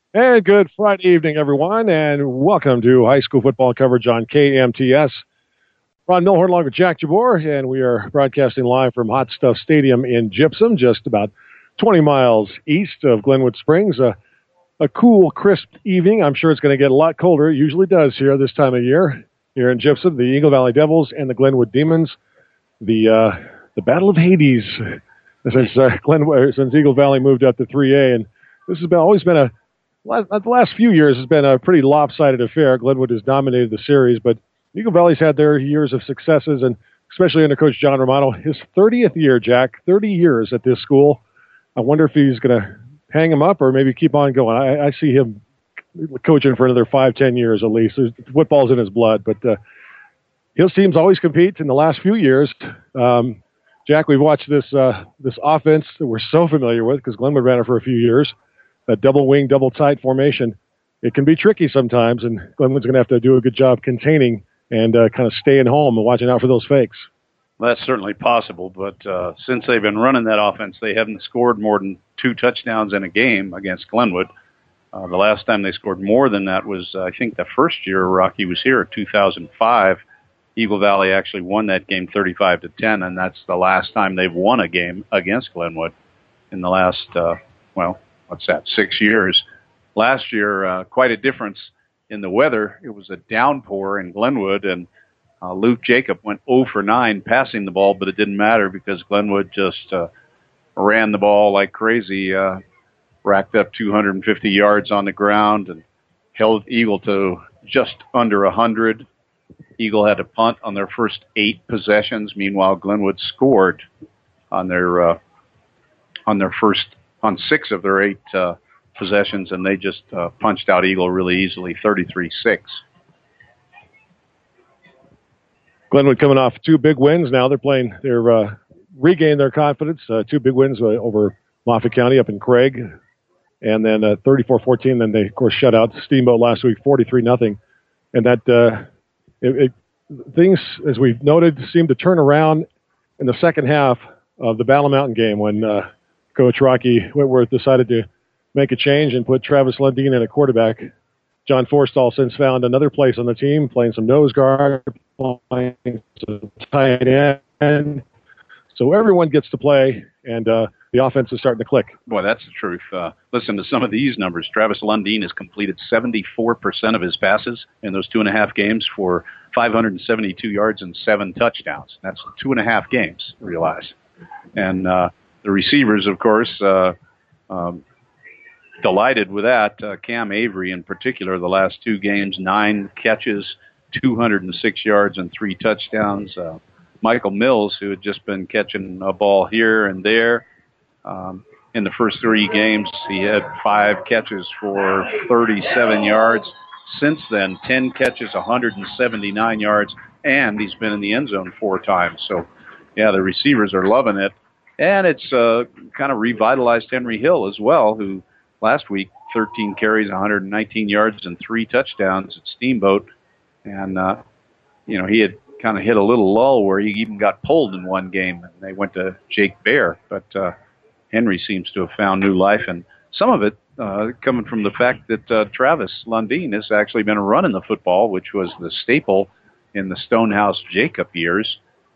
And good Friday evening, everyone, and welcome to high school football coverage on KMTS. Ron Milhorn along with Jack Jabor, and we are broadcasting live from Hot Stuff Stadium in Gypsum, just about 20 miles east of Glenwood Springs. A cool, crisp evening. I'm sure it's going to get a lot colder. It usually does here this time of year. Here in Gypsum, the Eagle Valley Devils and the Glenwood Demons. The Battle of Hades since Eagle Valley moved up to 3A, and this has always been the last few years has been a pretty lopsided affair. Glenwood has dominated the series, but Eagle Valley's had their years of successes, and especially under Coach John Romano, his 30th year, Jack, 30 years at this school. I wonder if he's going to hang him up or maybe keep on going. I see him coaching for another 5-10 years at least. Football's in his blood, but his teams always compete. In the last few years, Jack, we've watched this offense that we're so familiar with because Glenwood ran it for a few years. That double wing, double tight formation, it can be tricky sometimes, and Glenwood's going to have to do a good job containing and kind of staying home and watching out for those fakes. Well, that's certainly possible, but since they've been running that offense, they haven't scored more than 2 touchdowns in a game against Glenwood. The last time they scored more than that was, I think, the first year Rocky was here, 2005. Eagle Valley actually won that game 35-10, and that's the last time they've won a game against Glenwood in the last, 6 years. Last year, quite a difference in the weather. It was a downpour in Glenwood, and Luke Jacob went 0 for 9 passing the ball, but it didn't matter because Glenwood just ran the ball like crazy, racked up 250 yards on the ground, and held Eagle to just under 100. Eagle had to punt on their first 8 possessions. Meanwhile, Glenwood scored on 6 of their 8 possessions, and they just punched out Eagle really easily, 33-6. Glenwood coming off 2 big wins now. They're regained their confidence. 2 big wins over Moffat County up in Craig, and then 34-14. Then they, of course, shut out Steamboat last week, 43-0. And that things, as we've noted, seemed to turn around in the second half of the Battle Mountain game when Coach Rocky Whitworth decided to make a change and put Travis Lundeen in a quarterback. John Forstall since found another place on the team, playing some nose guard, playing some tight end. So everyone gets to play, and the offense is starting to click. Boy, that's the truth. Listen to some of these numbers. Travis Lundeen has completed 74% of his passes in those 2.5 games for 572 yards and 7 touchdowns. That's 2.5 games, realize. And the receivers, of course, delighted with that. Cam Avery, in particular, the last 2 games, 9 catches, 206 yards, and 3 touchdowns. Michael Mills, who had just been catching a ball here and there. In the first 3 games, he had 5 catches for 37 yards. Since then, 10 catches, 179 yards, and he's been in the end zone 4 times. So, yeah, the receivers are loving it. And it's kind of revitalized Henry Hill as well, who last week, 13 carries, 119 yards, and 3 touchdowns at Steamboat. And, he had kind of hit a little lull where he even got pulled in one game, and they went to Jake Bear. But Henry seems to have found new life, and some of it coming from the fact that Travis Lundeen has actually been running the football, which was the staple in the Stonehouse Jacob years.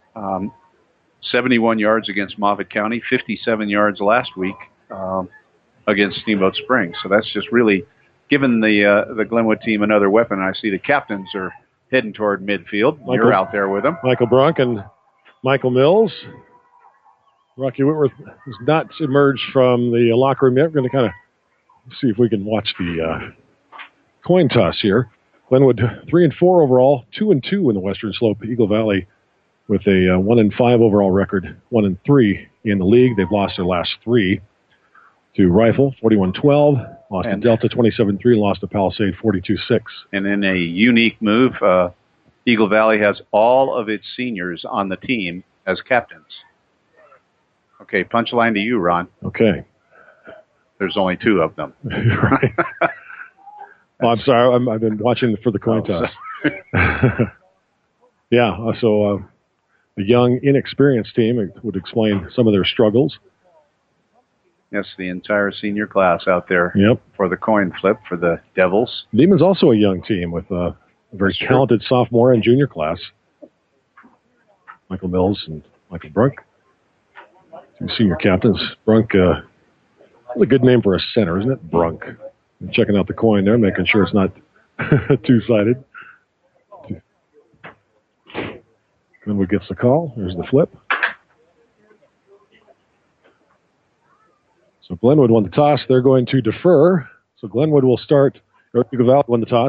71 yards against Moffat County, 57 yards last week against Steamboat Springs. So that's just really given the Glenwood team another weapon. I see the captains are heading toward midfield. You're out there with them. Michael Brunk and Michael Mills. Rocky Whitworth has not emerged from the locker room yet. We're going to kind of see if we can watch the coin toss here. Glenwood 3-4 overall, 2-2 in the Western Slope. Eagle Valley with a 1-5 overall record, 1-3 in the league. They've lost their last 3 to Rifle, 41-12. Lost to Delta, 27-3. Lost to Palisade, 42-6. And in a unique move, Eagle Valley has all of its seniors on the team as captains. Okay, punchline to you, Ron. Okay. There's only 2 of them. Right. Well, I'm sorry. I've been watching for the coin toss. Yeah, so a young, inexperienced team. It would explain some of their struggles. Yes, the entire senior class out there for the coin flip for the Devils. Demons also a young team with a very talented sophomore and junior class. Michael Mills and Michael Brunk, two senior captains. Brunk, that's a good name for a center, isn't it? Brunk. I'm checking out the coin there, making sure it's not two-sided. Glenwood gets the call. There's the flip. So Glenwood won the toss. They're going to defer. So Glenwood will start. Eagle Valley won the toss.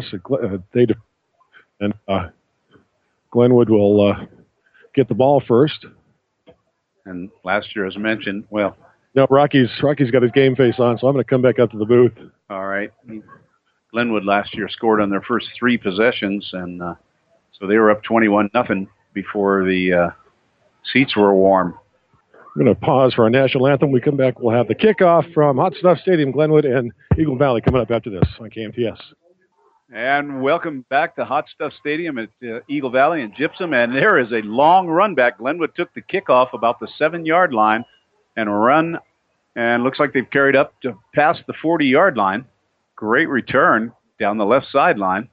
Glenwood will get the ball first. And last year, as mentioned, well... No, Rocky's got his game face on, so I'm going to come back up to the booth. All right. Glenwood last year scored on their first 3 possessions, and so they were up 21-0 before the seats were warm. I'm going to pause for our national anthem. When we come back, we'll have the kickoff from Hot Stuff Stadium, Glenwood, and Eagle Valley coming up after this on KMTS. And welcome back to Hot Stuff Stadium at Eagle Valley and Gypsum. And there is a long run back. Glenwood took the kickoff about the 7-yard line and run, and looks like they've carried up to past the 40-yard line. Great return down the left sideline.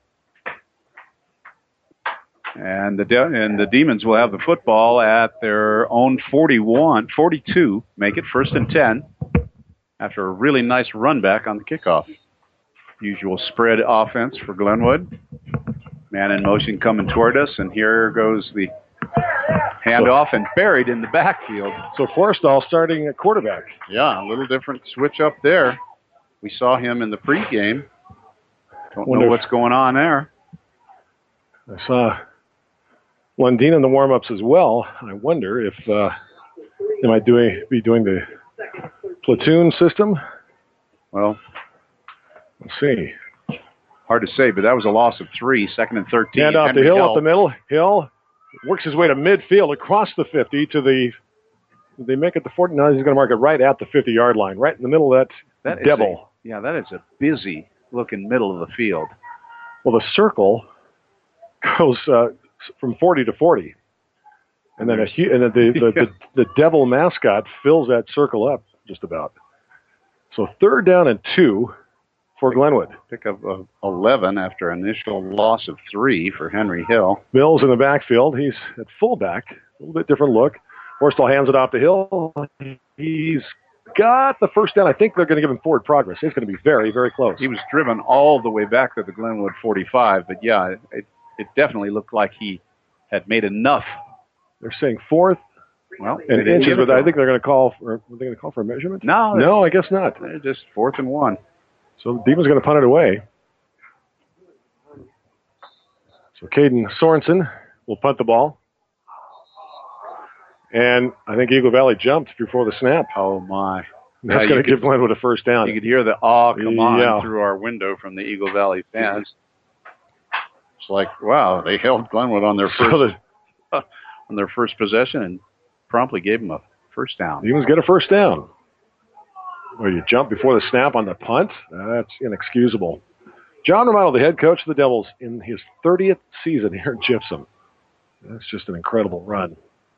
And the Demons will have the football at their own 42, make it 1st and 10 after a really nice run back on the kickoff. Usual spread offense for Glenwood. Man in motion coming toward us, and here goes the handoff and buried in the backfield. So Forstall starting at quarterback. Yeah, a little different switch up there. We saw him in the pregame. Don't know what's going on there. I saw Lundin in the warm-ups as well. I wonder if they might be doing the platoon system. Well, let's see. Hard to say, but that was a loss of 3, 2nd and 13. Hand off to Hill up the middle. Hill works his way to midfield across the 50 to the. They make it the 40. Now he's going to mark it right at the 50-yard line, right in the middle of that devil. That is a busy-looking middle of the field. Well, the circle goes from 40 to 40, and then the devil mascot fills that circle up just about. So 3rd down and 2 for Glenwood. Pick up 11 after initial loss of 3 for Henry Hill. Mills in the backfield. He's at fullback. A little bit different look. Forstall hands it off to Hill. He's got the first down. I think they're going to give him forward progress. It's going to be very, very close. He was driven all the way back to the Glenwood 45, but yeah, it definitely looked like he had made enough. They're saying 4th. Well, and inches, but I think they're going to call for. Are they going to call for a measurement? No, I guess not. They're just 4th and 1. So the Demons going to punt it away. So Caden Sorensen will punt the ball. And I think Eagle Valley jumped before the snap. Oh, my. That's going to give Glenwood a first down. You could hear the come on through our window from the Eagle Valley fans. It's like, wow, they held Glenwood on their first possession and promptly gave them a first down. Demons get a first down. Well, you jump before the snap on the punt? That's inexcusable. John Romano, the head coach of the Devils, in his 30th season here at Gypsum. That's just an incredible run.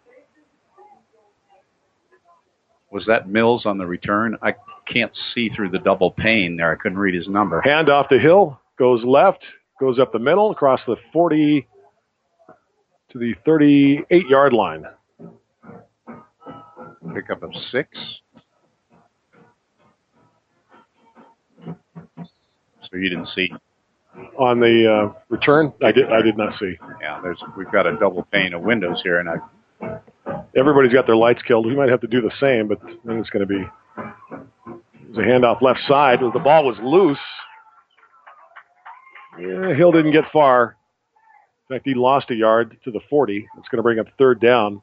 Was that Mills on the return? I can't see through the double pane there. I couldn't read his number. Hand off to Hill. Goes left. Goes up the middle. Across the 40 to the 38-yard line. Pick up of 6. So you didn't see on the return? I did not see. Yeah, we've got a double pane of windows here, and everybody's got their lights killed. We might have to do the same, but then it's going to be a handoff left side. The ball was loose. Yeah, Hill didn't get far. In fact, he lost a yard to the 40. It's going to bring up 3rd down.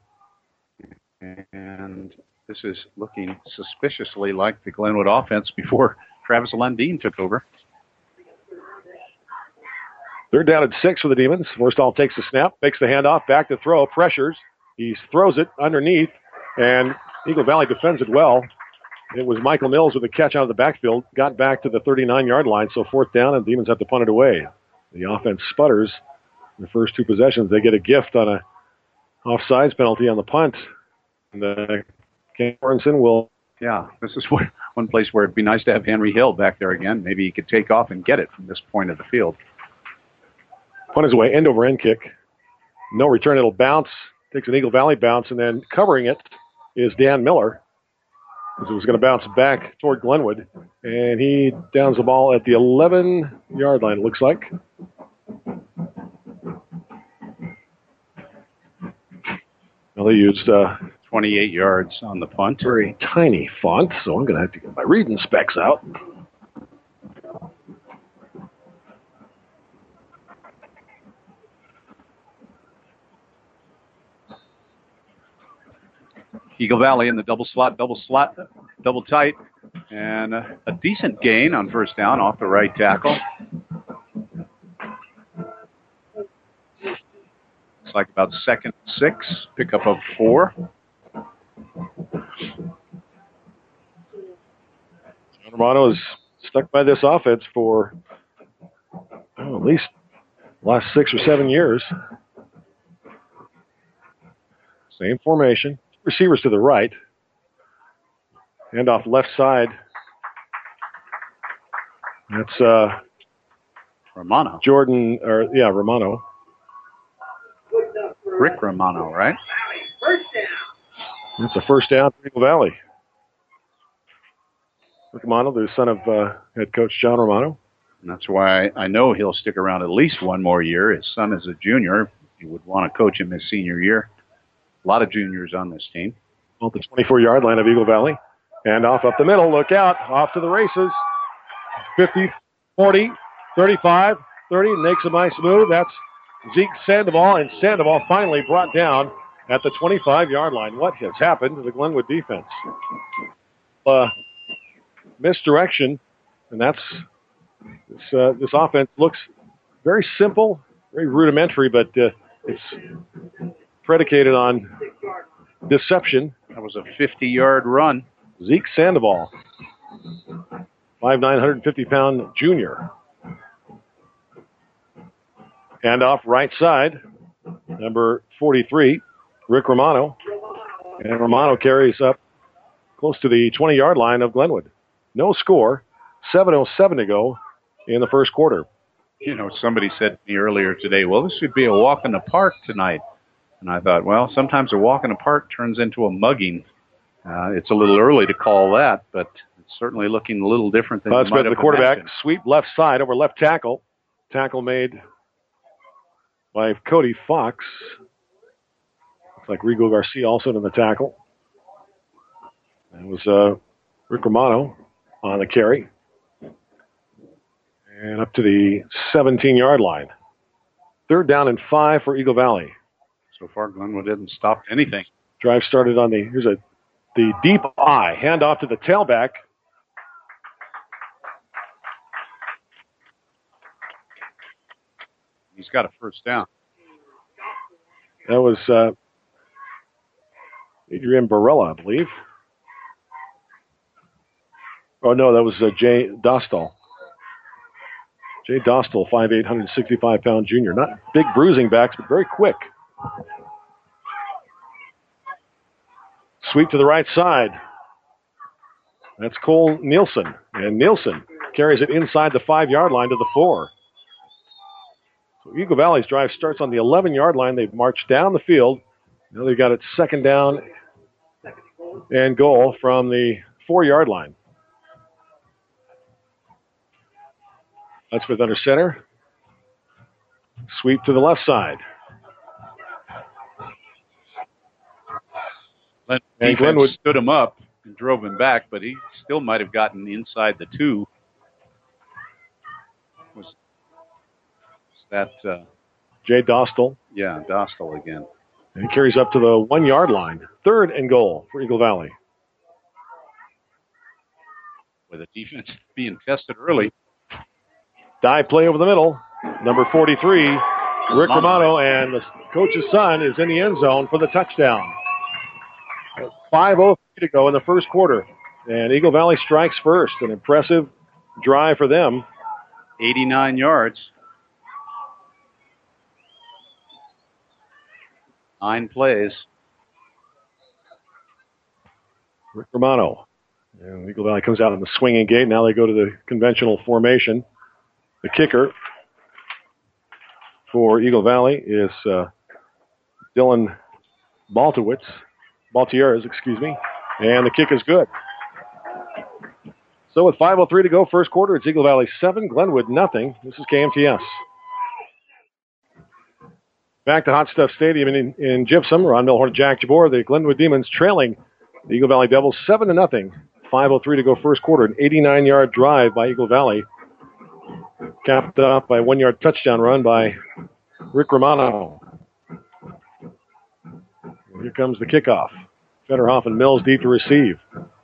And this is looking suspiciously like the Glenwood offense before Travis Lundin took over. 3rd down and 6 for the Demons. Forstall takes the snap, makes the handoff, back to throw, pressures. He throws it underneath, and Eagle Valley defends it well. It was Michael Mills with a catch out of the backfield, got back to the 39-yard line, so 4th down, and the Demons have to punt it away. The offense sputters. The first 2 possessions, they get a gift on a offsides penalty on the punt. And Cam Sorensen will Yeah, this is one place where it'd be nice to have Henry Hill back there again. Maybe he could take off and get it from this point of the field. Punt is away, end-over-end kick. No return. It'll bounce. Takes an Eagle Valley bounce, and then covering it is Dan Miller. It was going to bounce back toward Glenwood, and he downs the ball at the 11-yard line, it looks like. Well, they used 28 yards on the punt. Very tiny font, so I'm going to have to get my reading specs out. Eagle Valley in the double tight, and a decent gain on first down off the right tackle. It's like about 2nd 6, pickup of 4. John Romano is stuck by this offense for at least the last 6 or 7 years. Same formation. Receivers to the right. Hand off left side. That's Romano. Romano. Rick Romano, right? It's a first down for Eagle Valley. Rick Romano, the son of head coach John Romano. And that's why I know he'll stick around at least one more year. His son is a junior. He would want to coach him his senior year. A lot of juniors on this team. Well, the 24-yard line of Eagle Valley. And off up the middle. Look out. Off to the races. 50, 40, 35, 30. Makes a nice move. That's Zeke Sandoval. And Sandoval finally brought down at the 25-yard line. What has happened to the Glenwood defense? Misdirection. And that's this offense looks very simple, very rudimentary, but it's predicated on deception. That was a 50-yard run. Zeke Sandoval, 5'9", 150-pound junior. Handoff right side, number 43, Rick Romano. And Romano carries up close to the 20-yard line of Glenwood. No score, 7:07 to go in the first quarter. You know, somebody said to me earlier today, well, this should be a walk in the park tonight. And I thought, well, sometimes a walk in the park turns into a mugging. It's a little early to call that, but it's certainly looking a little different than you might have the quarterback imagined. Sweep left side over left tackle. Tackle made by Cody Fox. Looks like Rigo Garcia also in the tackle. That was Rick Romano on the carry. And up to the 17-yard line. 3rd down and 5 for Eagle Valley. So far, Glenwood didn't stop anything. Drive started on the deep I. Handoff to the tailback. He's got a first down. That was Adrian Barella, I believe. Oh, no, that was Jay Dostal. Jay Dostal, 5'8", 165-pound junior. Not big bruising backs, but very quick. Sweep to the right side. That's Cole Nielsen. And Nielsen carries it inside the 5-yard line to the 4. So Eagle Valley's drive starts on the 11-yard line. They've marched down the field. Now they've got it 2nd down and goal from the 4-yard line. That's with under center. Sweep to the left side. And Glenwood stood him up and drove him back, but he still might have gotten inside the 2. Was that Jay Dostal? Yeah, Dostal again. And he carries up to the 1-yard line. 3rd and goal for Eagle Valley. With the defense being tested early. Dive play over the middle. Number 43, Rick Romano, and the coach's son is in the end zone for the touchdown. 5:03 to go in the first quarter. And Eagle Valley strikes first. An impressive drive for them. 89 yards. 9 plays. Rick Romano And Eagle Valley comes out in the swinging gate. Now they go to the conventional formation. The kicker for Eagle Valley is Dylan Baltieres, and the kick is good. So with 5:03 to go, first quarter, it's Eagle Valley 7, Glenwood nothing. This is KMTS. Back to Hot Stuff Stadium in Gypsum. Ron Milhorn, Jack Jabor. The Glenwood Demons trailing the Eagle Valley Devils 7-0. 5:03 to go, first quarter. An 89-yard drive by Eagle Valley, capped off by a 1-yard touchdown run by Rick Romano. Here comes the kickoff. Federhoff and Mills deep to receive.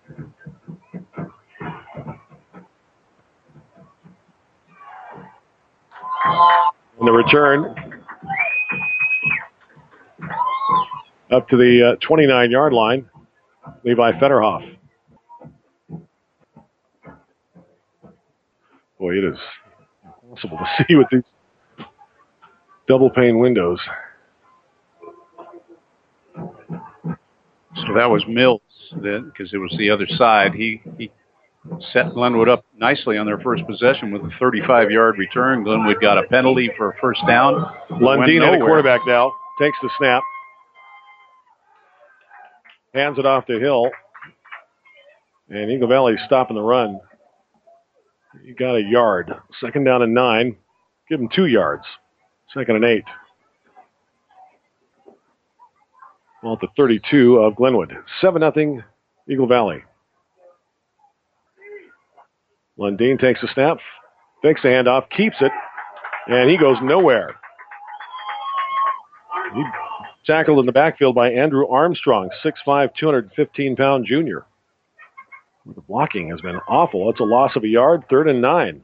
And the return up to the 29-yard line, Levi Federhoff. Boy, it is impossible to see with these double pane windows. So that was Mills then, because it was the other side. He set Glenwood up nicely on their first possession with a 35-yard return. Glenwood got a penalty for a first down. Lundeen at a quarterback now. Takes the snap. Hands it off to Hill. And Eagle Valley's stopping the run. You got a yard. 2nd down and 9. Give him 2 yards. 2nd and 8. Well, at the 32 of Glenwood. 7-0 Eagle Valley. Lundeen takes the snap, fakes the handoff, keeps it, and he goes nowhere. He tackled in the backfield by Andrew Armstrong, 6'5", 215-pound junior. The blocking has been awful. It's a loss of a yard, 3rd and 9.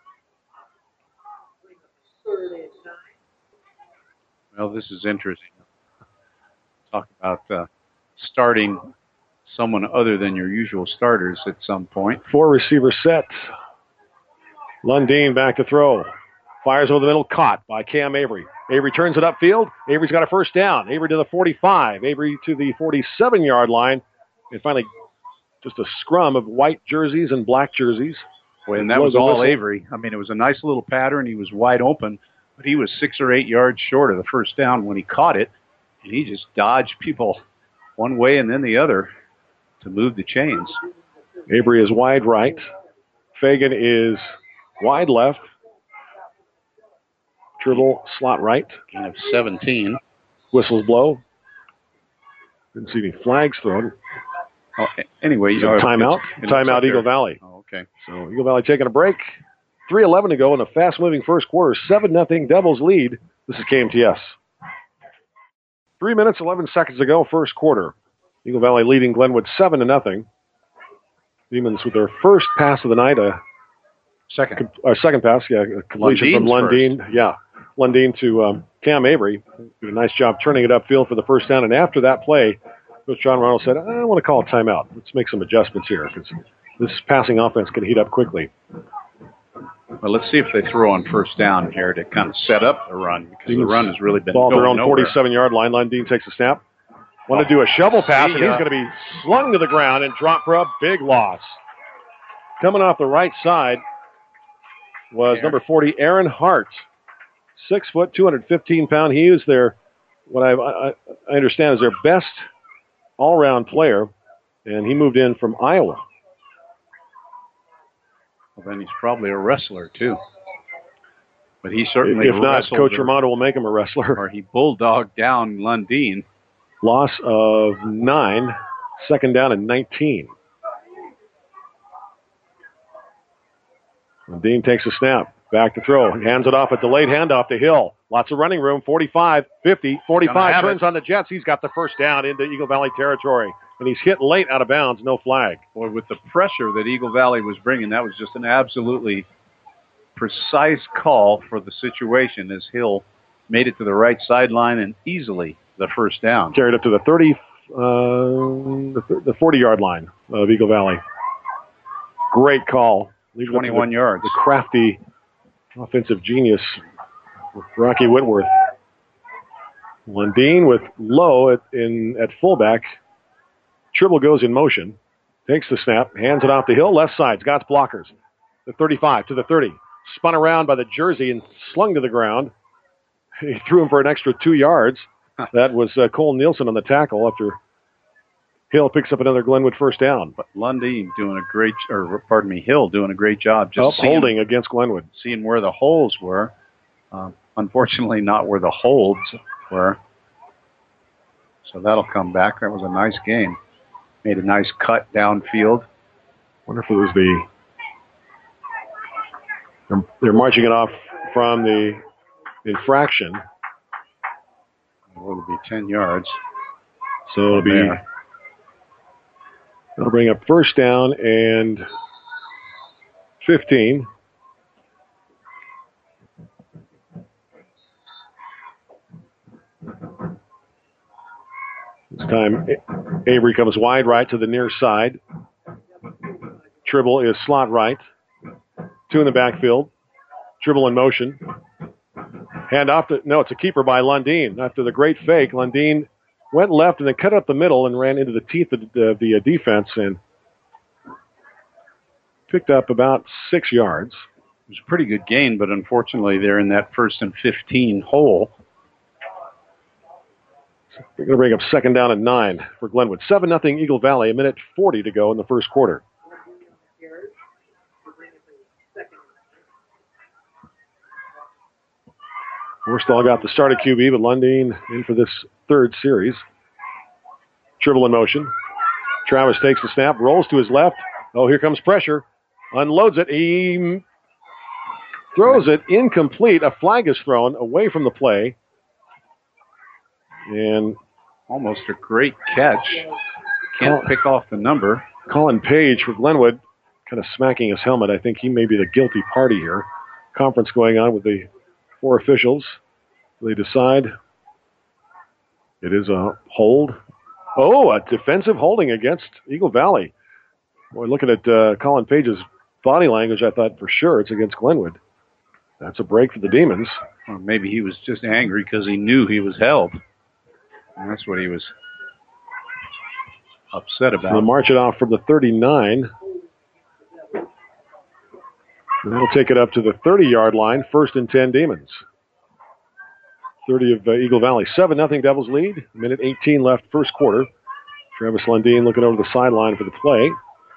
Well, this is interesting. Talk about starting someone other than your usual starters at some point. 4 receiver set. Lundeen back to throw. Fires over the middle, caught by Cam Avery. Avery turns it upfield. Avery's got a first down. Avery to the 45. Avery to the 47-yard line. And finally, just a scrum of white jerseys and black jerseys. Boy, and that was all Avery. I mean, it was a nice little pattern. He was wide open, but he was 6 or 8 yards short of the first down when he caught it. And he just dodged people one way and then the other to move the chains. Avery is wide right. Fagan is wide left. Tribble slot right. Gain of 17. Whistles blow. Didn't see any flags thrown. Oh, anyway, timeout. Timeout, Eagle Valley. Oh, okay. So Eagle Valley taking a break. 3:11 to go in a fast-moving first quarter. 7-0 Devils lead. This is KMTS. 3 minutes, 11 seconds to go, first quarter. Eagle Valley leading Glenwood 7-0. Demons with their first pass of the night. Second pass, a completion from Lundeen. First. Yeah, Lundeen to Cam Avery. Did a nice job turning it upfield for the first down. And after that play, Coach John Ronald said, I want to call a timeout. Let's make some adjustments here because this passing offense can heat up quickly. Well, let's see if they throw on first down here to kind of set up the run because the run has really been ball going their own nowhere. 47-yard line. Lundeen takes a snap. Want to do a shovel pass, and he's going to be slung to the ground and drop for a big loss. Coming off the right side was number 40, Aaron Hart. 6 foot, 215-pound. He is their, what I understand, is their best all-round player, and he moved in from Iowa. Well, then he's probably a wrestler, too. But he certainly if not, Coach Romano will make him a wrestler. Or he bulldogged down Lundeen. Loss of 9, 2nd down and 19. Lundeen takes a snap. Back to throw. Hands it off. A delayed handoff to Hill. Lots of running room. 45, 50, 45. Turns on the Jets. He's got the first down into Eagle Valley territory. And he's hit late out of bounds. No flag. Boy, with the pressure that Eagle Valley was bringing, that was just an absolutely precise call for the situation as Hill made it to the right sideline and easily the first down. Carried up to the 40-yard line of Eagle Valley. Great call. 21 yards. The crafty offensive genius, Rocky Whitworth. Lundeen with Lowe at fullback. Tribble goes in motion. takes the snap, hands it off the hill, left side. Scott's blockers. The 35 to the 30. Spun around by the jersey and slung to the ground. He threw him for an extra 2 yards. That was Cole Nielsen on the tackle after Hill picks up another Glenwood first down. But Lundeen Hill doing a great job just holding against Glenwood. Seeing where the holes were. Unfortunately, not where the holds were. So that'll come back. That was a nice game. Made a nice cut downfield. Wonder if it was they're marching it off from the infraction. It'll be 10 yards. So that'll bring up first down and 15. This time, Avery comes wide right to the near side. Tribble is slot right. 2 in the backfield. Tribble in motion. Hand off it's a keeper by Lundeen. After the great fake, Lundeen went left and then cut up the middle and ran into the teeth of the defense and picked up about 6 yards. It was a pretty good gain, but unfortunately they're in that 1st and 15 hole. They're going to bring up second down and 9 for Glenwood. 7-0 Eagle Valley, 1:40 to go in the first quarter. Forstall got the start at QB, but Lundeen in for this third series. Tribble in motion. Travis takes the snap, rolls to his left. Oh, here comes pressure. Unloads it. He throws it incomplete. A flag is thrown away from the play. And almost a great catch. Can't pick off the number. Colin Page for Glenwood kind of smacking his helmet. I think he may be the guilty party here. Conference going on with the 4 officials. They decide it is a hold. Oh, a defensive holding against Eagle Valley. Boy, looking at Colin Page's body language, I thought for sure it's against Glenwood. That's a break for the Demons. Or maybe he was just angry because he knew he was held. And that's what he was upset about. They'll march it off from the 39. And that'll take it up to the 30-yard line. 1st and 10 Demons. 30 of Eagle Valley. 7-0 Devils lead. 1:18 left first quarter. Travis Lundeen looking over the sideline for the play.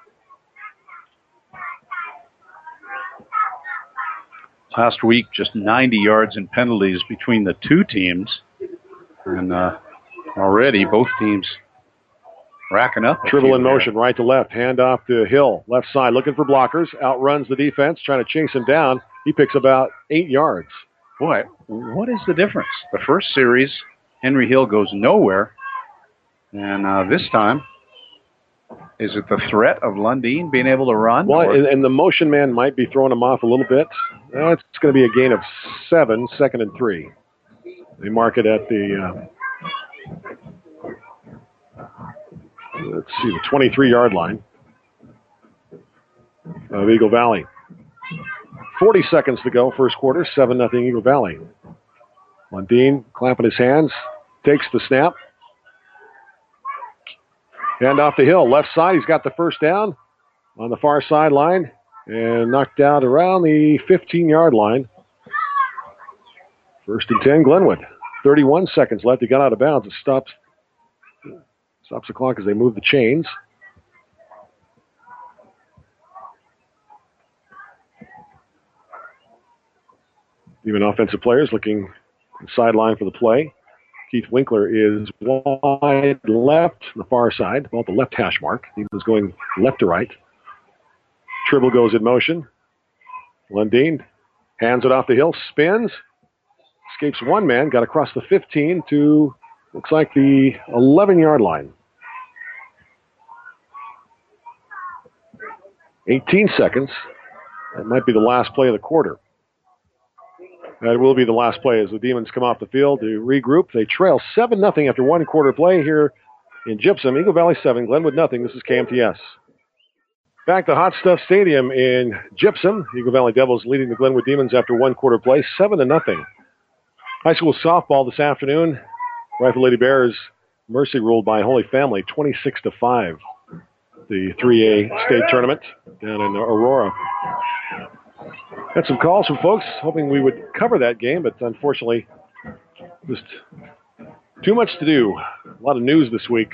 Last week, just 90 yards in penalties between the two teams. And already both teams racking up. Tribble in motion, right to left. Hand off to Hill. Left side looking for blockers. Outruns the defense, trying to chase him down. He picks about 8 yards. Boy, what is the difference? The first series, Henry Hill goes nowhere. And this time, is it the threat of Lundeen being able to run? Well, and the motion man might be throwing him off a little bit. It's going to be a gain of 7, 2nd and 3. They mark it at the, the 23-yard line of Eagle Valley. 40 seconds to go, first quarter, 7-0 Eagle Valley. Lundeen clapping his hands, takes the snap. Hand off the Hill, left side, he's got the first down on the far sideline and knocked out around the 15-yard line. 1st and 10, Glenwood. 31 seconds left, he got out of bounds. It stops the clock as they move the chains. Even offensive players looking sideline for the play. Keith Winkler is wide left, the far side, about the left hash mark. He was going left to right. Tribble goes in motion. Lundeen hands it off the Hill, spins, escapes one man, got across the 15 to, looks like the 11-yard line. 18 seconds. That might be the last play of the quarter. That will be the last play as the Demons come off the field to regroup. They trail 7-0 after one quarter play here in Gypsum. Eagle Valley 7, Glenwood nothing. This is KMTS. Back to Hot Stuff Stadium in Gypsum. Eagle Valley Devils leading the Glenwood Demons after one quarter play, 7-0. High school softball this afternoon. Rifle Lady Bears mercy ruled by Holy Family, 26-5. the 3A state tournament down in Aurora. Had some calls from folks hoping we would cover that game, but unfortunately, just too much to do. A lot of news this week.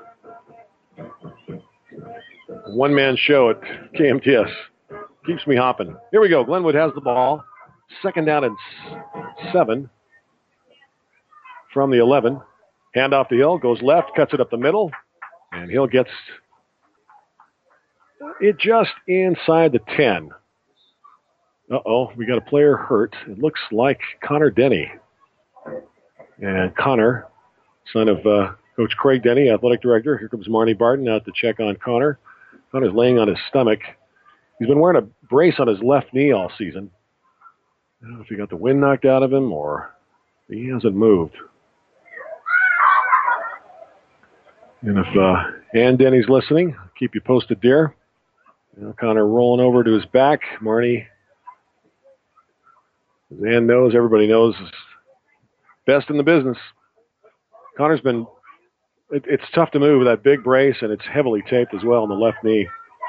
One-man show at KMTS. Keeps me hopping. Here we go. Glenwood has the ball. Second down and 7 from the 11. Hand off the Hill. Goes left. Cuts it up the middle. And Hill gets it just inside the 10. Uh-oh. We got a player hurt. It looks like Connor Denny. And Connor, son of Coach Craig Denny, athletic director. Here comes Marnie Barton out to check on Connor. Connor's laying on his stomach. He's been wearing a brace on his left knee all season. I don't know if he got the wind knocked out of him or he hasn't moved. And if Ann Denny's listening, I'll keep you posted, dear. Connor rolling over to his back. Marnie, as Ann knows, everybody knows, is best in the business. Connor's been, it's tough to move with that big brace, and it's heavily taped as well on the left knee.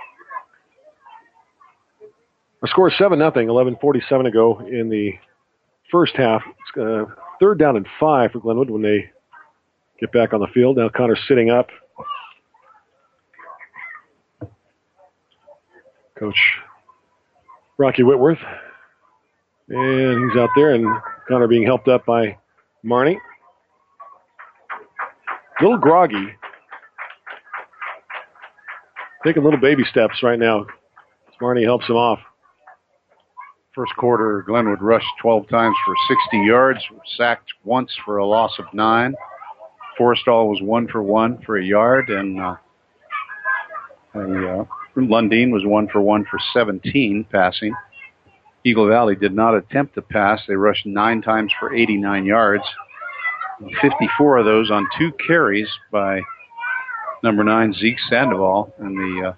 Our score is 7-0, 11:47 to go in the first half. It's third down and 5 for Glenwood when they get back on the field. Now Connor's sitting up. Coach Rocky Whitworth. And he's out there, and Connor being helped up by Marnie. A little groggy. Taking little baby steps right now as Marnie helps him off. First quarter, Glenwood rushed 12 times for 60 yards, sacked once for a loss of 9. Forrestall was 1 for 1 for a yard, and Lundeen was 1 for 1 for 17 passing. Eagle Valley did not attempt to pass. They rushed 9 times for 89 yards. 54 of those on 2 carries by number 9, Zeke Sandoval, and the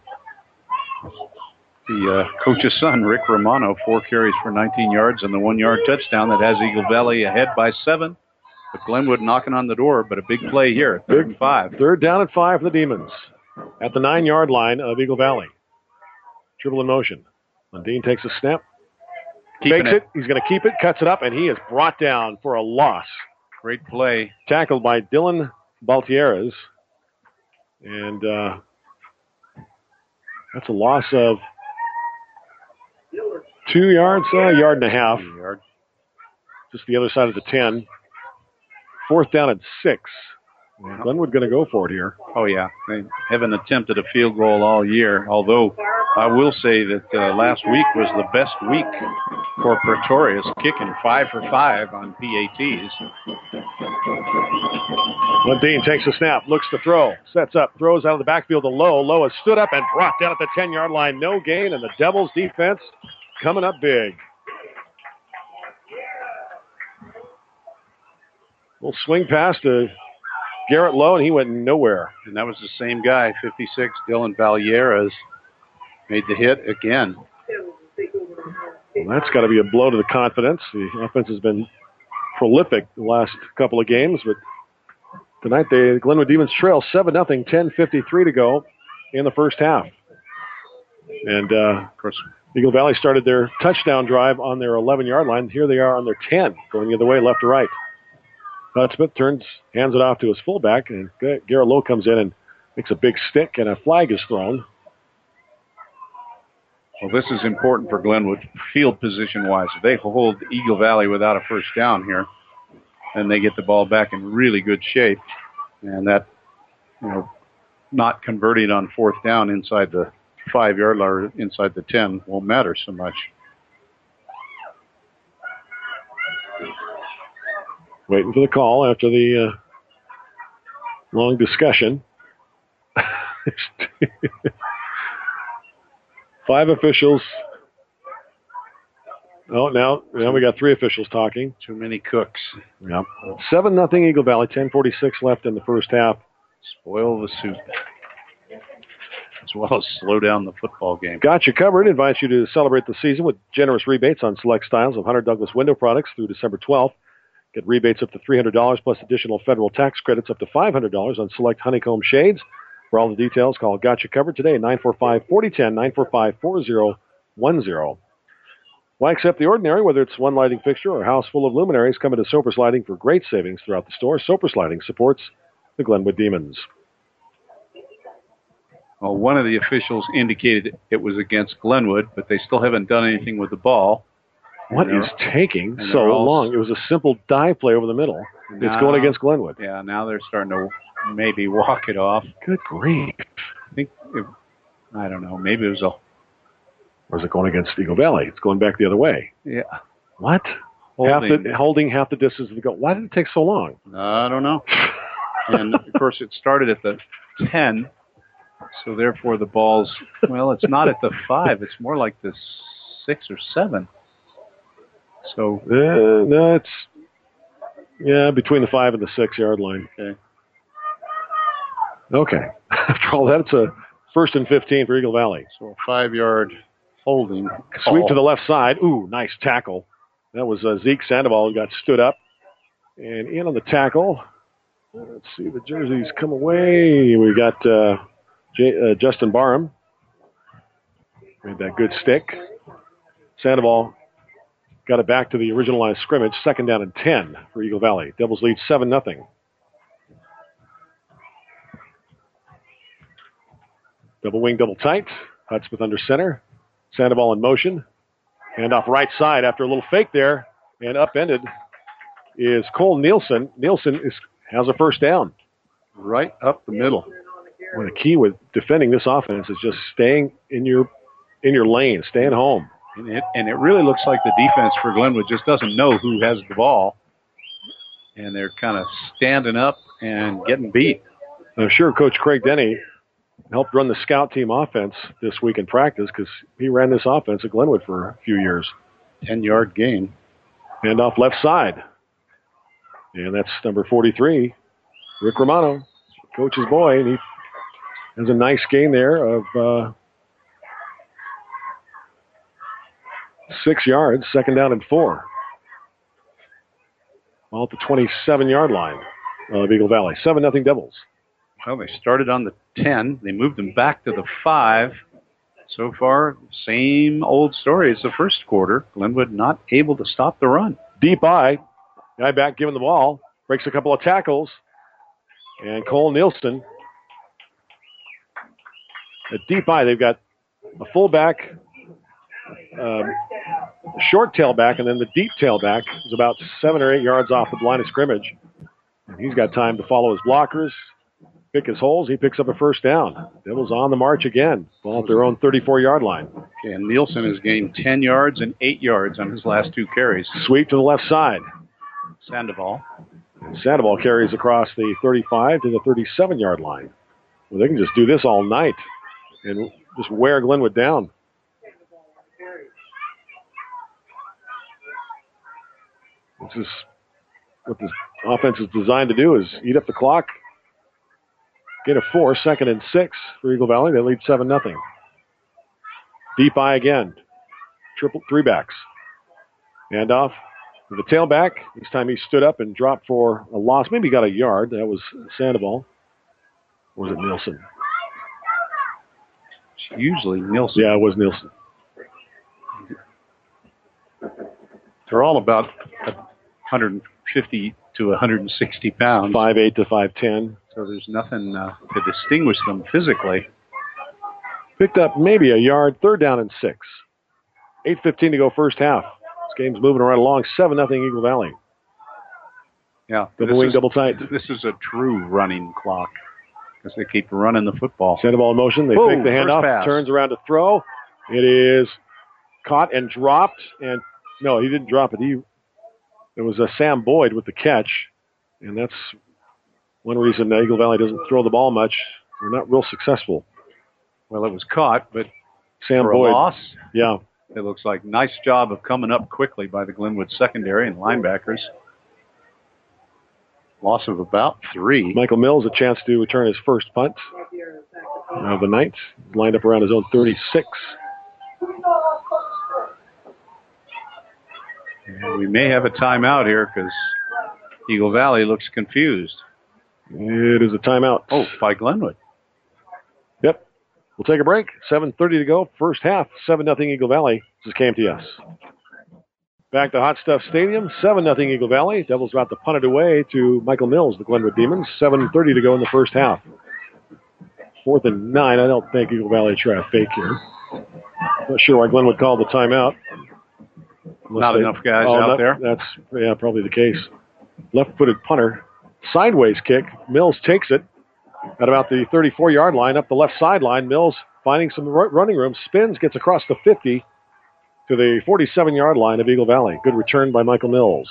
coach's son, Rick Romano, 4 carries for 19 yards and the 1-yard touchdown that has Eagle Valley ahead by 7. But Glenwood knocking on the door, but a big play here, 3rd and 5. Third down and 5 for the Demons at the 9-yard line of Eagle Valley. Dribble in motion. Lundeen takes a snap. Fakes it. He's going to keep it, cuts it up, and he is brought down for a loss. Great play. Tackled by Dylan Baltieres. And that's a loss of 2 yards, a yard and a half. Just the other side of the 10. 4th down and 6. Glenwood going to go for it here. Oh, yeah. They haven't attempted a field goal all year, although I will say that last week was the best week for Pretorius, kicking 5 for 5 on PATs. Lundeen takes a snap, looks to throw, sets up, throws out of the backfield to Lowe. Lowe has stood up and brought down at the 10-yard line. No gain, and the Devils' defense coming up big. Little swing pass to Garrett Lowe, and he went nowhere. And that was the same guy, 56, Dylan Balieres, made the hit again. Well, that's got to be a blow to the confidence. The offense has been prolific the last couple of games, but tonight the Glenwood Demons trail 7-0, 10:53 to go in the first half. And, of course, Eagle Valley started their touchdown drive on their 11-yard line. Here they are on their 10, going the other way, left to right. Smith hands it off to his fullback, and Garrett Lowe comes in and makes a big stick, and a flag is thrown. Well, this is important for Glenwood, field position-wise. If they hold Eagle Valley without a first down here, then they get the ball back in really good shape. And that, not converting on 4th down inside the 5-yard line or inside the 10 won't matter so much. Waiting for the call after the long discussion. 5 officials. Oh, now we got 3 officials talking. Too many cooks. Yeah. 7-0 Eagle Valley, 10:46 left in the first half. Spoil the soup, as well as slow down the football game. Got you covered. Invites you to celebrate the season with generous rebates on select styles of Hunter Douglas window products through December 12th. Get rebates up to $300 plus additional federal tax credits up to $500 on select honeycomb shades. For all the details, call Gotcha Covered today at 945-4010, 945-4010. Why accept the ordinary, whether it's one lighting fixture or a house full of luminaries? Come into Soper's Lighting for great savings throughout the store. Soper's Lighting supports the Glenwood Demons. Well, one of the officials indicated it was against Glenwood, but they still haven't done anything with the ball. What is taking so long? It was a simple dive play over the middle. It's going against Glenwood. Yeah, now they're starting to maybe walk it off. Good grief. I don't know, maybe it was a... Or is it going against Eagle Valley? It's going back the other way. Yeah. What? Holding half the distance of the goal. Why did it take so long? I don't know. And, of course, it started at the 10, so therefore the ball's... Well, it's not at the 5. It's more like the 6 or 7. So... no, it's... Yeah, between the 5 and the 6-yard line. Okay. After all that, it's a 1st and 15 for Eagle Valley. So a 5-yard holding. Sweep to the left side. Ooh, nice tackle. That was Zeke Sandoval who got stood up. And in on the tackle. Let's see, the jerseys come away. We got Justin Barham. Made that good stick. Sandoval got it back to the original line of scrimmage. 2nd down and 10 for Eagle Valley. Devils lead 7-0. Double wing, double tight. Hudspeth under center. Sandoval in motion. Hand off right side after a little fake there. And upended is Cole Nielsen. Nielsen has a 1st down. Right up the middle. Well, the key with defending this offense is just staying in your lane, staying home. And it really looks like the defense for Glenwood just doesn't know who has the ball. And they're kind of standing up and getting beat. I'm sure Coach Craig Denny helped run the scout team offense this week in practice because he ran this offense at Glenwood for a few years. 10-yard gain. Hand off left side. And that's number 43, Rick Romano, coach's boy. And he has a nice gain there of 6 yards, 2nd down and 4. All at the 27-yard line of Eagle Valley. 7-0 Devils. Well, they started on the 10. They moved them back to the 5. So far, same old story as the first quarter. Glenwood not able to stop the run. Deep eye. Guy back giving the ball. Breaks a couple of tackles. And Cole Nielsen. At deep eye, they've got a fullback, a short tailback, and then the deep tailback is about 7 or 8 yards off the line of scrimmage. And he's got time to follow his blockers, pick his holes. He picks up a 1st down. Devils on the march again. Ball at their own 34-yard line. Okay, and Nielsen has gained 10 yards and 8 yards on his last 2 carries. Sweep to the left side. Sandoval. And Sandoval carries across the 35 to the 37-yard line. Well, they can just do this all night and just wear Glenwood down. This is what this offense is designed to do, is eat up the clock. Get a 4, 2nd and 6 for Eagle Valley. They lead 7-0. Deep eye again. Triple 3-backs. Hand off to the tailback. This time he stood up and dropped for a loss. Maybe he got a yard. That was Sandoval. Or was it Nielsen? Usually Nielsen. Yeah, it was Nielsen. They're all about 150 to 160 pounds. 5'8" to 5'10". So there's nothing to distinguish them physically. Picked up maybe a yard. 3rd down and 6. 8:15 to go first half. This game's moving right along. 7-0 Eagle Valley. Yeah. Double wing, double tight. This is a true running clock because they keep running the football. Sandoval in motion. They fake the handoff. Turns around to throw. It is caught and dropped. And no, he didn't drop it. It was Sam Boyd with the catch. And that's one reason that Eagle Valley doesn't throw the ball much. They're not real successful. Well, it was caught, but Sam for Boyd. A loss, yeah. It looks like nice job of coming up quickly by the Glenwood secondary and linebackers. Loss of about 3. Michael Mills a chance to return his first punt of the night. Lined up around his own 36. And we may have a timeout here because Eagle Valley looks confused. It is a timeout. Oh, by Glenwood. Yep. We'll take a break. 7:30 to go. First half, 7-0 Eagle Valley. This is KMTS. Back to Hot Stuff Stadium, 7-0 Eagle Valley. Devils about to punt it away to Michael Mills, the Glenwood Demons. 7:30 to go in the first half. 4th and 9. I don't think Eagle Valley try a fake here. Not sure why Glenwood called the timeout. Not enough guys out there. That's probably the case. Left-footed punter. Sideways kick. Mills takes it at about the 34-yard line, up the left sideline. Mills finding some running room. Spins, gets across the 50 to the 47-yard line of Eagle Valley. Good return by Michael Mills.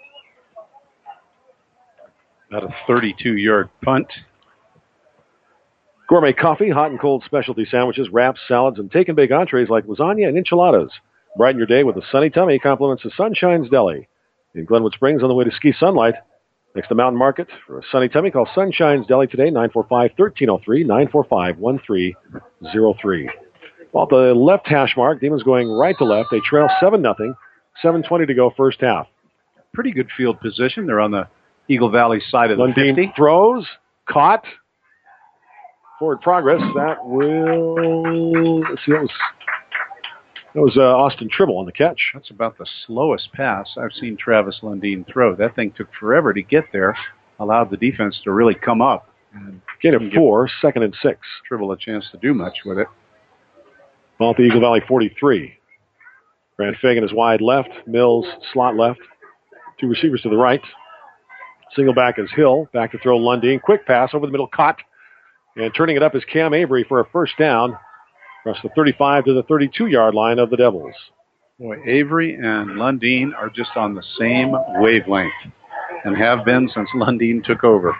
About a 32-yard punt. Gourmet coffee, hot and cold specialty sandwiches, wraps, salads, and take-and-bake entrees like lasagna and enchiladas. Brighten your day with a sunny tummy. Compliments of Sunshine's Deli. In Glenwood Springs on the way to Ski Sunlight. Next to Mountain Market. For a sunny tummy, call Sunshine's Deli today, 945-1303, 945-1303. Well, at the left hash mark, Demons going right to left. They trail 7-0. 7:20 to go first half. Pretty good field position. They're on the Eagle Valley side of the Lundeen 50. Throws. Caught. Forward progress. That will... Let's see, that was Austin Tribble on the catch. That's about the slowest pass I've seen Travis Lundeen throw. That thing took forever to get there. Allowed the defense to really come up. And gain of 4, 2nd and 6. Tribble a chance to do much with it. Ball at the Eagle Valley 43. Grant Fagan is wide left. Mills slot left. 2 receivers to the right. Single back is Hill. Back to throw Lundeen. Quick pass over the middle. Caught. And turning it up is Cam Avery for a first down. Across the 35 to the 32-yard line of the Devils. Boy, Avery and Lundeen are just on the same wavelength and have been since Lundeen took over.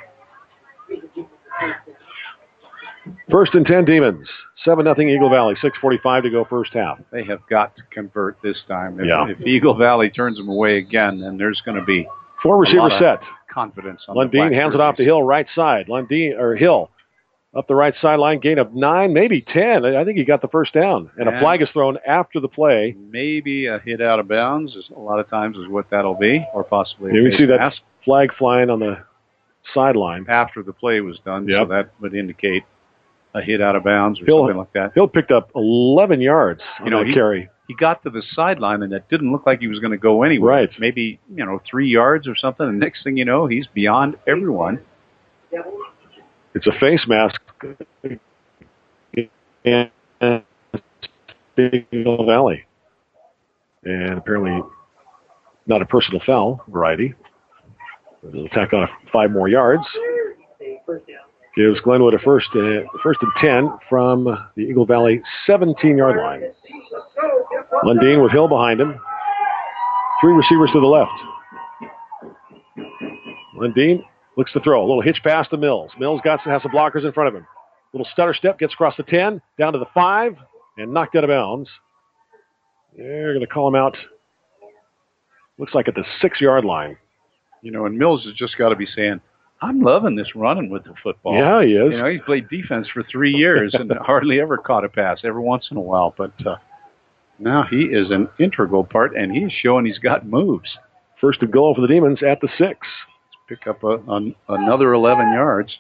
1st and 10 Demons. 7-0 Eagle Valley. 6:45 to go first half. They have got to convert this time. If Eagle Valley turns them away again, then there's going to be 4 receiver set. Confidence on Lundeen hands it off to Hill, right side. Hill up the right sideline, gain of 9, maybe 10. I think he got the first down. And a flag is thrown after the play. Maybe a hit out of bounds a lot of times is what that'll be, or possibly we see that flag flying on the sideline. After the play was done, so that would indicate a hit out of bounds or something like that. Hill picked up 11 yards on that carry. He got to the sideline, and it didn't look like he was going to go anywhere. Right. Maybe, 3 yards or something, and next thing you know, he's beyond everyone. It's a face mask in Eagle Valley. And apparently not a personal foul variety. They'll tack on 5 more yards. Gives Glenwood a first and 10 from the Eagle Valley 17-yard line. Lundeen with Hill behind him. 3 receivers to the left. Lundeen looks to throw. A little hitch pass to Mills. Mills has some blockers in front of him. Little stutter step, gets across the 10, down to the 5, and knocked out of bounds. They're going to call him out. Looks like at the 6-yard line. And Mills has just got to be saying, I'm loving this running with the football. Yeah, he is. He's played defense for 3 years and hardly ever caught a pass, every once in a while. But now he is an integral part, and he's showing he's got moves. First and goal for the Demons at the 6. Pick up another 11 yards.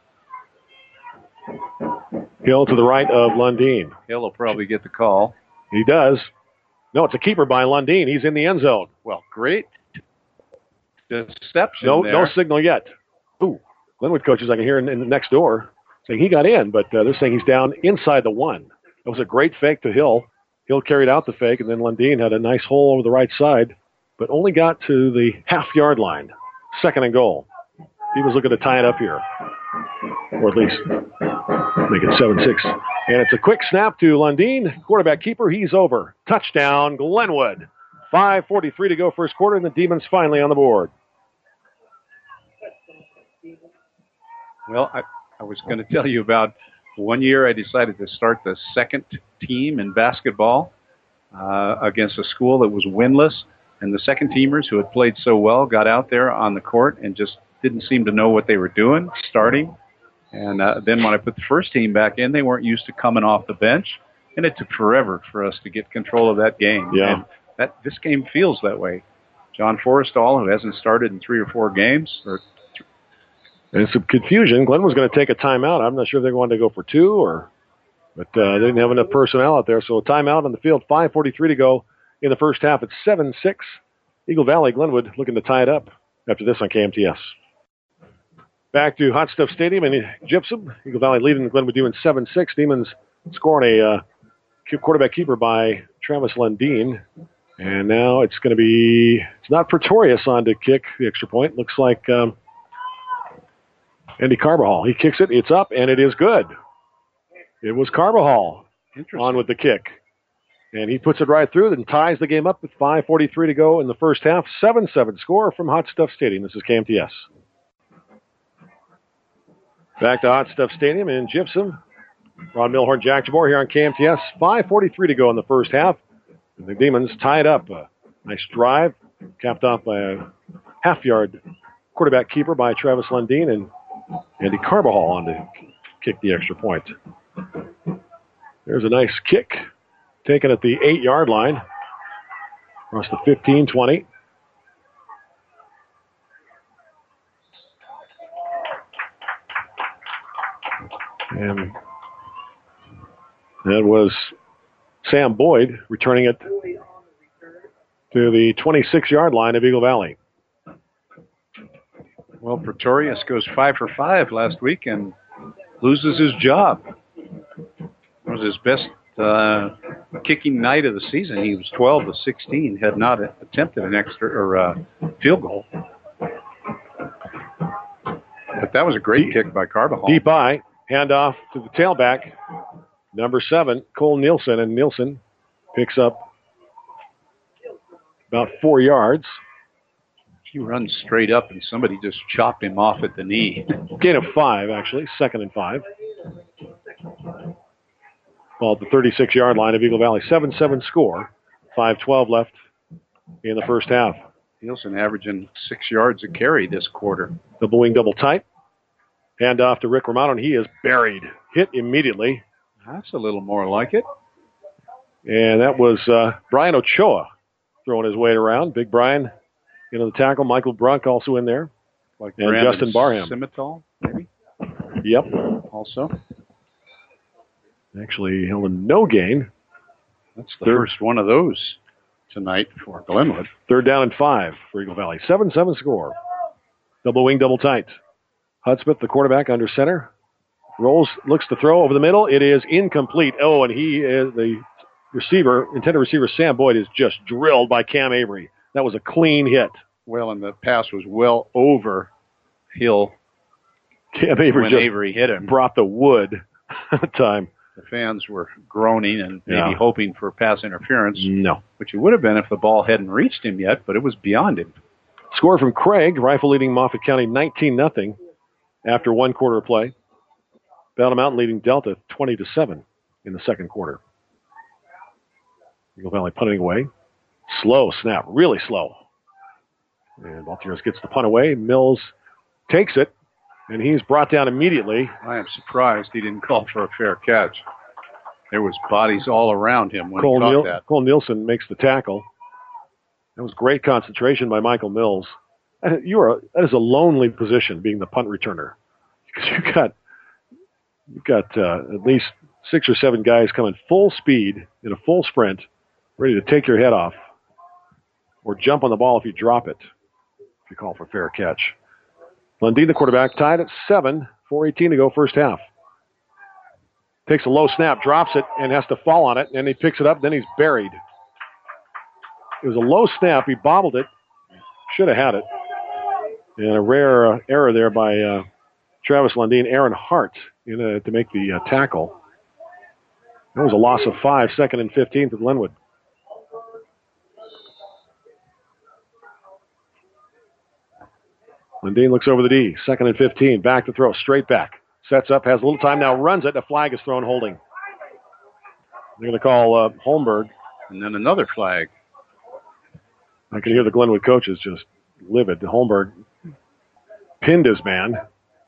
Hill to the right of Lundeen. Hill will probably get the call. He does. No, it's a keeper by Lundeen. He's in the end zone. Well, great deception there. No signal yet. Ooh, Glenwood coaches I can hear in the next door saying he got in, but they're saying he's down inside the 1. That was a great fake to Hill. Hill carried out the fake, and then Lundeen had a nice hole over the right side, but only got to the half-yard line. 2nd and goal. He was looking to tie it up here. Or at least make it 7-6. And it's a quick snap to Lundeen. Quarterback keeper, he's over. Touchdown, Glenwood. 5:43 to go first quarter, and the Demons finally on the board. Well, I was going to tell you about one year I decided to start the second team in basketball against a school that was winless. And the second teamers who had played so well got out there on the court and just didn't seem to know what they were doing, starting. And then when I put the first team back in, they weren't used to coming off the bench. And it took forever for us to get control of that game. Yeah. And this game feels that way. John Forrestall, who hasn't started in 3 or 4 games. And some confusion. Glenn was going to take a timeout. I'm not sure if they wanted to go for 2 or But they didn't have enough personnel out there, so a timeout on the field. 5:43 to go in the first half. It's 7-6. Eagle Valley, Glenwood looking to tie it up after this on KMTS. Back to Hot Stuff Stadium in Gypsum. Eagle Valley leading Glenwood doing 7-6. Demons scoring a quarterback keeper by Travis Lundeen. And now it's going to be, it's not Pretorius on to kick the extra point. Looks like Andy Carbajal. He kicks it, it's up, and it is good. It was Carbajal on with the kick. And he puts it right through and ties the game up with 5:43 to go in the first half. 7-7 score from Hot Stuff Stadium. This is KMTS. Back to Hot Stuff Stadium in Gypsum. Ron Milhorn, Jack Jabor here on KMTS. 5:43 to go in the first half. And the Demons tie it up. A nice drive, capped off by a half-yard quarterback keeper by Travis Lundeen, and Andy Carbajal on to kick the extra point. There's a nice kick taken at the 8-yard line across the 15-20. And that was Sam Boyd returning it to the 26-yard line of Eagle Valley. Well, Pretorius goes 5 for 5 last week and loses his job. It was his best kicking night of the season. He was 12 of 16, had not attempted an extra or field goal. But that was a great kick by Carbajal. Deep eye, handoff to the tailback, number 7, Cole Nielsen, and Nielsen picks up about 4 yards. He runs straight up, and somebody just chopped him off at the knee. Gain of 5, actually, 2nd and 5. Ball at the 36-yard line of Eagle Valley. 7-7 score. 5:12 left in the first half. Nielsen averaging 6 yards a carry this quarter. Double wing, double tight. Hand off to Rick Romano, and he is buried. Hit immediately. That's a little more like it. And that was Brian Ochoa throwing his weight around. Big Brian into the tackle. Michael Brunk also in there. Like and Brandon Justin Barham. Simmental, maybe? Yep. Also. Actually held a no gain. That's the first one of those tonight for Glenwood. 3rd down and 5 for Eagle Valley. 7-7 score. Double wing, double tight. Hudspeth, the quarterback, under center. Rolls, looks to throw over the middle. It is incomplete. Oh, and he is the receiver, intended receiver, Sam Boyd, is just drilled by Cam Avery. That was a clean hit. Well, and the pass was well over Hill. Cam Avery when just Avery hit him. Brought the wood at the time. The fans were groaning and maybe Yeah. hoping for pass interference. No. Which it would have been if the ball hadn't reached him yet, but it was beyond him. Score from Craig, rifle leading Moffat County 19-0 after 1 quarter of play. Battle Mountain leading Delta 20-7 in the second quarter. Eagle Valley punting away. Slow snap, really slow. And Baltier's gets the punt away. Mills takes it, and he's brought down immediately. I am surprised he didn't call for a fair catch. There was bodies all around him when he caught that. Cole Nielsen makes the tackle. That was great concentration by Michael Mills. That is a lonely position, being the punt returner, because you've got at least 6 or 7 guys coming full speed in a full sprint, ready to take your head off or jump on the ball if you drop it, if you call for fair catch. Lundeen, the quarterback, tied at 7, 4:18 to go first half. Takes a low snap, drops it, and has to fall on it, and he picks it up, then he's buried. It was a low snap. He bobbled it. Should have had it. And a rare error there by Travis Lundeen. Aaron Hart to make the tackle. That was a loss of 5, 2nd and 15 for Glenwood. Lundeen looks over the D. 2nd and 15. Back to throw. Straight back. Sets up. Has a little time now. Runs it. A flag is thrown holding. They're going to call Holmberg. And then another flag. I can hear the Glenwood coaches just livid. Holmberg pinned his man.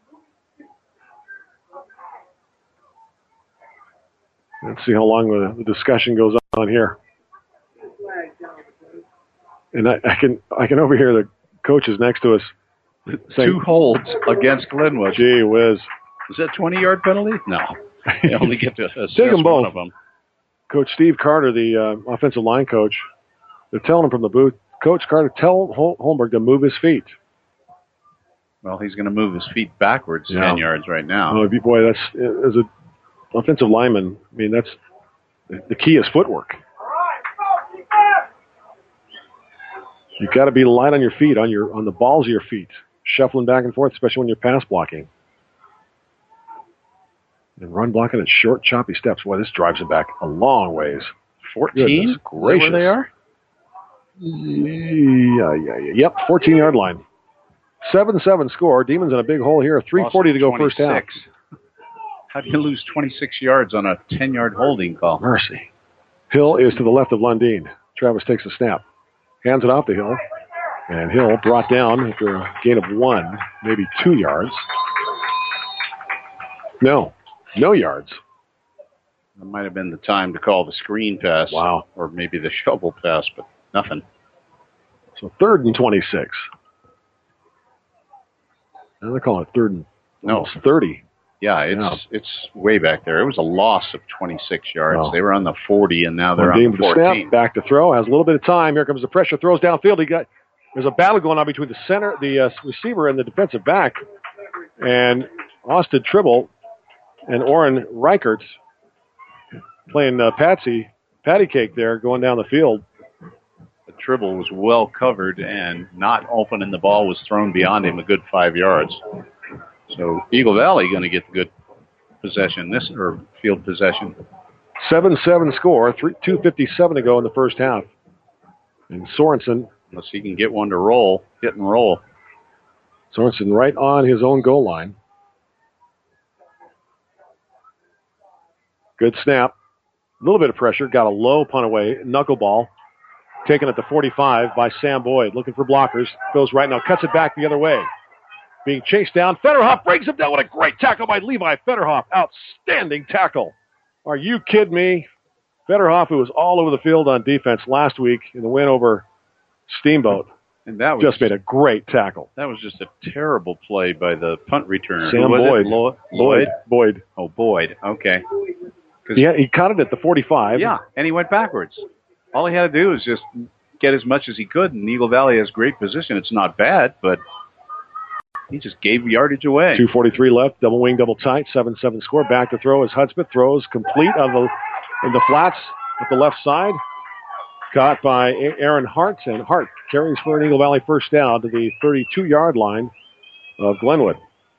Let's see how long the discussion goes on here. And I can overhear the coaches next to us saying, 2 holds against Glenwood. Gee whiz. Is that 20-yard penalty? No. They only get to assess Take them both. one of them. Coach Steve Carter, the offensive line coach, they're telling him from the booth, Coach Carter, tell Holmberg to move his feet. Well, he's going to move his feet backwards 10 yards right now. Oh, boy, that's, as an offensive lineman, I mean, that's, the key is footwork. You've got to be light on your feet, on the balls of your feet, shuffling back and forth, especially when you're pass blocking. And run blocking at short, choppy steps. Boy, this drives it back a long ways. 14? Gracious. Where they are? Yeah. Yep, 14-yard line. 7-7 score. Demons in a big hole here. 3:40 to go first half. How do you lose 26 yards on a 10-yard holding call? Mercy. Hill is to the left of Lundeen. Travis takes a snap. Hands it off to Hill. And Hill brought down after a gain of 1, maybe 2 yards. No yards. That might have been the time to call the screen pass. Wow. Or maybe the shovel pass, but nothing. So 3rd and 26. Now they're calling it 3rd and 30. Yeah, it's way back there. It was a loss of 26 yards. Oh. They were on the 40, and now they're on the 14. Snap, back to throw. Has a little bit of time. Here comes the pressure. Throws downfield. There's a battle going on between the receiver and the defensive back. And Austin Tribble and Orrin Reichert playing patty cake there, going down the field. The Tribble was well covered and not open, and the ball was thrown beyond him a good 5 yards. So Eagle Valley going to get the good possession, field possession. 7-7 score, 2:57 to go in the first half. And Sorensen, unless he can get one to roll, hit and roll. Sorensen right on his own goal line. Good snap. A little bit of pressure. Got a low punt away. Knuckleball. Taken at the 45 by Sam Boyd. Looking for blockers. Goes right now. Cuts it back the other way. Being chased down. Federhoff brings him down. What a great tackle by Levi Federhoff. Outstanding tackle. Are you kidding me? Federhoff, who was all over the field on defense last week in the win over Steamboat. And that was just made a great tackle. That was just a terrible play by the punt returner. Sam Boyd. Boyd. Oh, Boyd. Okay. He caught it at the 45. Yeah, and he went backwards. All he had to do was just get as much as he could, and Eagle Valley has great position. It's not bad, but he just gave yardage away. 2:43 left, double wing, double tight, 7-7 score. Back to throw as Hudspeth throws complete in the flats at the left side. Caught by Aaron Hart, and Hart carries for an Eagle Valley first down to the 32-yard line of Glenwood.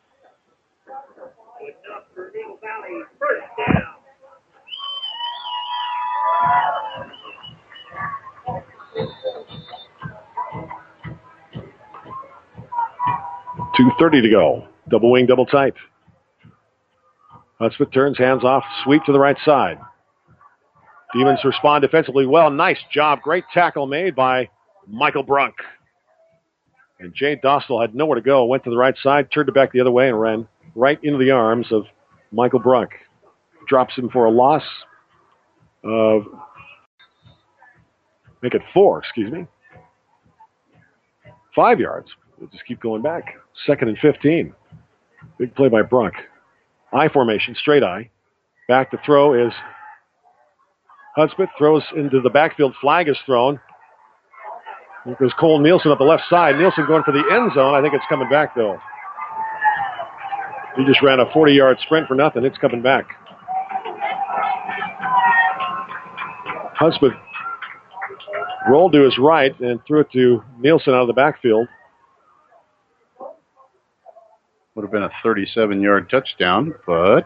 .230 to go. Double wing, double tight. Hudspeth turns, hands off, sweep to the right side. Demons respond defensively well. Nice job. Great tackle made by Michael Brunk. And Jay Dostal had nowhere to go. Went to the right side, turned it back the other way, and ran right into the arms of Michael Brunk. Drops him for a loss of, make it 4, 5 yards. We'll just keep going back. 2nd and 15. Big play by Brunk. I formation, straight I. Back to throw is Hudspeth. Throws into the backfield. Flag is thrown. Here goes Cole Nielsen up the left side. Nielsen going for the end zone. I think it's coming back, though. He just ran a 40-yard sprint for nothing. It's coming back. Hudspeth rolled to his right and threw it to Nielsen out of the backfield. Would have been a 37-yard touchdown, but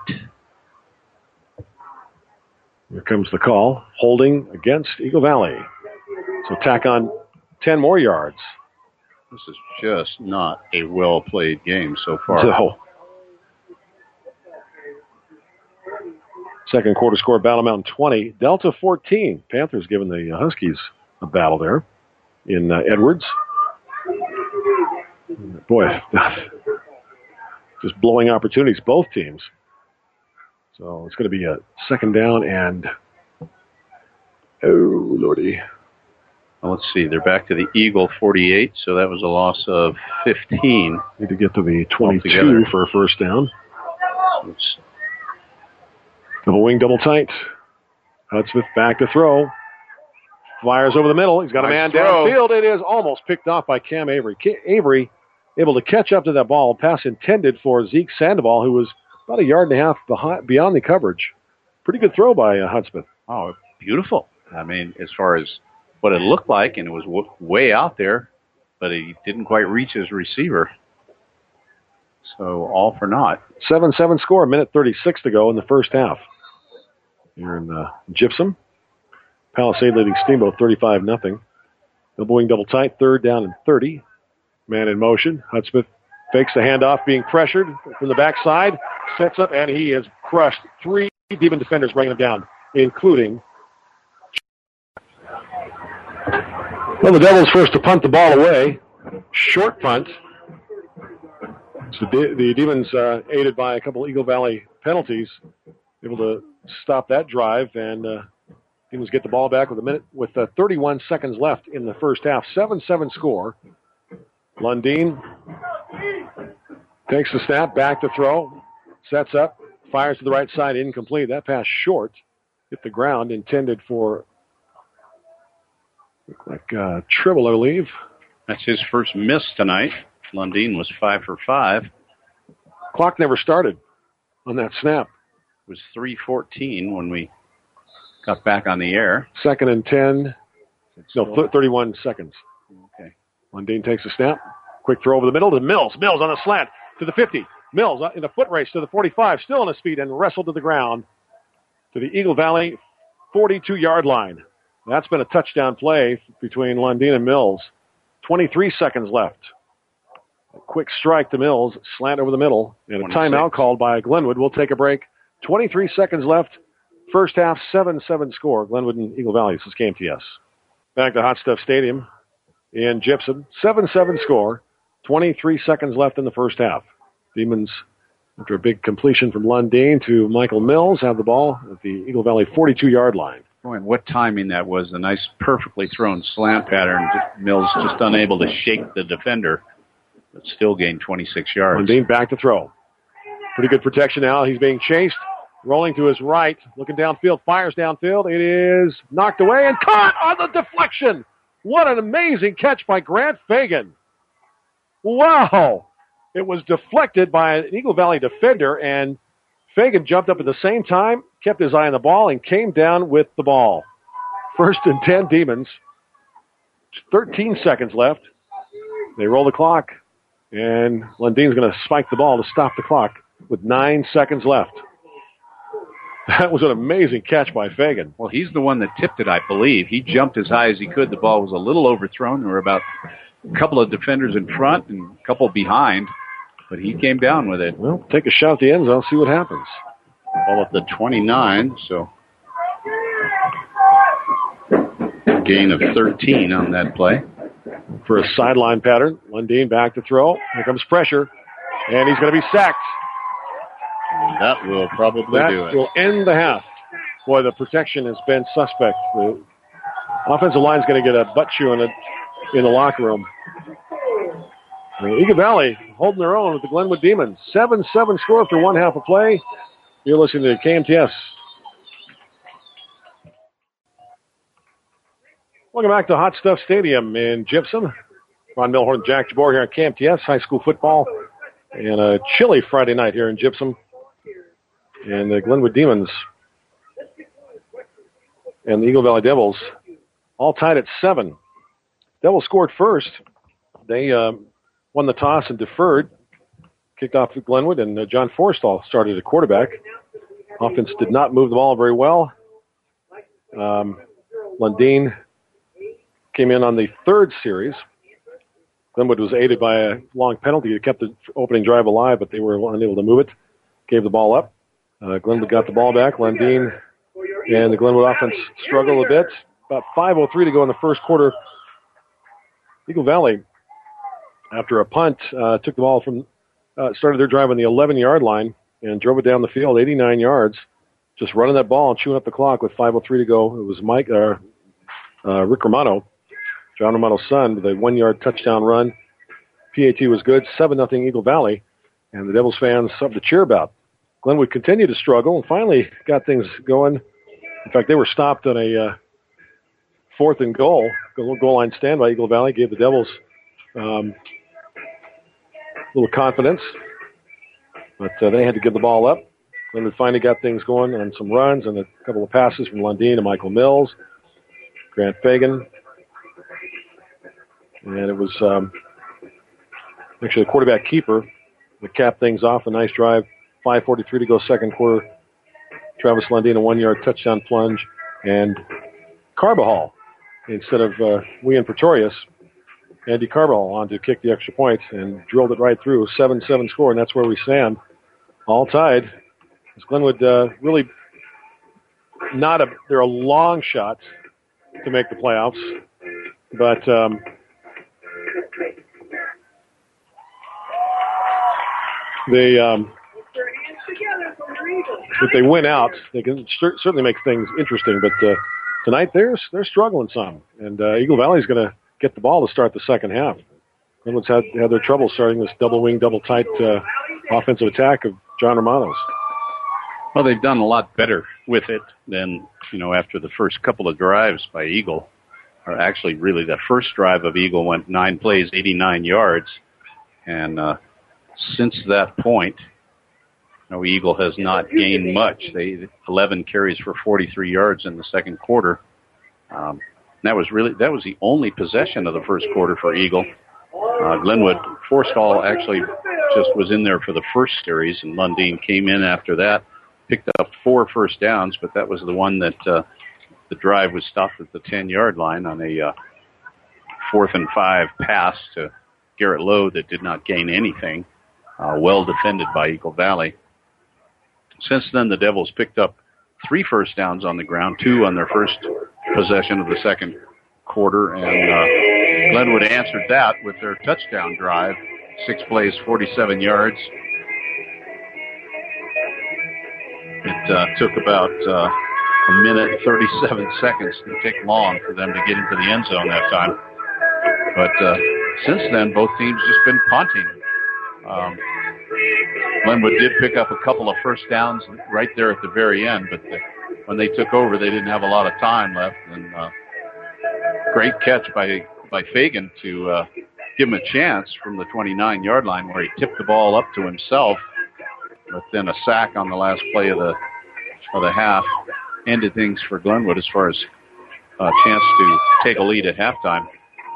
here comes the call. Holding against Eagle Valley. So tack on 10 more yards. This is just not a well-played game so far. So, second quarter score, Battle Mountain 20, Delta 14. Panthers giving the Huskies a battle there in Edwards. Boy, just blowing opportunities, both teams. So it's going to be a second down and, oh, Lordy. Well, let's see. They're back to the Eagle 48, so that was a loss of 15. Need to get to the 22 for a first down. Double wing, double tight. Hudspeth back to throw. Fires over the middle. He's got a man downfield. It is almost picked off by Cam Avery. Avery able to catch up to that ball. Pass intended for Zeke Sandoval, who was about a yard and a half beyond the coverage. Pretty good throw by Hudspeth. Oh, beautiful. I mean, as far as what it looked like, and it was way out there, but he didn't quite reach his receiver. So all for naught. 7-7 score, minute 36 to go in the first half. Here in Gypsum. Palisade leading Steamboat 35-0. Double wing, double tight, third down and 30. Man in motion. Hudspeth fakes the handoff, being pressured from the backside. Sets up, and he has crushed 3 Demon defenders, bringing him down, including... Well, the Devils first to punt the ball away. Short punt. So the Demons, aided by a couple Eagle Valley penalties, able to stop that drive, and Demons get the ball back with 31 seconds left in the first half. 7-7 score. Lundeen takes the snap, back to throw, sets up, fires to the right side, incomplete. That pass short, hit the ground, intended for Tribble, I believe. That's his first miss tonight. Lundeen was 5 for 5. Clock never started on that snap. It was 3:14 when we got back on the air. 2nd and 10. No, 31 seconds. Okay. Lundeen takes a snap. Quick throw over the middle to Mills. Mills on a slant to the 50. Mills in a foot race to the 45. Still on his feet and wrestled to the ground to the Eagle Valley 42-yard line. That's been a touchdown play between Lundeen and Mills. 23 seconds left. A quick strike to Mills, slant over the middle, and a 26. timeout called by Glenwood. We'll take a break. 23 seconds left. First half, 7-7 score. Glenwood and Eagle Valley. This is KMTS. Back to Hot Stuff Stadium in Gypsum. 7-7 score. 23 seconds left in the first half. Demons, after a big completion from Lundeen to Michael Mills, have the ball at the Eagle Valley 42-yard line. Boy, and what timing that was. A nice, perfectly thrown slant pattern. Mills just unable to shake the defender, but still gained 26 yards. Lundeen back to throw. Pretty good protection now. He's being chased. Rolling to his right. Looking downfield. Fires downfield. It is knocked away and caught on the deflection. What an amazing catch by Grant Fagan. Wow. It was deflected by an Eagle Valley defender, and Fagan jumped up at the same time, kept his eye on the ball, and came down with the ball. 1st and 10 Demons. 13 seconds left. They roll the clock, and Lundeen's going to spike the ball to stop the clock with 9 seconds left. That was an amazing catch by Fagan. Well, he's the one that tipped it, I believe. He jumped as high as he could. The ball was a little overthrown. There were about a couple of defenders in front and a couple behind, but he came down with it. Well, take a shot at the end zone, see what happens. Ball at the 29, so gain of 13 on that play. For a sideline pattern, Lundeen back to throw. Here comes pressure, and he's going to be sacked. And that will probably do it. That will end the half. Boy, the protection has been suspect. The offensive line's going to get a butt chew in the locker room. Eagle Valley holding their own with the Glenwood Demons. 7-7 score after one half of play. You're listening to KMTS. Welcome back to Hot Stuff Stadium in Gypsum. Ron Milhorn, Jack Jabor here on KMTS, high school football. And a chilly Friday night here in Gypsum. And the Glenwood Demons and the Eagle Valley Devils all tied at 7. Devils scored first. They won the toss and deferred. Kicked off to Glenwood, and John Forstall started at quarterback. Offense did not move the ball very well. Lundeen came in on the third series. Glenwood was aided by a long penalty. It kept the opening drive alive, but they were unable to move it. Gave the ball up. Glenwood got the ball back. Lundeen and the Glenwood offense struggled a bit. About 5:03 to go in the first quarter. Eagle Valley, after a punt, took the ball from, started their drive on the 11-yard line and drove it down the field, 89 yards, just running that ball and chewing up the clock with 5:03 to go. It was Rick Romano, John Romano's son, with a 1-yard touchdown run. PAT was good, 7-0 Eagle Valley, and the Devils fans something to cheer about. Glenwood continued to struggle and finally got things going. In fact, they were stopped on a 4th and goal line stand by Eagle Valley, gave the Devils a little confidence, but they had to give the ball up. Glenwood finally got things going on some runs and a couple of passes from Lundin and Michael Mills, Grant Fagan. And it was actually the quarterback keeper that capped things off. A nice drive, 5:43 to go second quarter. Travis Lundin, a 1-yard touchdown plunge. And Carbajal, instead of Wian Pretorius, Andy Carbajal on to kick the extra point and drilled it right through. 7-7 score, and that's where we stand. All tied. As Glenwood really they're a long shot to make the playoffs, but if they win out, they can certainly make things interesting. But tonight they're struggling some, and Eagle Valley's going to get the ball to start the second half. Glenwood's had their trouble starting this double wing, double tight offensive attack of John Romanos. Well, they've done a lot better with it than, after the first couple of drives by Eagle. Or actually, really, the first drive of Eagle went 9 plays, 89 yards. And since that point, Eagle has not gained much. They 11 carries for 43 yards in the second quarter. That was the only possession of the first quarter for Eagle. Glenwood, Forstall actually just was in there for the first series, and Lundin came in after that, picked up 4 first downs, but that was the one that the drive was stopped at the 10-yard line on a 4th and 5 pass to Garrett Lowe that did not gain anything. Well defended by Eagle Valley. Since then, the Devils picked up 3 first downs on the ground, 2 on their first possession of the second quarter, and Glenwood answered that with their touchdown drive, 6 plays, 47 yards. It took about a minute and 37 seconds. It didn't take long for them to get into the end zone that time. But since then, both teams just been punting. Glenwood did pick up a couple of first downs right there at the very end, but when they took over, they didn't have a lot of time left. And great catch by Fagan to give him a chance from the 29-yard line, where he tipped the ball up to himself. But then a sack on the last play of the half ended things for Glenwood as far as a chance to take a lead at halftime.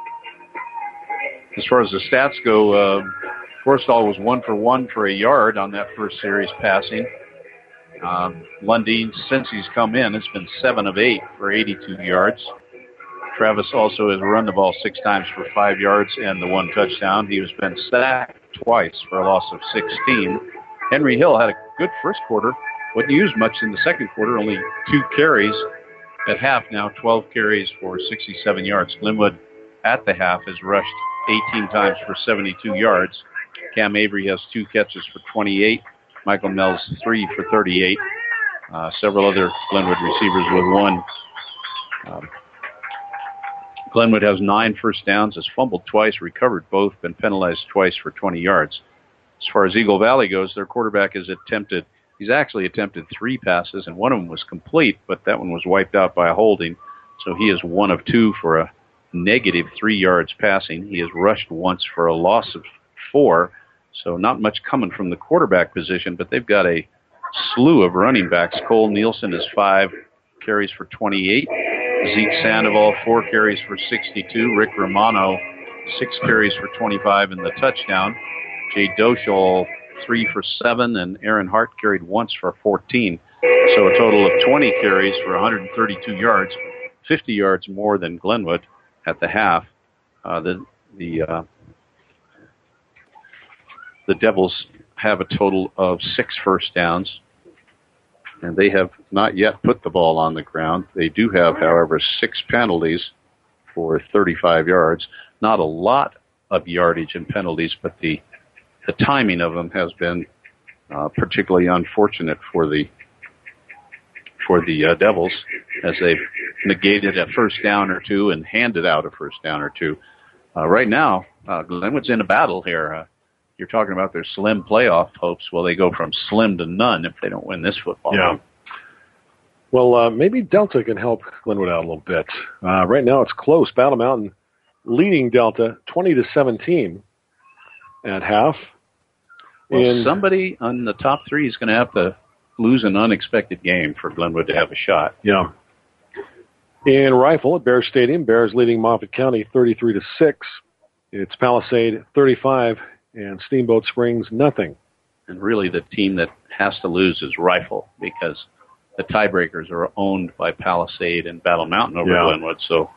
As far as the stats go, Forstall was 1 for 1 for a yard on that first series passing. Lundin, since he's come in, has been 7 of 8 for 82 yards. Travis also has run the ball 6 times for 5 yards and the 1 touchdown. He has been sacked twice for a loss of 16. Henry Hill had a good first quarter. Wasn't used much in the second quarter, only 2 carries at half now, 12 carries for 67 yards. Glenwood at the half has rushed 18 times for 72 yards. Cam Avery has 2 catches for 28. Michael Mills 3 for 38. Several other Glenwood receivers with 1. Glenwood has 9 first downs, has fumbled twice, recovered both, been penalized twice for 20 yards. As far as Eagle Valley goes, their quarterback he's actually attempted 3 passes, and one of them was complete, but that one was wiped out by a holding. So he is 1 of 2 for a negative 3 yards passing. He has rushed once for a loss of 4, so not much coming from the quarterback position, but they've got a slew of running backs. Cole Nielsen is 5 carries for 28. Zeke Sandoval, 4 carries for 62. Rick Romano, 6 carries for 25 and the touchdown. Jay Doschel, 3 for 7, and Aaron Hart carried once for 14. So a total of 20 carries for 132 yards, 50 yards more than Glenwood at the half. The Devils have a total of 6 first downs, and they have not yet put the ball on the ground. They do have, however, 6 penalties for 35 yards. Not a lot of yardage in penalties, but the timing of them has been particularly unfortunate for the Devils, as they've negated a first down or 2 and handed out a first down or 2. Right now, Glenwood's in a battle here. you're talking about their slim playoff hopes. Well, they go from slim to none if they don't win this football game. Well, maybe Delta can help Glenwood out a little bit. Right now it's close. Battle Mountain leading Delta 20-17 at half. Well, somebody on the top three is going to have to lose an unexpected game for Glenwood to have a shot. Yeah. In Rifle at Bears Stadium, Bears leading Moffat County 33-6. It's Palisade 35 and Steamboat Springs nothing. And really the team that has to lose is Rifle because the tiebreakers are owned by Palisade and Battle Mountain over Glenwood. So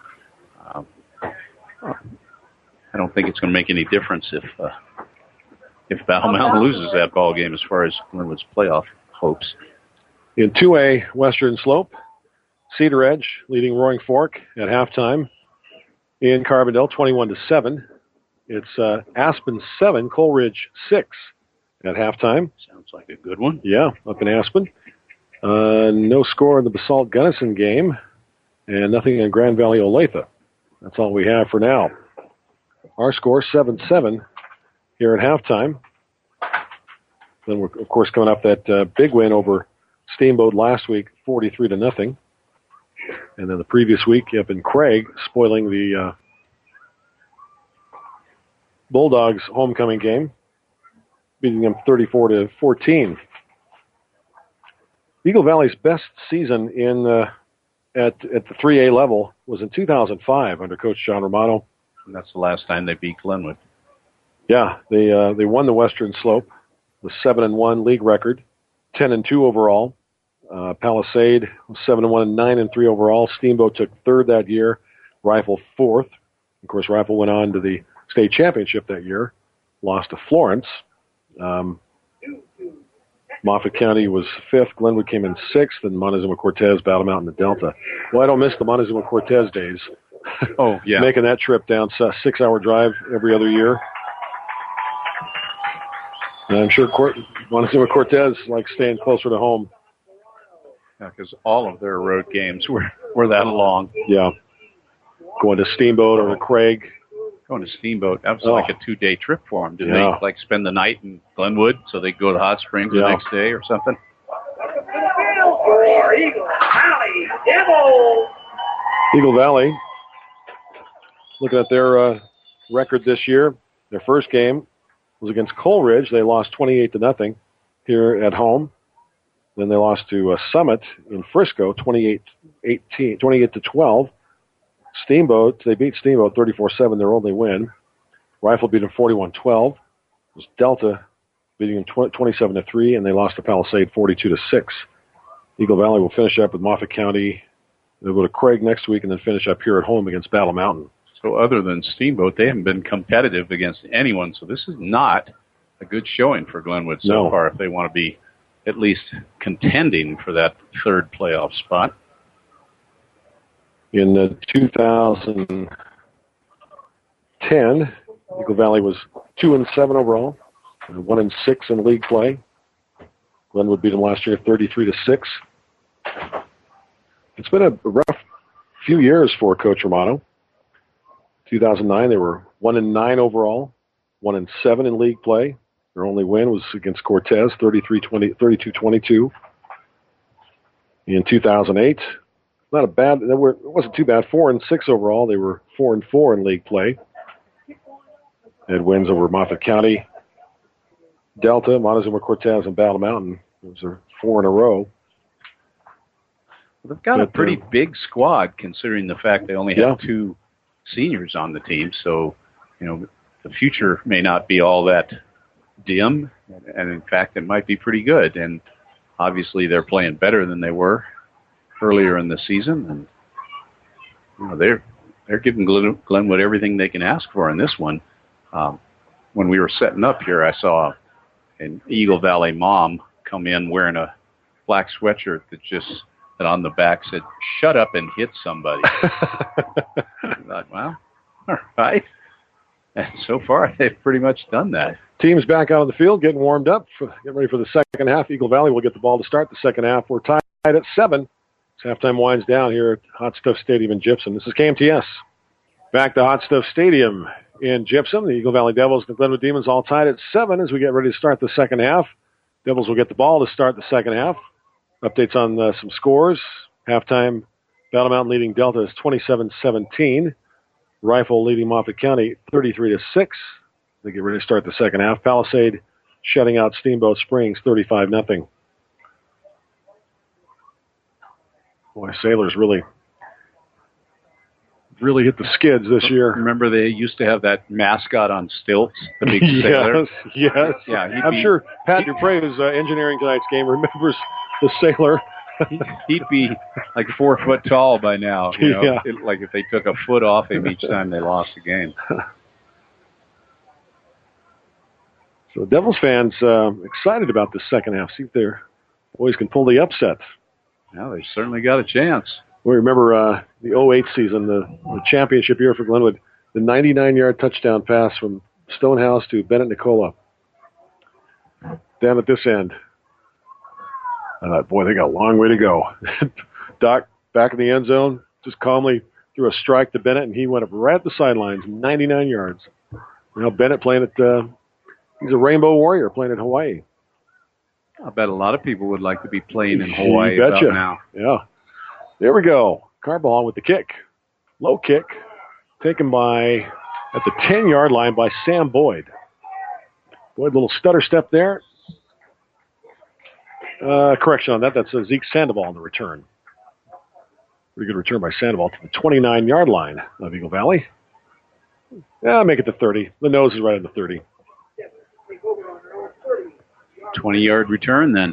I don't think it's going to make any difference if Battle Mountain loses that ball game as far as Glenwood's playoff hopes. In 2A Western Slope, Cedar Edge leading Roaring Fork at halftime. In Carbondale, 21-7. It's Aspen 7, Coleridge 6 at halftime. Sounds like a good one. Yeah, up in Aspen. No score in the Basalt Gunnison game, and nothing in Grand Valley Olathe. That's all we have for now. Our score 7-7 here at halftime. Then we're of course coming up that big win over Steamboat last week, 43-0. And then the previous week up in Craig, spoiling the Bulldogs homecoming game, beating them 34-14. Eagle Valley's best season in at the 3A level was in 2005 under Coach John Romano. And that's the last time they beat Glenwood. Yeah, they won the Western Slope, the 7-1 league record, 10-2 overall. Palisade was 7-1 and 9-3 overall. Steamboat took third that year. Rifle fourth. Of course, Rifle went on to the state championship that year. Lost to Florence. Moffat County was fifth. Glenwood came in sixth, and Montezuma Cortez, Battle Mountain, and Delta. Well, I don't miss the Montezuma Cortez days. Oh, yeah. Making that trip down, 6-hour drive every other year. And I'm sure Montezuma Cortez likes staying closer to home. Yeah, because all of their road games were that long. Yeah. Going to Steamboat or to Craig. Going to Steamboat, that was like a 2-day trip for them. Did they like spend the night in Glenwood so they go to Hot Springs the next day or something? Eagle Valley, looking at their record this year, their first game was against Coleridge. They lost 28-0 here at home. Then they lost to Summit in Frisco, 28-12. Steamboat, they beat Steamboat 34-7, their only win. Rifle beat them 41-12. It was Delta beating them 27-3, and they lost to Palisade 42-6. Eagle Valley will finish up with Moffat County. They'll go to Craig next week and then finish up here at home against Battle Mountain. So other than Steamboat, they haven't been competitive against anyone. So this is not a good showing for Glenwood so far if they want to be at least contending for that third playoff spot. In 2010, Eagle Valley was 2-7 overall, and 1-6 in league play. Glenwood beat them last year 33-6. It's been a rough few years for Coach Romano. 2009, they were 1-9 overall, 1-7 in league play. Their only win was against Cortez, 32-22. In 2008, not a bad. It wasn't too bad. 4-6 overall. They were 4-4 in league play. They had wins over Moffat County, Delta, Montezuma Cortez, and Battle Mountain. Those are 4 in a row. They've got a pretty big squad, considering the fact they only have 2 seniors on the team. So, the future may not be all that dim, and in fact, it might be pretty good. And obviously, they're playing better than they were earlier in the season, and they're giving Glenwood everything they can ask for in this one. When we were setting up here, I saw an Eagle Valley mom come in wearing a black sweatshirt that on the back said, "Shut up and hit somebody." I thought, well, all right. And so far, they've pretty much done that. Teams back out on the field, getting warmed up, getting ready for the second half. Eagle Valley will get the ball to start the second half. We're tied at 7. Halftime winds down here at Hot Stuff Stadium in Gypsum. This is KMTS. Back to Hot Stuff Stadium in Gypsum. The Eagle Valley Devils and the Glenwood Demons all tied at 7 as we get ready to start the second half. Devils will get the ball to start the second half. Updates on some scores. Halftime, Battle Mountain leading Delta is 27-17. Rifle leading Moffat County 33-6. They get ready to start the second half. Palisade shutting out Steamboat Springs 35-0. Boy, Sailors really hit the skids this year. Remember they used to have that mascot on stilts, the big sailor? Yes. Yeah, I'm sure Pat Dupre, who's engineering tonight's game, remembers the sailor. He'd be like 4 foot tall by now. You know? Yeah. Like if they took a foot off him each time they lost a game. So Devils fans excited about this second half. See if their boys can pull the upset. Yeah, they certainly got a chance. We remember the 08 season, the championship year for Glenwood, the 99-yard touchdown pass from Stonehouse to Bennett Nicola. Down at this end. I thought, boy, they got a long way to go. Doc, back in the end zone, just calmly threw a strike to Bennett, and he went up right at the sidelines, 99 yards. Now Bennett playing at, he's a Rainbow Warrior playing at Hawaii. I bet a lot of people would like to be playing in Hawaii about now. Yeah. There we go. Carball with the kick. Low kick. Taken by, at the 10-yard line by Sam Boyd. Boyd, little stutter step there. Correction on that. That's Zeke Sandoval on the return. Pretty good return by Sandoval to the 29-yard line of Eagle Valley. Yeah, make it to 30. The nose is right at the 30. 20-yard return then.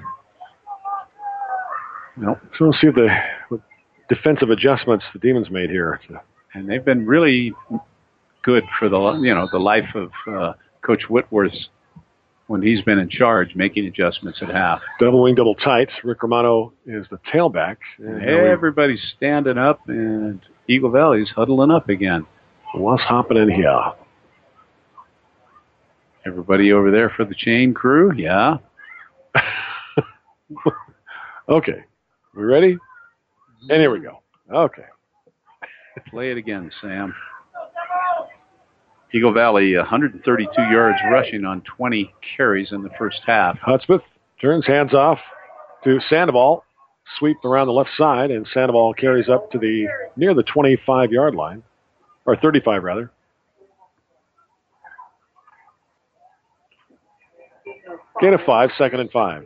Well, so we'll see what defensive adjustments the Demons made here. And they've been really good for the life of Coach Whitworth when he's been in charge, making adjustments at half. Double wing, double tight. Rick Romano is the tailback. And everybody's standing up, and Eagle Valley's huddling up again. What's happening here? Everybody over there for the chain crew? Yeah. Okay. We ready? And here we go. Okay. Play it again, Sam. Eagle Valley, 132 yards rushing on 20 carries in the first half. Hudspeth turns hands off to Sandoval. Sweep around the left side, and Sandoval carries up to near the 25-yard line. Or 35, rather. Gain of 5, 2nd and 5.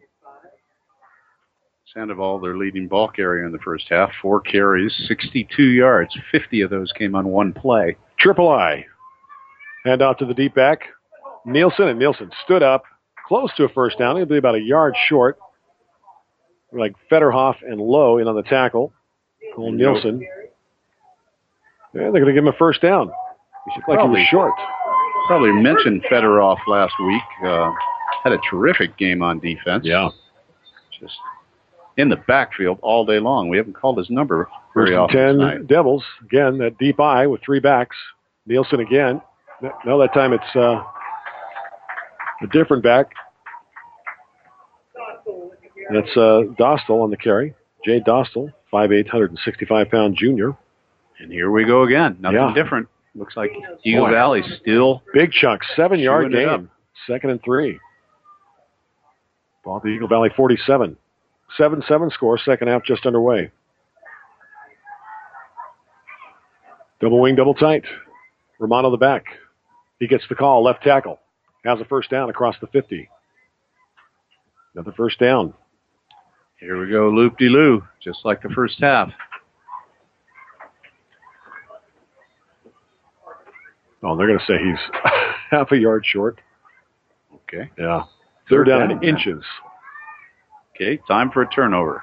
Sandoval, their leading ball carrier in the first half. 4 carries, 62 yards. 50 of those came on one play. Triple I. Hand off to the deep back. Nielsen, and Nielsen stood up close to a first down. He'll be about a yard short. Like Federhoff and Lowe in on the tackle. Cole Nielsen. Yeah, they're going to give him a first down. He was short. Probably mentioned Federoff last week. Had a terrific game on defense. Yeah. Just in the backfield all day long. We haven't called his number very often 10 tonight. Devils. Again, that deep I with 3 backs. Nielsen again. No, that time it's a different back. That's Dostal on the carry. Jay Dostal, 5'8", 165-pound junior. And here we go again. Nothing different. Looks like Eagle Valley still. Big chunk, 7-yard game. 2nd and 3. Ball to Eagle Valley 47. 7-7 score, second half just underway. Double wing, double tight. Romano the back. He gets the call, left tackle. Has a first down across the 50. Another first down. Here we go, loop-de-loo, just like the first half. Oh, they're going to say he's half a yard short. Okay. Yeah. Third down in inches. Okay, time for a turnover.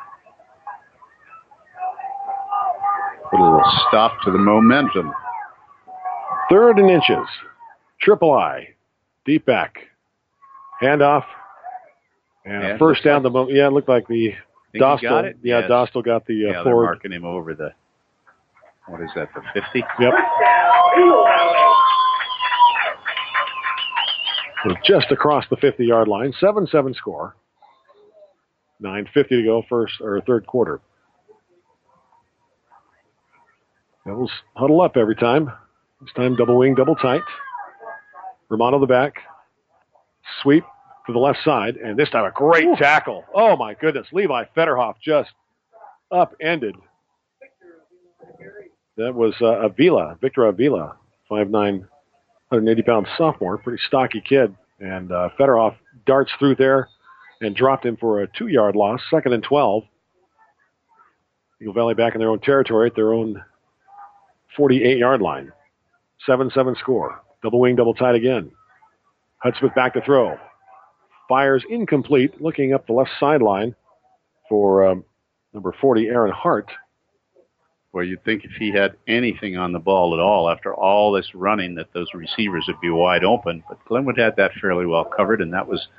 Put a little stop to the momentum. 3rd and inches. Triple I. Deep back. Handoff. And first down. It looked like the Dostal. Got it? Yeah, yes. Dostal got the they're forward. marking him over the, what is that, the 50? Yep. So just across the 50-yard line. 7-7 score. 9:50 to go, third quarter. Devils huddle up every time. This time double wing, double tight. Romano the back. Sweep to the left side, and this time a great tackle. Oh, my goodness. Levi Federhoff just upended. That was Victor Avila, 5'9", 180-pound sophomore, pretty stocky kid. And Federhoff darts through there and dropped him for a 2-yard loss, 2nd and 12. Eagle Valley back in their own territory at their own 48-yard line. 7-7 score. Double wing, double tight again. Hudspeth back to throw. Fires incomplete, looking up the left sideline for number 40, Aaron Hart. Well, you'd think if he had anything on the ball at all after all this running that those receivers would be wide open. But Glenwood had that fairly well covered, and that was,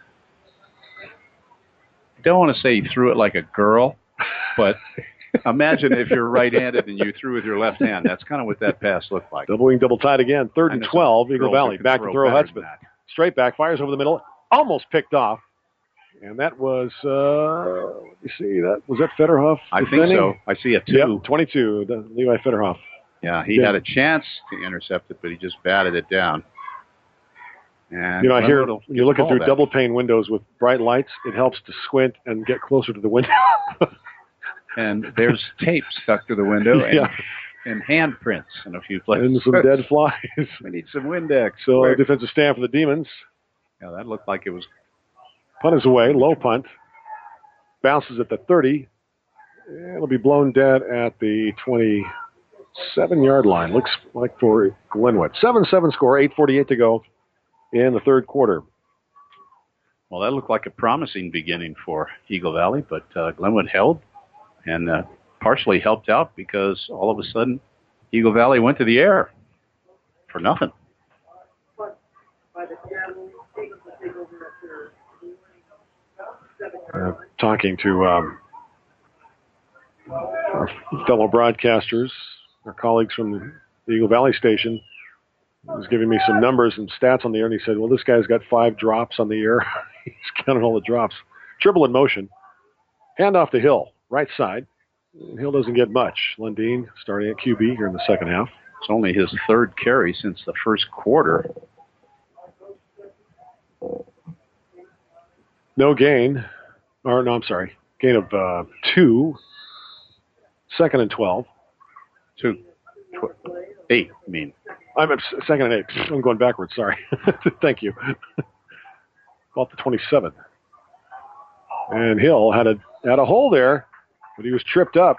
I don't want to say he threw it like a girl, but imagine if you're right-handed and you threw with your left hand. That's kind of what that pass looked like. Double wing, double tight again. 3rd and 12, Eagle Valley. Back to throw Hudspeth. Straight back, fires over the middle. Almost picked off. And that was, let me see, was that Federhoff? I think so. I see a 2. Yep, 22, Levi Federhoff. Yeah, he had a chance to intercept it, but he just batted it down. And I hear you're looking through double pane windows with bright lights. It helps to squint and get closer to the window. And there's tape stuck to the window and handprints in a few places. And some dead flies. We need some Windex. So a defensive stand for the Demons. Yeah, that looked like it was. Punt is away, low punt. Bounces at the 30. It'll be blown dead at the 27-yard line. Looks like for Glenwood. 7-7 score, 8:48 to go in the third quarter. Well, that looked like a promising beginning for Eagle Valley, but Glenwood held and partially helped out because all of a sudden Eagle Valley went to the air for nothing. Talking to our fellow broadcasters, our colleagues from the Eagle Valley station, he was giving me some numbers and stats on the air, and he said, well, this guy's got 5 drops on the air. He's counting all the drops. Dribble in motion. Hand off to Hill, right side. Hill doesn't get much. Lundeen starting at QB here in the second half. It's only his 3rd carry since the first quarter. No gain. Or, no, I'm sorry. Gain of 2. 2nd and 12. 8, I mean. I'm at 2nd and 8. I'm going backwards, sorry. Thank you. About the 27. And Hill had a hole there, but he was tripped up.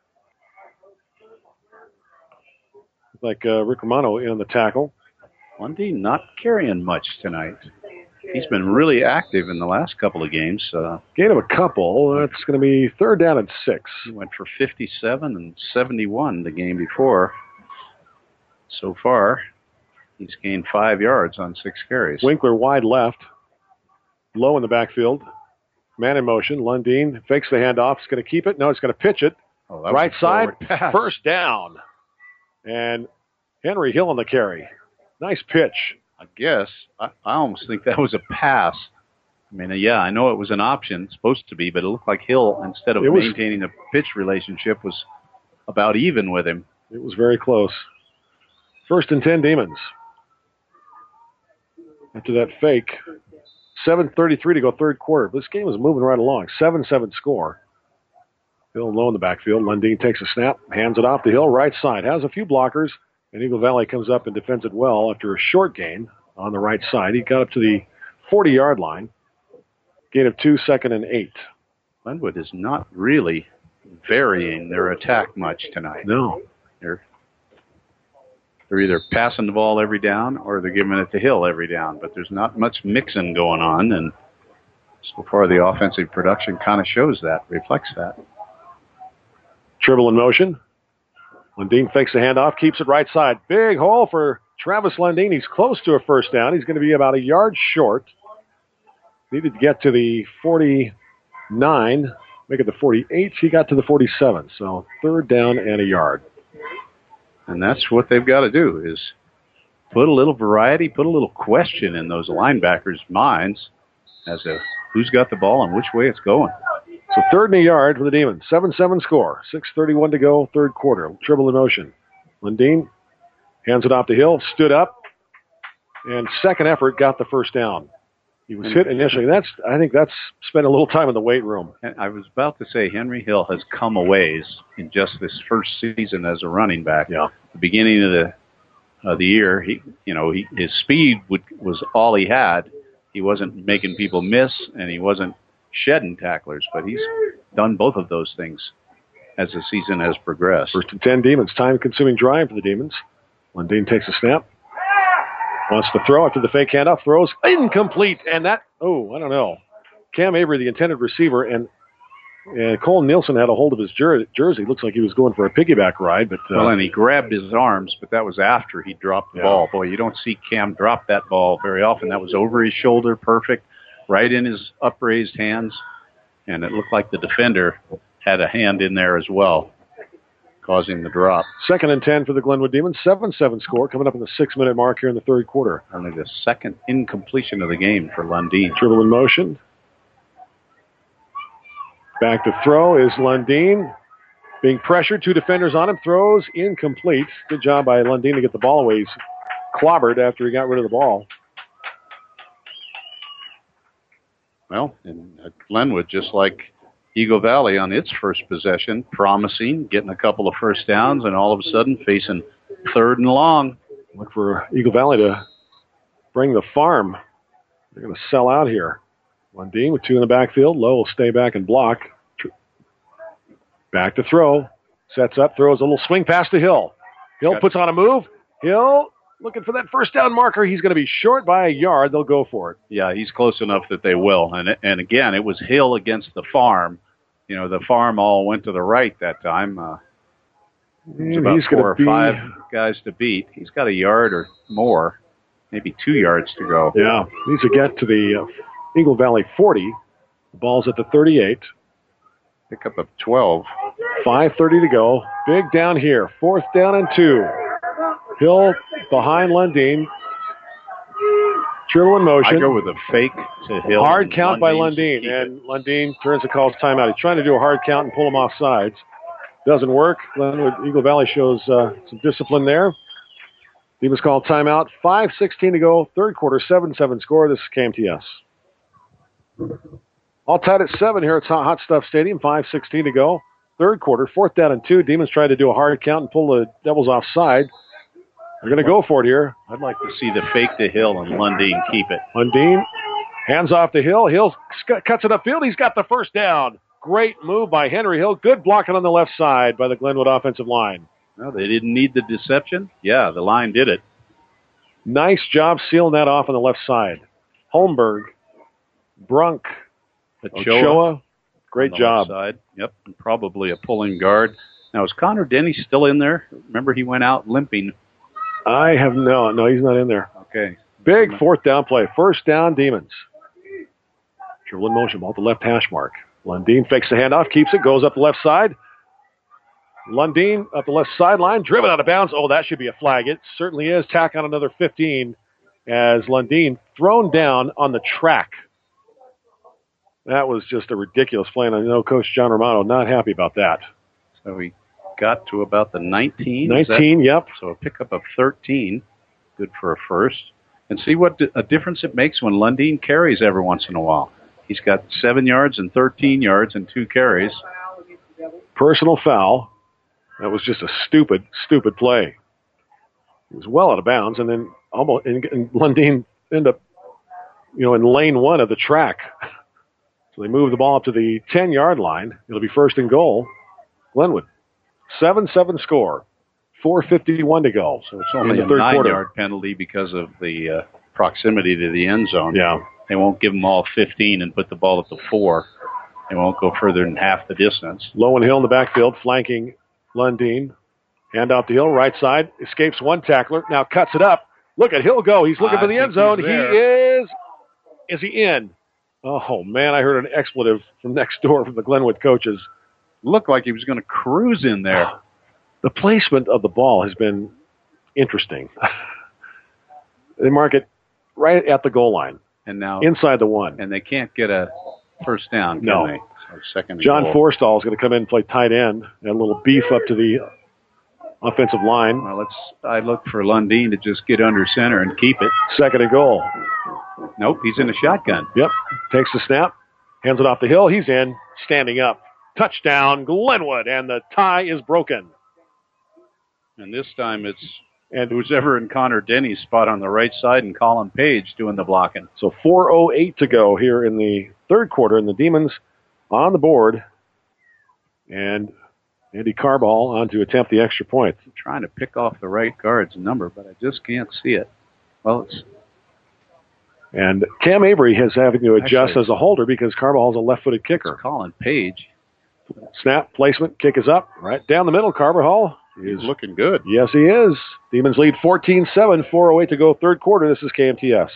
Like Rick Romano in on the tackle. Lundy not carrying much tonight. He's been really active in the last couple of games. Gain of a couple. That's going to be 3rd down and 6. He went for 57 and 71 the game before. So far, he's gained 5 yards on 6 carries. Winkler wide left. Low in the backfield. Man in motion. Lundeen fakes the handoff. He's going to keep it. No, he's going to pitch it. Right side. First down. And Henry Hill on the carry. Nice pitch. I guess. I almost think that was a pass. I mean, yeah, I know it was an option, supposed to be, but it looked like Hill, instead of maintaining a pitch relationship, was about even with him. It was very close. 1st and 10 Demons. After that fake, 7:33 to go third quarter. This game is moving right along. 7-7 score. Hill low in the backfield. Lundeen takes a snap, hands it off to Hill, right side. Has a few blockers, and Eagle Valley comes up and defends it well after a short gain on the right side. He got up to the 40-yard line. Gain of 2, 2nd and 8. Glenwood is not really varying their attack much tonight. No. They're either passing the ball every down or they're giving it to Hill every down, but there's not much mixing going on, and so far the offensive production kind of shows that, reflects that. Dribble in motion. Lundeen fakes the handoff, keeps it right side. Big hole for Travis Lundeen. He's close to a first down. He's going to be about a yard short. Needed to get to the 49, make it the 48. He got to the 47, so 3rd down and a yard. And that's what they've got to do, is put a little variety, put a little question in those linebackers' minds as to who's got the ball and which way it's going. So 3rd and a yard for the Demons. 7-7 score. 6:31 to go, third quarter. Dribble in motion. Lundeen Hands it off to Hill, stood up, and second effort got the first down. He was hit initially. I think that's spent a little time in the weight room. And I was about to say Henry Hill has come a ways in just this first season as a running back. Yeah. The beginning of the year, his speed was all he had. He wasn't making people miss, and he wasn't shedding tacklers, but he's done both of those things as the season has progressed. First and 10 Demons. Time-consuming drive for the Demons. Lundeen takes a snap. Wants to throw after the fake handoff. Throws incomplete. And that, I don't know. Cam Avery, the intended receiver, and Cole Nielsen had a hold of his jersey. Looks like he was going for a piggyback ride. But and he grabbed his arms, but that was after he dropped the ball. Boy, you don't see Cam drop that ball very often. That was over his shoulder, perfect, right in his upraised hands. And it looked like the defender had a hand in there as well, causing the drop. Second and 10 for the Glenwood Demons. 7-7 score coming up in the 6-minute mark here in the third quarter. Only the second incompletion of the game for Lundeen. Dribble in motion. Back to throw is Lundeen. Being pressured, two defenders on him. Throws incomplete. Good job by Lundeen to get the ball away. He's clobbered after he got rid of the ball. Well, and Glenwood, just like Eagle Valley on its first possession, promising, getting a couple of first downs, and all of a sudden facing third and long. Look for Eagle Valley to bring the farm. They're going to sell out here. Lundeen with two in the backfield. Lowe will stay back and block. Back to throw. Sets up, throws a little swing pass to Hill. Hill puts on a move. Hill looking for that first down marker. He's going to be short by a yard. They'll go for it. Yeah, he's close enough that they will. And again, it was Hill against the farm. The farm all went to the right that time. There's about 4 or 5 guys to beat. He's got a yard or more, maybe 2 yards to go. Yeah, needs to get to the Eagle Valley 40. The ball's at the 38. Pick up a 12. 5:30 to go. Big down here. 4th down and 2. Hill behind Lundeen. Dribble in motion. I go with a fake to Hill. Hard count by Lundeen. And Lundeen turns the call timeout. He's trying to do a hard count and pull him off sides. Doesn't work. Glenwood Eagle Valley shows some discipline there. Demons call timeout. 5:16 to go. Third quarter. 7-7 score. This is KMTS. All tied at 7 here at Hot Stuff Stadium. 5:16 to go. Third quarter. 4th down and 2. Demons tried to do a hard count and pull the Devils offside. They're going to go for it here. I'd like to see the fake to Hill and Lundeen keep it. Lundeen hands off to Hill. Hill cuts it upfield. He's got the first down. Great move by Henry Hill. Good blocking on the left side by the Glenwood offensive line. Well, they didn't need the deception. Yeah, the line did it. Nice job sealing that off on the left side. Holmberg, Brunk, Ochoa. Great job. Side. Yep, and probably a pulling guard. Now, is Connor Denny still in there? Remember, he went out limping. I have no, he's not in there. Okay. Big 4th down play. First down, Demons. Dribble in motion, ball at the left hash mark. Lundeen fakes the handoff, keeps it, goes up the left side. Lundeen up the left sideline, driven out of bounds. Oh, that should be a flag. It certainly is. Tack on another 15 as Lundeen thrown down on the track. That was just a ridiculous play, and I know Coach John Romano not happy about that. So we got to about the 19. 19, yep. So a pickup of 13. Good for a first. And see what a difference it makes when Lundeen carries every once in a while. He's got 7 yards and 13 yards and 2 carries. Personal foul. That was just a stupid play. He was well out of bounds, and then almost and Lundeen ended up, in lane 1 of the track. So they move the ball up to the 10-yard line. It'll be first and goal. Glenwood. 7-7 score. 4:51 to go. So it's only a 9-yard penalty because of the proximity to the end zone. Yeah. They won't give them all 15 and put the ball at the 4. They won't go further than half the distance. Lowe and Hill in the backfield, flanking Lundeen. Hand off to Hill, right side. Escapes one tackler. Now cuts it up. Look at Hill go. He's looking for the end zone. He is. Is he in? Oh, man, I heard an expletive from next door from the Glenwood coaches. Looked like he was going to cruise in there. The placement of the ball has been interesting. They mark it right at the goal line. And now inside the 1. And they can't get a first down, can they? So second John goal. Forstall is going to come in and play tight end. And a little beef up to the offensive line. Well, I look for Lundeen to just get under center and keep it. Second and goal. Nope, he's in a shotgun. Yep. Takes the snap, hands it off the hill. He's in, standing up. Touchdown, Glenwood, and the tie is broken. And this time it's who's ever in Connor Denny's spot on the right side and Colin Page doing the blocking. So 4:08 to go here in the third quarter, and the Demons on the board. And Andy Carball on to attempt the extra point. I'm trying to pick off the right guard's number, but I just can't see it. Well, and Cam Avery is having to adjust as a holder because Carball's a left-footed kicker. Colin Page. Snap, placement, kick is up. Right down the middle, Carball. He's looking good. Yes, he is. Demons lead 14-7, 4:08 to go third quarter. This is KMTS.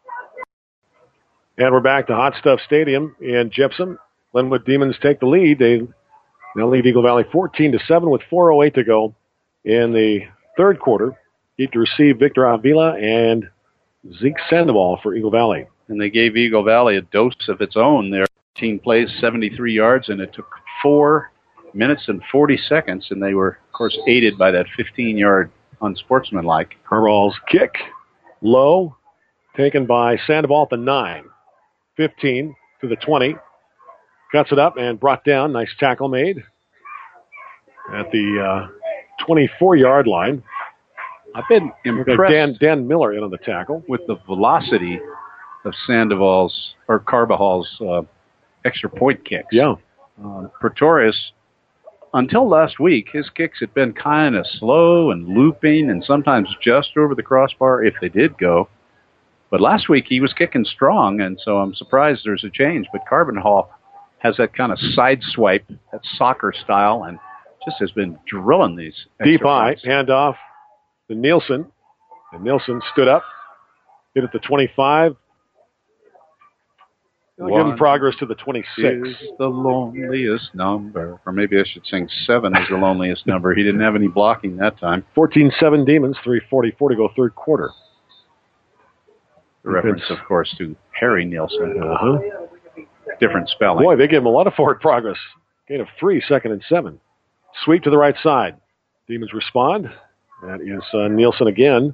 And we're back to Hot Stuff Stadium in Gypsum. Glenwood Demons take the lead. They now lead Eagle Valley 14-7 with 4:08 to go in the third quarter. Deep to receive Victor Avila and Zeke Sandoval for Eagle Valley. And they gave Eagle Valley a dose of its own there. 18 plays, 73 yards, and it took 4 minutes and 40 seconds, and they were, of course, aided by that 15-yard unsportsmanlike. Carball's kick, low, taken by Sandoval at the 9. 15 to the 20. Cuts it up and brought down. Nice tackle made at the 24-yard line. I've been impressed. Dan Miller in on the tackle. With the velocity of Sandoval's or Carvajal's extra point kicks. Yeah. Pretorius, until last week, his kicks had been kind of slow and looping and sometimes just over the crossbar if they did go. But last week he was kicking strong, and so I'm surprised there's a change. But Carbajal has that kind of side swipe, that soccer style, and just has been drilling these. Deep eye, handoff to Nielsen. And Nielsen stood up, hit at the 25. Give him progress to the 26. Is the loneliest number. Or maybe I should sing 7 is the loneliest number. He didn't have any blocking that time. 14-7 Demons, 3:44 to go third quarter. The reference, of course, to Harry Nielsen. Uh-huh. Different spelling. Boy, they gave him a lot of forward progress. Gain of 3, second and 7. Sweep to the right side. Demons respond. That is Nielsen again.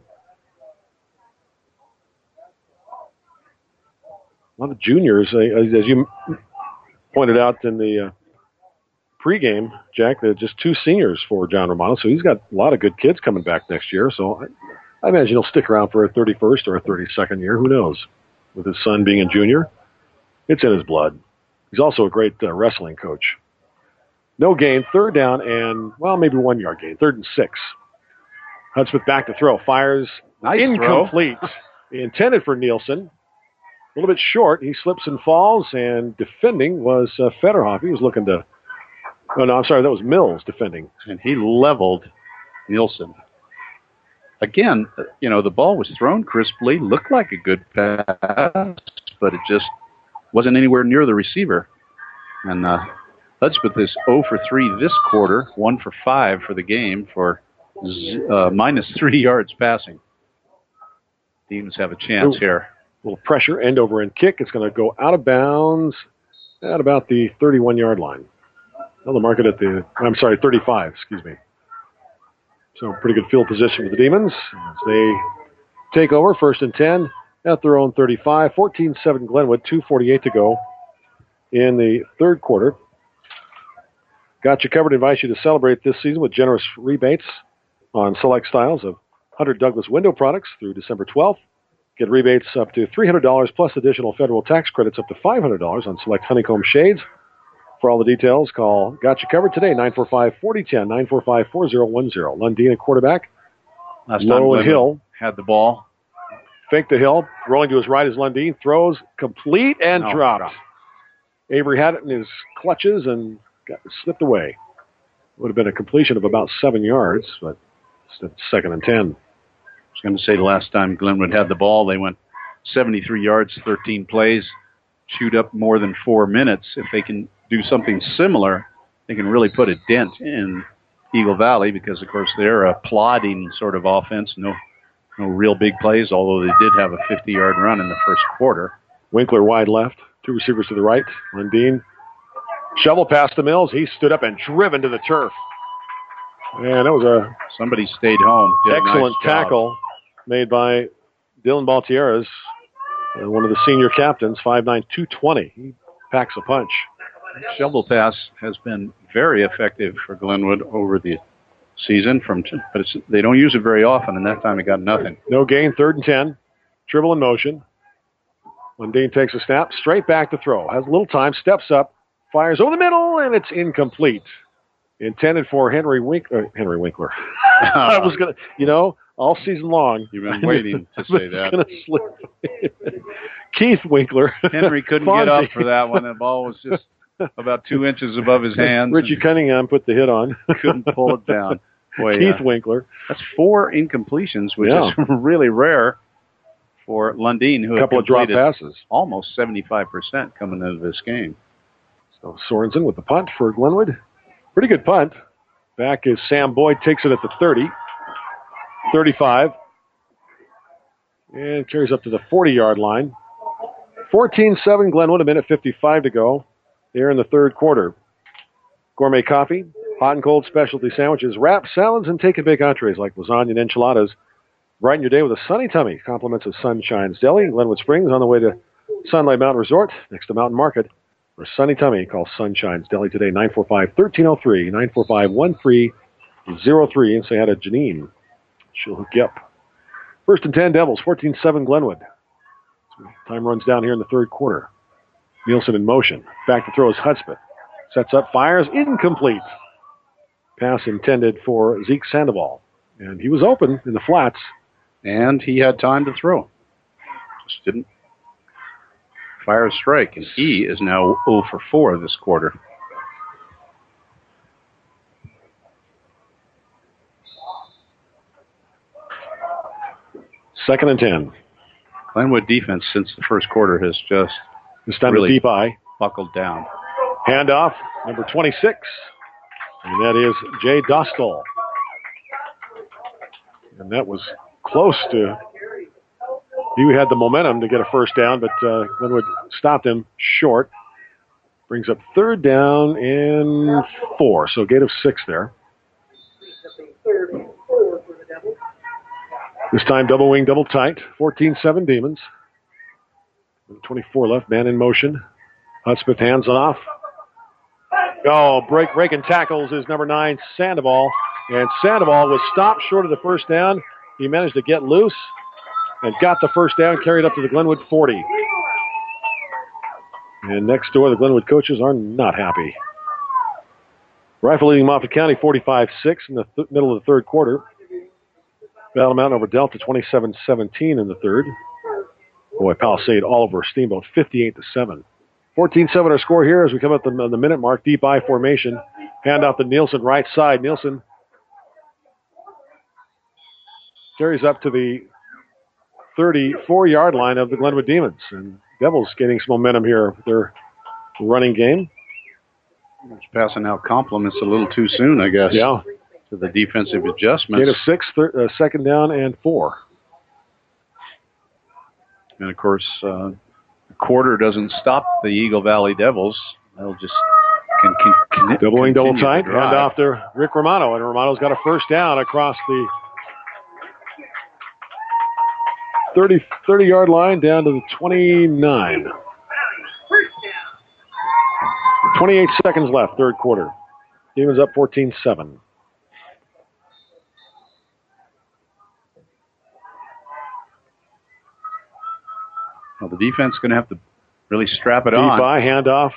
A lot of juniors, as you pointed out in the pregame, Jack, they're just 2 seniors for John Romano, so he's got a lot of good kids coming back next year. So I imagine he'll stick around for a 31st or a 32nd year. Who knows? With his son being a junior, it's in his blood. He's also a great wrestling coach. No gain, third down, and, well, maybe 1 yard gain, 3rd and 6. Hudspeth back to throw, fires, nice incomplete. Intended for Nielsen. A little bit short. He slips and falls, and defending was Federhoff. He was looking to... Oh, no, I'm sorry. That was Mills defending. And he leveled Nielsen. Again, the ball was thrown crisply, looked like a good pass, but it just wasn't anywhere near the receiver. And Hudspeth is 0 for 3 this quarter, 1 for 5 for the game for minus 3 yards passing. Demons have a chance here. A little pressure, end over end kick. It's going to go out of bounds at about the 31-yard line. They'll mark it at 35, excuse me. So pretty good field position for the Demons as they take over, 1st and 10 at their own 35. 14-7 Glenwood, 2:48 to go in the third quarter. Got You Covered invites you to celebrate this season with generous rebates on select styles of Hunter Douglas window products through December 12th. Get rebates up to $300 plus additional federal tax credits up to $500 on select Honeycomb shades. For all the details, call Got You Covered today, 945-4010, 945-4010. Lundeen at quarterback. Low and Hill. Had the ball. Fake the Hill. Rolling to his right is Lundeen. Throws complete and dropped. Avery had it in his clutches and slipped away. Would have been a completion of about 7 yards, but it's 2nd and 10. I was going to say the last time Glenwood had the ball, they went 73 yards, 13 plays, chewed up more than 4 minutes. If they can do something similar, they can really put a dent in Eagle Valley because, of course, they're a plodding sort of offense. No real big plays, although they did have a 50-yard run in the first quarter. Winkler wide left, 2 receivers to the right. Lundeen shovel past the Mills. He stood up and driven to the turf. And that was somebody stayed home. Did excellent a nice tackle made by Dylan Baltieres, one of the senior captains, 5'9", 220. He packs a punch. Shovel pass has been very effective for Glenwood over the season, but they don't use it very often, and that time it got nothing. No gain, 3rd and 10. Dribble in motion. Lundeen takes a snap, straight back to throw. Has a little time, steps up, fires over the middle, and it's incomplete. Intended for Henry Winkler. I was going to, all season long. You've been waiting to say that. Gonna slip. Keith Winkler. Henry couldn't get up for that one. The ball was just about 2 inches above his hands. Richie Cunningham put the hit on. Couldn't pull it down. Boy, Keith Winkler. That's 4 incompletions, which is really rare for Lundeen, who a couple of drop passes. Almost 75% coming into this game. So Sorensen with the punt for Glenwood. Pretty good punt. Back is Sam Boyd, takes it at the 30. 35. And carries up to the 40-yard line. 14-7 Glenwood, 1:55 to go. Here in the third quarter. Gourmet coffee, hot and cold specialty sandwiches, wraps, salads, and take-and-bake entrees like lasagna and enchiladas. Brighten your day with a sunny tummy. Compliments of Sunshine's Deli, Glenwood Springs, on the way to Sunlight Mountain Resort, next to Mountain Market. For a sunny tummy, call Sunshine's Deli today, 945-1303, 945-1303, and say hi to Janine. She'll hook you up. 1st and 10 Devils, 14-7 Glenwood. Time runs down here in the third quarter. Nielsen in motion. Back to throw is Hudspeth. Sets up, fires, incomplete. Pass intended for Zeke Sandoval. And he was open in the flats. And he had time to throw. Just didn't fire a strike. And he is now 0 for 4 this quarter. Second and 10. Glenwood defense since the first quarter has just this time really deep eye. Buckled down. Handoff, number 26. And that is Jay Dostal. And that was close to... He had the momentum to get a first down, but Glenwood stopped him short. Brings up 3rd down and 4. So gain of 6 there. This time double wing, double tight. 14-7 Demons. 24 left, man in motion. Hudspeth hands off. Breaking tackles is number 9, Sandoval. And Sandoval was stopped short of the first down. He managed to get loose and got the first down, carried up to the Glenwood 40. And next door, the Glenwood coaches are not happy. Rifle leading Moffat County 45-6 in the middle of the third quarter. Battle Mountain over Delta 27-17 in the third. Boy, Palisade all over Steamboat 58-7. 14-7 our score here as we come up on the minute mark. Deep eye formation. Hand off to Nielsen, right side. Nielsen carries up to the 34-yard line of the Glenwood Demons. And Devils getting some momentum here with their running game. It's passing out compliments a little too soon, I guess. Yeah. To the defensive adjustments. Gain of 6, second down and 4. And, of course, the quarter doesn't stop the Eagle Valley Devils. They'll just double wing, double tight. Hand off to Rick Romano. And Romano's got a first down across the 30-yard line down to the 29. 28 seconds left, third quarter. Demons up 14-7. Well, the defense is going to have to really strap it on. Deep eye, handoff.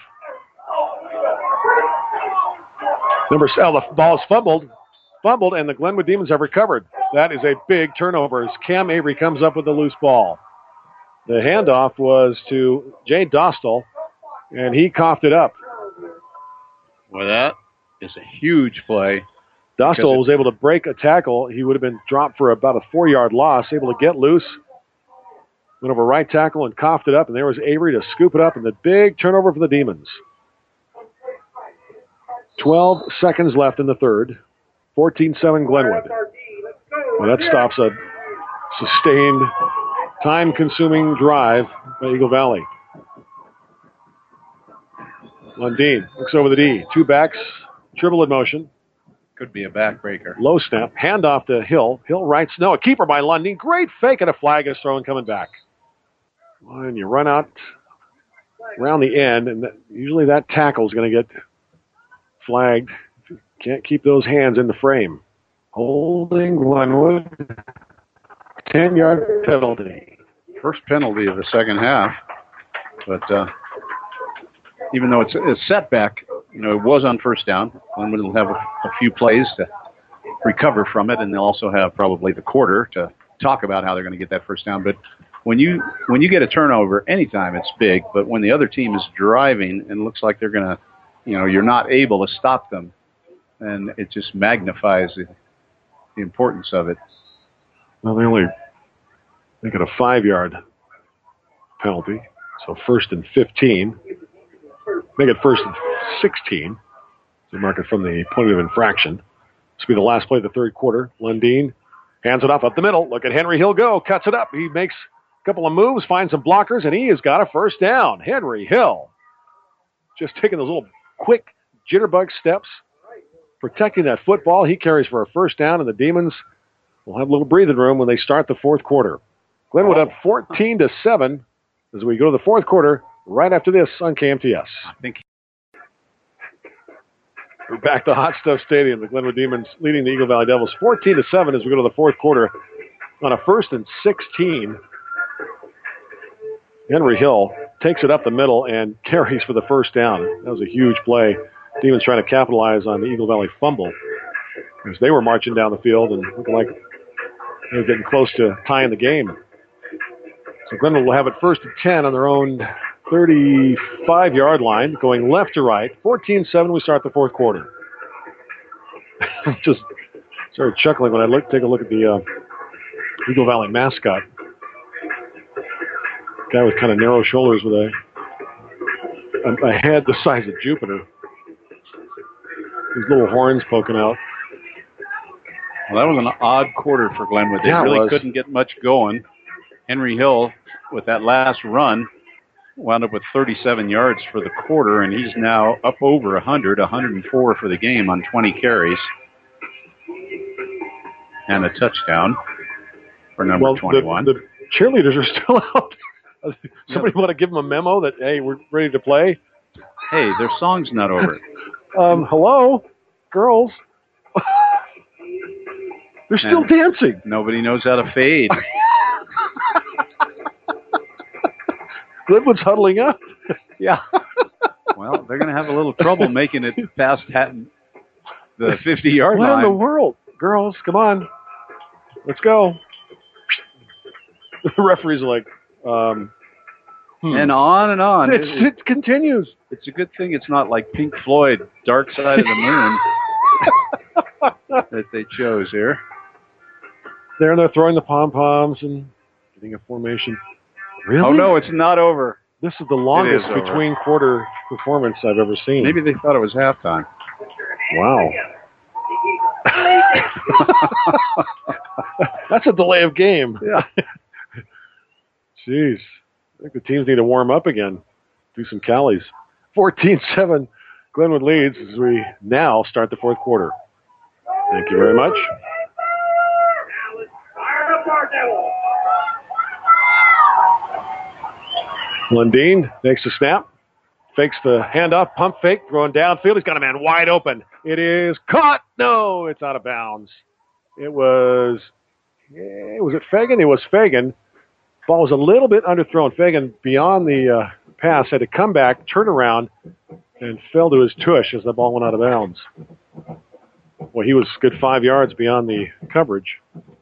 The ball is fumbled, and the Glenwood Demons have recovered. That is a big turnover as Cam Avery comes up with the loose ball. The handoff was to Jay Dostal, and he coughed it up. Well, that is a huge play. Dostal was able to break a tackle. He would have been dropped for about a 4-yard loss, able to get loose. Went over right tackle and coughed it up, and there was Avery to scoop it up, and the big turnover for the Demons. 12 seconds left in the third. 14-7 Glenwood. Well, that stops a sustained, time-consuming drive by Eagle Valley. Lundeen looks over the D. 2 backs, triple in motion. Could be a backbreaker. Low snap, handoff to Hill. Hill right, no, a keeper by Lundeen. Great fake, and a flag is thrown coming back. And you run out around the end, and usually that tackle is going to get flagged. Can't keep those hands in the frame. Holding Glenwood, 10-yard penalty. First penalty of the second half, but even though it's a setback, it was on first down. Glenwood will have a few plays to recover from it, and they'll also have probably the quarter to talk about how they're going to get that first down. But when you get a turnover, anytime it's big, but when the other team is driving and looks like they're going to, you're not able to stop them, and it just magnifies the importance of it. Well, they only make it a 5-yard penalty, so 1st and 15. Make it 1st and 16. So mark it from the point of infraction. This will be the last play of the third quarter. Lundeen hands it off up the middle. Look at Henry Hill go. Cuts it up. He makes a couple of moves, finds some blockers, and he has got a first down. Henry Hill just taking those little quick jitterbug steps, protecting that football. He carries for a first down, and the Demons will have a little breathing room when they start the fourth quarter. Glenwood up 14-7 as we go to the fourth quarter right after this on KMTS. I think we're back to Hot Stuff Stadium. The Glenwood Demons leading the Eagle Valley Devils 14-7 as we go to the fourth quarter on a 1st and 16. Henry Hill takes it up the middle and carries for the first down. That was a huge play. Demons trying to capitalize on the Eagle Valley fumble because they were marching down the field and looking like they were getting close to tying the game. So Glenwood will have it 1st and 10 on their own 35-yard line, going left to right. 14-7, we start the fourth quarter. Just started chuckling when I take a look at the Eagle Valley mascot. Guy with kind of narrow shoulders with a head the size of Jupiter. His little horns poking out. Well, that was an odd quarter for Glenwood. They really couldn't get much going. Henry Hill, with that last run, wound up with 37 yards for the quarter, and he's now up over 104 for the game on 20 carries. And a touchdown for number 21. The cheerleaders are still out. Somebody want to give them a memo that, hey, we're ready to play? Hey, their song's not over. Hello, girls. They're still dancing. Nobody knows how to fade. Glenwood's huddling up. Yeah. Well, they're going to have a little trouble making it past the 50-yard line. What in the world? Girls, come on. Let's go. The referee's like, And on and on. It continues. It's a good thing it's not like Pink Floyd, Dark Side of the Moon, that they chose here. They're throwing the pom-poms and getting a formation. Really? Oh, no, it's not over. This is the longest between quarter performance I've ever seen. Maybe they thought it was halftime. Wow. That's a delay of game. Yeah. Jeez. I think the teams need to warm up again. Do some callies. 14-7. Glenwood leads as we now start the fourth quarter. Thank you very much. Lundeen makes the snap. Fakes the handoff, pump fake, throwing downfield. He's got a man wide open. It is caught. No, it's out of bounds. Was it Fagan? It was Fagan. Ball was a little bit underthrown. Fagan, beyond the pass, had to come back, turn around, and fell to his tush as the ball went out of bounds. Well, he was good 5 yards beyond the coverage.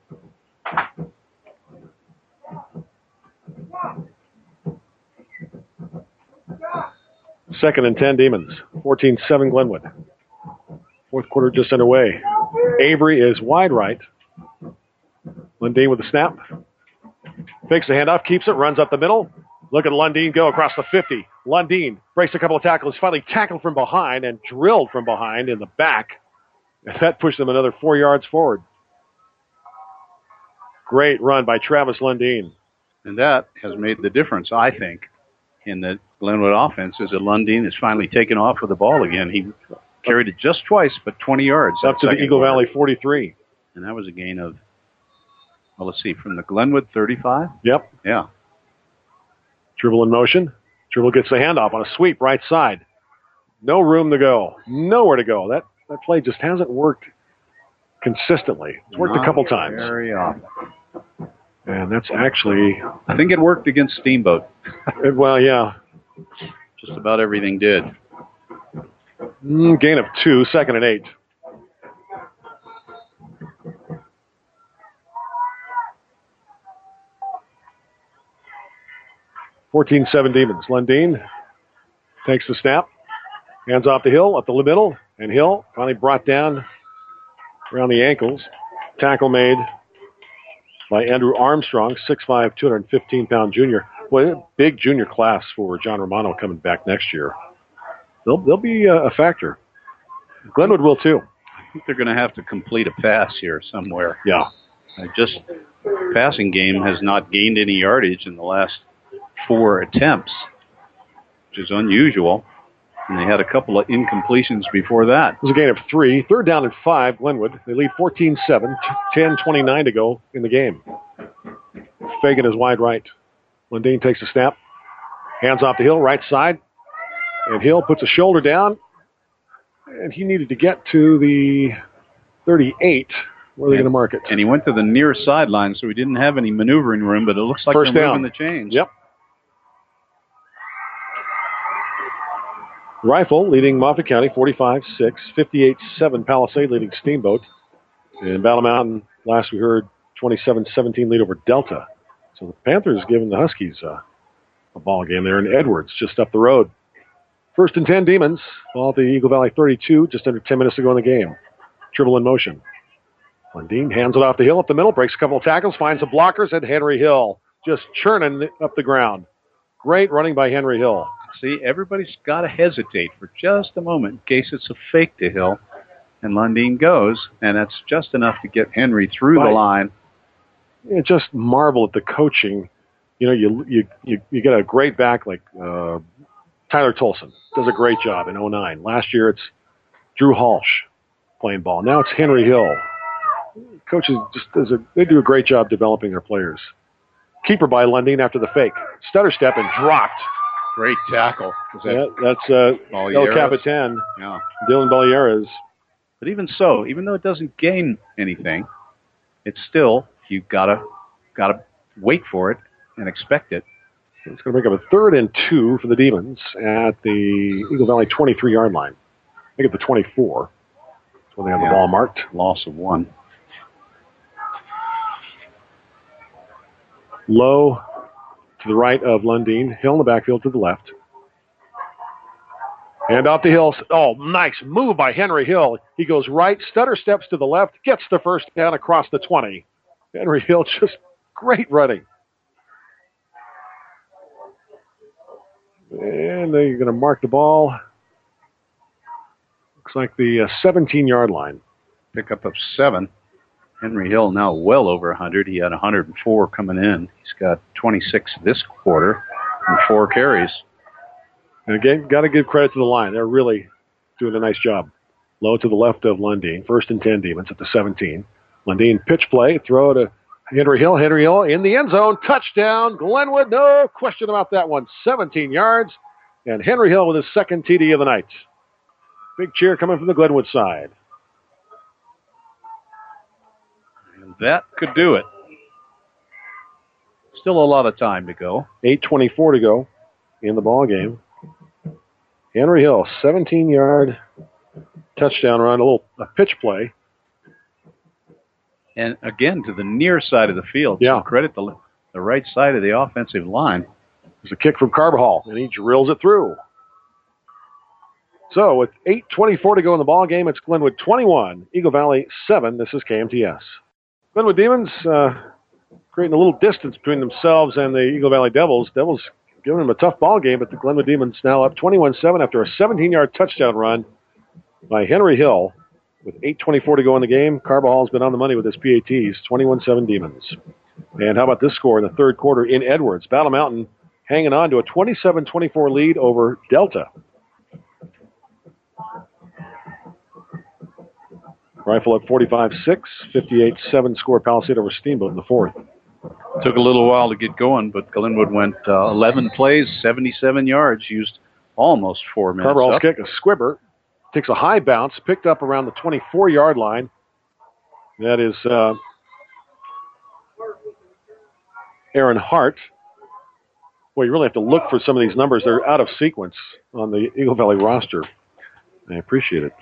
Second and 10, Demons. 14-7, Glenwood. Fourth quarter just underway. Avery is wide right. Lundeen with the snap. Fakes the handoff, keeps it, runs up the middle. Look at Lundeen go across the 50. Lundeen breaks a couple of tackles, finally tackled from behind and drilled from behind in the back. And that pushed them another 4 yards forward. Great run by Travis Lundeen. And that has made the difference, I think, in the Glenwood offense, is that Lundeen is finally taken off with the ball again. He carried it just twice, but 20 yards. Up to the Eagle Valley 43. And that was a gain of, well, let's see, from the Glenwood 35? Yep. Yeah. Tribble in motion. Tribble gets the handoff on a sweep right side. No room to go. Nowhere to go. That play just hasn't worked consistently. It's worked a couple times. Very often. And that's actually... I think it worked against Steamboat. Well, yeah. Just about everything did. Gain of 2, 2nd and 8. (14-7) Demons. Lundeen takes the snap. Hands off to Hill up the middle. And Hill finally brought down around the ankles. Tackle made by Andrew Armstrong, 6'5", 215-pound junior. Well, big junior class for John Romano coming back next year. They'll be a factor. Glenwood will too. I think they're going to have to complete a pass here somewhere. Yeah. Just passing game has not gained any yardage in the last 4 attempts, which is unusual. And they had a couple of incompletions before that. It was a gain of 3. 3rd down and 5, Glenwood. They lead 14-7, 10:29 to go in the game. Fagan is wide right. Lundeen takes a snap. Hands off to Hill, right side. And Hill puts a shoulder down. And he needed to get to the 38. Where are they going to mark it? And he went to the near sideline, so he didn't have any maneuvering room, but it looks like First they're down. moving the chains. Yep. Rifle leading Moffat County 45-6, 58-7 Palisade leading Steamboat. And Battle Mountain, last we heard, 27-17 lead over Delta. So the Panthers giving the Huskies a ball game there in Edwards, just up the road. 1st and 10 Demons, ball at the Eagle Valley 32, just under 10 minutes to go in the game. Tribble in motion. Lundeen hands it off the Hill up the middle, breaks a couple of tackles, finds the blockers, and Henry Hill just churning up the ground. Great running by Henry Hill. See, everybody's got to hesitate for just a moment in case it's a fake to Hill. And Lundeen goes, and that's just enough to get Henry through the line. You just marvel at the coaching. You know, you get a great back like Tyler Tolson. Does a great job in 09. Last year it's Drew Halsh playing ball. Now it's Henry Hill. Coaches just they do a great job developing their players. Keeper by Lundeen after the fake. Stutter step and dropped. Great tackle. That's El Capitan, yeah. Dylan Balieras. But even so, even though it doesn't gain anything, it's still, you've got to wait for it and expect it. It's going to make up a 3rd and 2 for the Demons at the Eagle Valley 23-yard line. Make it the 24. That's when they have the ball marked. Loss of 1. Low to the right of Lundeen. Hill in the backfield to the left. And off the Hill. Oh, nice move by Henry Hill. He goes right, stutter steps to the left, gets the first down across the 20. Henry Hill just great running. And they're going to mark the ball. Looks like the 17-yard line. Pickup of 7. Henry Hill now well over 100. He had 104 coming in. He's got 26 this quarter and 4 carries. And again, got to give credit to the line. They're really doing a nice job. Low to the left of Lundeen. 1st and 10 Demons at the 17. Lundeen pitch play. Throw to Henry Hill. Henry Hill in the end zone. Touchdown. Glenwood. No question about that one. 17 yards. And Henry Hill with his 2nd TD of the night. Big cheer coming from the Glenwood side. And that could do it. Still a lot of time to go. 8:24 to go in the ball game. Henry Hill, 17-yard touchdown run, a pitch play. And again, to the near side of the field. Yeah. So credit the right side of the offensive line. There's a kick from Carbajal, and he drills it through. So with 8:24 to go in the ball game, it's Glenwood 21, Eagle Valley 7. This is KMTS. Glenwood Demons creating a little distance between themselves and the Eagle Valley Devils. Devils giving them a tough ball game, but the Glenwood Demons now up 21-7 after a 17-yard touchdown run by Henry Hill. With 8:24 to go in the game, Carvajal's been on the money with his PATs, 21-7 Demons. And how about this score in the 3rd quarter in Edwards? Battle Mountain hanging on to a 27-24 lead over Delta. Rifle up 45-6, 58-7 score Palisade over Steamboat in the fourth. Took a little while to get going, but Glenwood went 11 plays, 77 yards, used almost 4 minutes. Carverhall's kick, a squibber, takes a high bounce, picked up around the 24-yard line. That is Aaron Hart. Well, you really have to look for some of these numbers. They're out of sequence on the Eagle Valley roster. I appreciate it.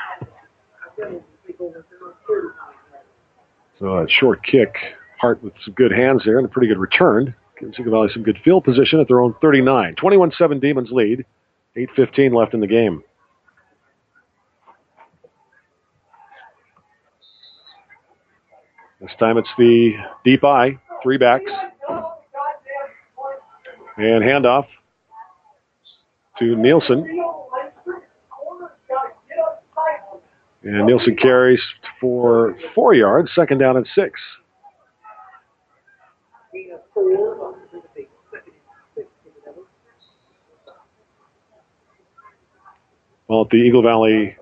So a short kick. Hart with some good hands there and a pretty good return. Gives Eagle Valley some good field position at their own 39. 21-7 Demons lead. 8:15 left in the game. This time it's the deep eye. 3 backs. And handoff to Nielsen. And Nielsen carries for 4 yards, second down and 6. Well, at the Eagle Valley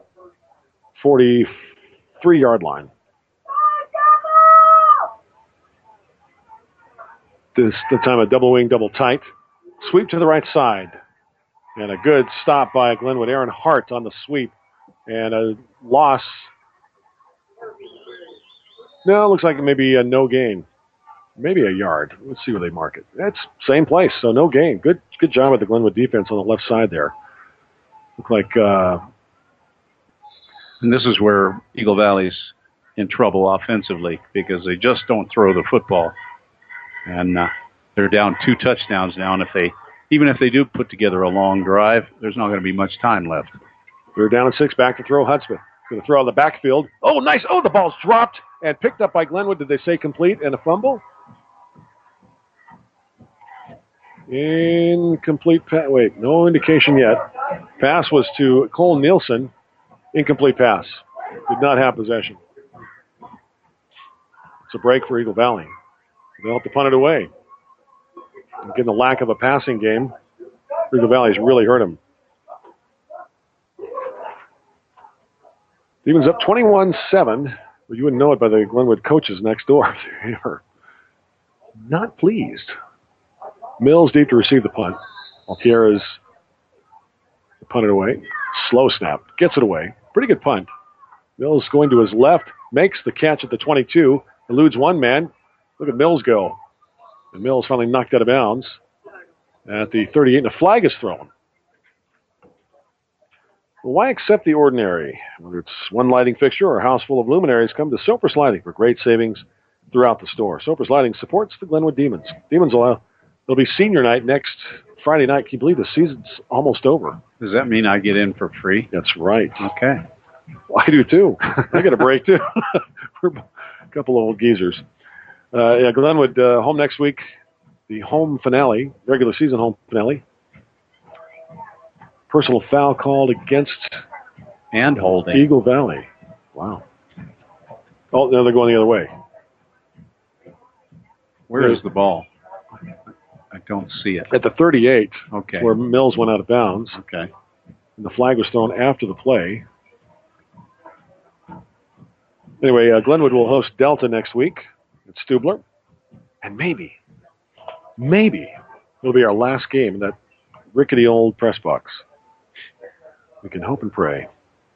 43-yard line. This time a double wing, double tight. Sweep to the right side. And a good stop by Glenwood. Aaron Hart on the sweep. And a loss. No, it looks like maybe a no gain. Maybe a yard. Let's see where they mark it. That's same place, so no gain. Good job with the Glenwood defense on the left side there. Look like... and this is where Eagle Valley's in trouble offensively because they just don't throw the football. And they're down 2 touchdowns now, and even if they do put together a long drive, there's not going to be much time left. They're down at 6, back to throw Hudspeth. Going to throw on the backfield. Oh, nice. Oh, the ball's dropped and picked up by Glenwood. Did they say complete and a fumble? Incomplete pass. Wait, no indication yet. Pass was to Cole Nielsen. Incomplete pass. Did not have possession. It's a break for Eagle Valley. They'll have to punt it away. Again, the lack of a passing game, Eagle Valley's really hurt them. Demons up 21-7. Well, you wouldn't know it by the Glenwood coaches next door. They are not pleased. Mills deep to receive the punt. Altierra's punted away. Slow snap. Gets it away. Pretty good punt. Mills going to his left. Makes the catch at the 22. Eludes one man. Look at Mills go. And Mills finally knocked out of bounds at the 38, and a flag is thrown. Well, why accept the ordinary? Whether it's one lighting fixture or a house full of luminaries, come to Soper's Lighting for great savings throughout the store. Soper's Lighting supports the Glenwood Demons. Demons there'll be senior night next Friday night. Can you believe the season's almost over? Does that mean I get in for free? That's right. Okay. Well, I do too. I get a break too. We're a couple of old geezers. Glenwood home next week. The home finale, regular season home finale. Personal foul called against and holding Eagle Valley. Wow. Oh, no, they're going the other way. Where is the ball? I don't see it. At the 38. Okay. Where Mills went out of bounds. Okay. And the flag was thrown after the play. Anyway, Glenwood will host Delta next week at Stubler. And maybe it'll be our last game in that rickety old press box. We can hope and pray.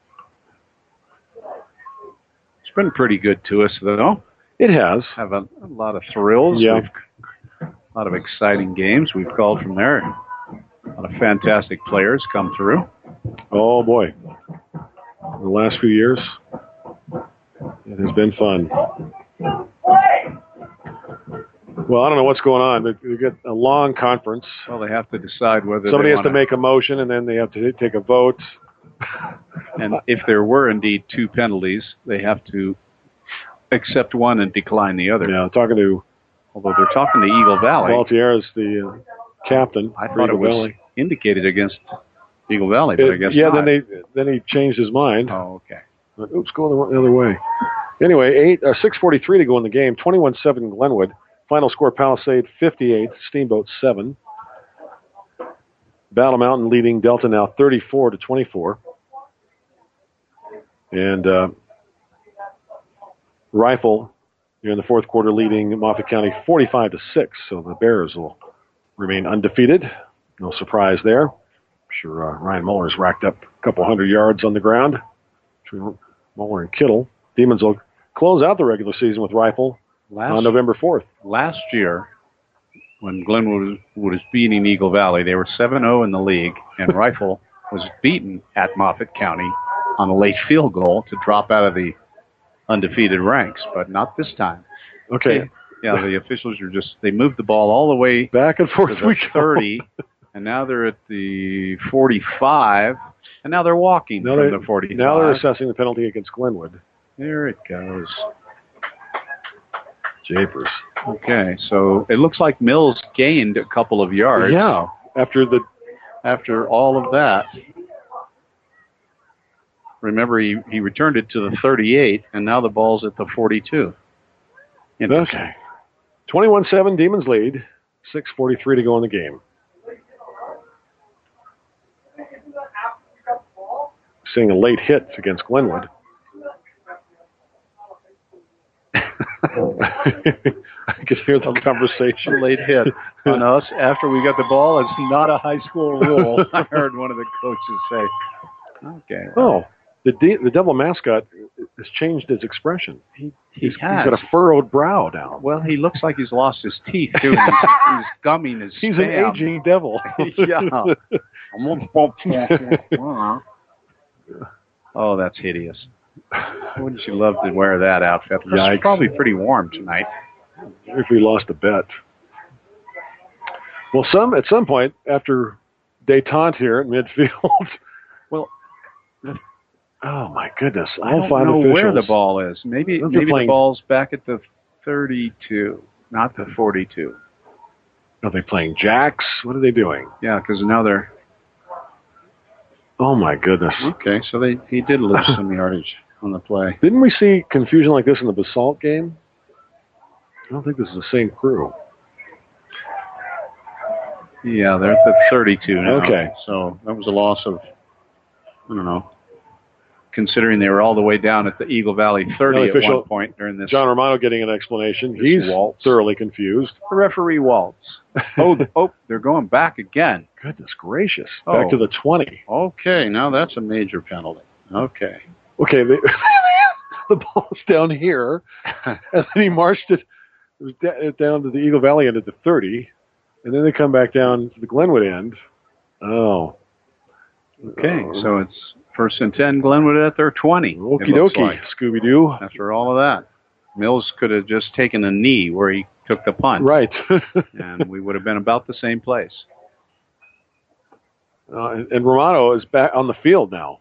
It's been pretty good to us, though. It has. Have a lot of thrills. Yeah. A lot of exciting games we've called from there. A lot of fantastic players come through. Oh, boy. The last few years, it has been fun. Well, I don't know what's going on. They get a long conference. Well, they have to decide whether somebody has to make a motion, and then they have to take a vote. And if there were indeed 2 penalties, they have to accept one and decline the other. Yeah, although they're talking to Eagle Valley. Valtierra's the captain. I thought it was indicated against Eagle Valley, but I guess not. then he changed his mind. Oh, okay. But, oops, going the other way. Anyway, 6:43 to go in the game. 21-7 Glenwood. Final score: Palisade 58, Steamboat 7. Battle Mountain leading Delta now 34-24. And Rifle here in the fourth quarter leading Moffat County 45-6. So the Bears will remain undefeated. No surprise there. I'm sure Ryan Muller's racked up a couple hundred yards on the ground between Muller and Kittle. Demons will close out the regular season with Rifle on November 4th. Last year, when Glenwood was beating Eagle Valley, they were 7-0 in the league, and Rifle was beaten at Moffat County on a late field goal to drop out of the undefeated ranks, but not this time. Okay. Yeah, the officials they moved the ball all the way back and forth to the 30, and now they're at the 45, and now they're walking from the 45. Now they're assessing the penalty against Glenwood. There it goes. Japers. Okay, so it looks like Mills gained a couple of yards. Yeah, after all of that. Remember, he returned it to the 38, and now the ball's at the 42. Okay. 21-7, Demons lead. 6:43 to go in the game. Seeing a late hit against Glenwood. I could hear the conversation. Late hit on us after we got the ball. It's not a high school rule. I heard one of the coaches say. Okay. Oh, the Devil mascot has changed his expression. He's got a furrowed brow now. Well, he looks like he's lost his teeth, too. He's gumming his He's spam. an aging devil. Yeah. Oh, that's hideous. Wouldn't you love to wear that outfit? It's probably pretty warm tonight. If we lost a bet. Well, at some point after detente here at midfield. Well, oh my goodness! I don't know where the ball is. Maybe the ball's back at the 32, not the 42. Are they playing jacks? What are they doing? Yeah, because now they're. Oh my goodness! Okay, so he did lose some yardage on the play. Didn't we see confusion like this in the Basalt game? I don't think this is the same crew. Yeah, they're at the 32 now. Okay. So that was a loss of, I don't know, considering they were all the way down at the Eagle Valley 30 at one point during this. John Romano getting an explanation. He's thoroughly confused. The referee Waltz. Oh, they're going back again. Goodness gracious. Back to the 20. Okay, now that's a major penalty. Okay. Okay, the ball's down here, and then he marched it down to the Eagle Valley end at the 30, and then they come back down to the Glenwood end. Oh. Okay, so it's 1st and 10, Glenwood at their 20. Okie dokie, Scooby-Doo. After all of that. Mills could have just taken a knee where he took the punt. Right. And we would have been about the same place. And Romano is back on the field now.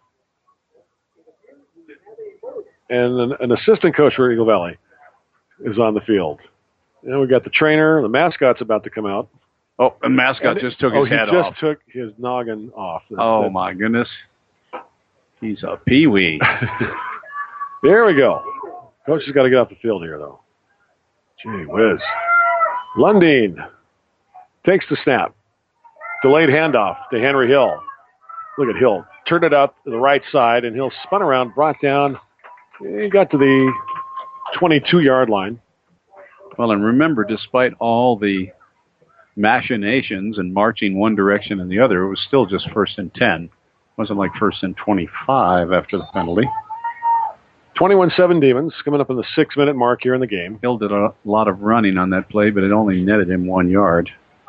And an assistant coach for Eagle Valley is on the field. And we got the trainer. The mascot's about to come out. Oh, the mascot just took his head off. He just took his noggin off. My goodness. He's a peewee. There we go. Coach has got to get off the field here, though. Gee whiz. Lundeen takes the snap. Delayed handoff to Henry Hill. Look at Hill. Turned it out to the right side, and Hill spun around, brought down. He got to the 22-yard line. Well, and remember, despite all the machinations and marching one direction and the other, it was still just 1st and 10. It wasn't like 1st and 25 after the penalty. 21-7 Demons coming up on the 6-minute mark here in the game. Hill did a lot of running on that play, but it only netted him 1 yard.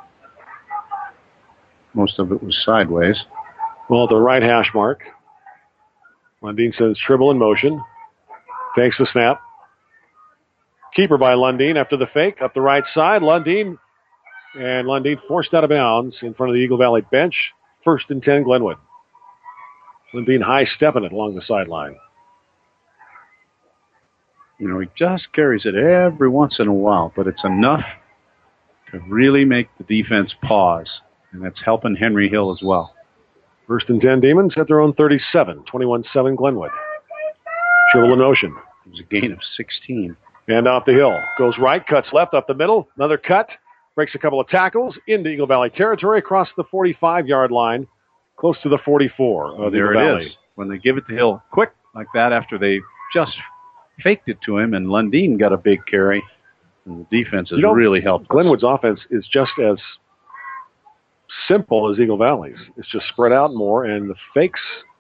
Most of it was sideways. Well, at the right hash mark, Lundeen says Tribble in motion. Takes the snap. Keeper by Lundeen after the fake. Up the right side, Lundeen forced out of bounds in front of the Eagle Valley bench. 1st and 10, Glenwood. Lundeen high-stepping it along the sideline. You know, he just carries it every once in a while, but it's enough to really make the defense pause. And that's helping Henry Hill as well. 1st and 10 Demons at their own 37. 21-7 Glenwood. Tribble in motion. It was a gain of 16. And off the hill. Goes right, cuts left, up the middle. Another cut. Breaks a couple of tackles into Eagle Valley territory across the 45-yard line. Close to the 44 of there Eagle it Valley. Is. When they give it to Hill quick like that after they just faked it to him, and Lundin got a big carry. And the defense has really helped. Glenwood's offense is just as simple as Eagle Valley's. It's just spread out more, and the fakes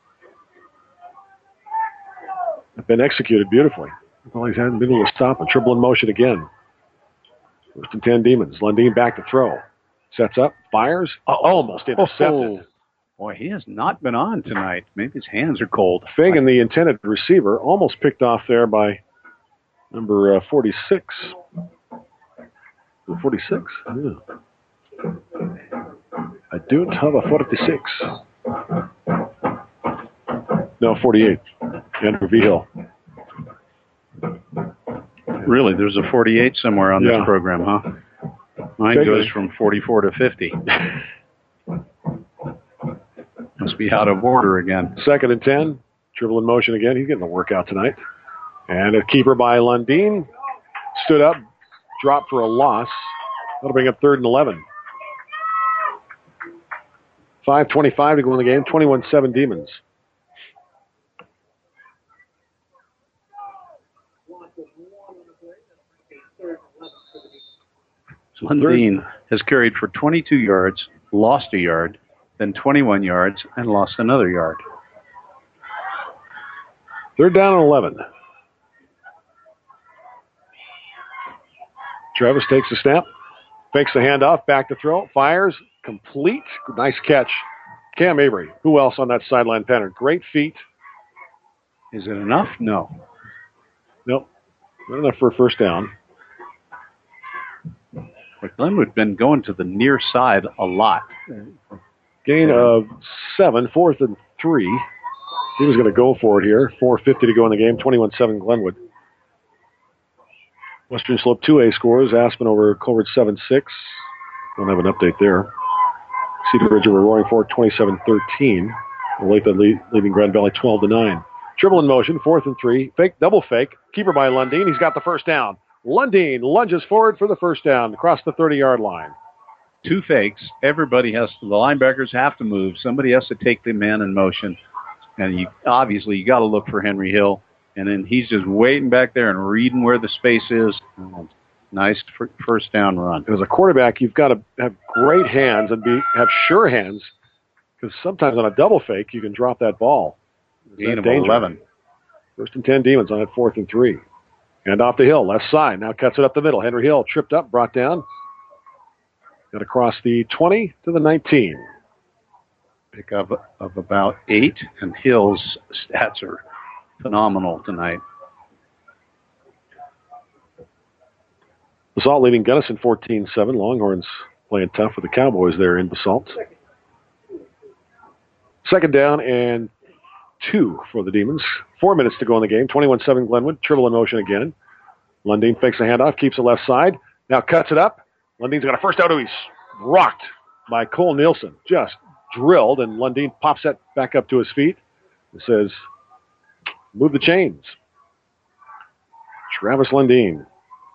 have been executed beautifully. Well, he's hadn't been able to stop a triple in motion again. First and 10 Demons. Lundin back to throw. Sets up, fires, almost intercepted. Boy, he has not been on tonight. Maybe his hands are cold. Fagan, the intended receiver, almost picked off there by number 46. 46? Yeah. I don't have a 46. No, 48. Andrew Vigil. Really, there's a 48 somewhere on this program, huh? Mine goes from 44 to 50. Must be out of order again. Second and 10. Dribble in motion again. He's getting a workout tonight. And a keeper by Lundin. Stood up, dropped for a loss. That'll bring up 3rd and 11. 5:25 to go in the game. 21-7 Demons. Lundin has carried for 22 yards, lost a yard, then 21 yards, and lost another yard. 3rd down and 11. Travis takes the snap, fakes the handoff, back to throw, fires, complete. Nice catch. Cam Avery. Who else on that sideline pattern? Great feet. Is it enough? No. Nope. Not enough for a first down. But Glenwood been going to the near side a lot. Gain of 7, 4th and 3. He was going to go for it here. 4:50 to go in the game. 21-7 Glenwood. Western Slope 2A scores. Aspen over Colbert 7-6. Don't have an update there. Cedar Ridge over Roaring Fork 27-13. Lathan leading Grand Valley 12-9. Dribble in motion. 4th and 3. Fake, double fake. Keeper by Lundin. He's got the first down. Lundin lunges forward for the first down across the 30-yard line. 2 fakes. Everybody has to, the linebackers have to move. Somebody has to take the man in motion. And you got to look for Henry Hill. And then he's just waiting back there and reading where the space is. Nice first down run. As a quarterback, you've got to have great hands and have sure hands, because sometimes on a double fake, you can drop that ball. Gain of 11. First and 10 Demons on that 4th and 3. And off the Hill, left side. Now cuts it up the middle. Henry Hill tripped up, brought down. Got across the 20 to the 19. Pick up of about 8, and Hill's stats are phenomenal tonight. Basalt leading Gunnison 14-7. Longhorns playing tough with the Cowboys there in Basalt. 2nd down and 2 for the Demons. 4 minutes to go in the game. 21-7 Glenwood. Triple in motion again. Lundin fakes a handoff, keeps the left side. Now cuts it up. Lundin's got a first out. He's rocked by Cole Nielsen. Just drilled, and Lundin pops that back up to his feet and says, move the chains. Travis Lundin.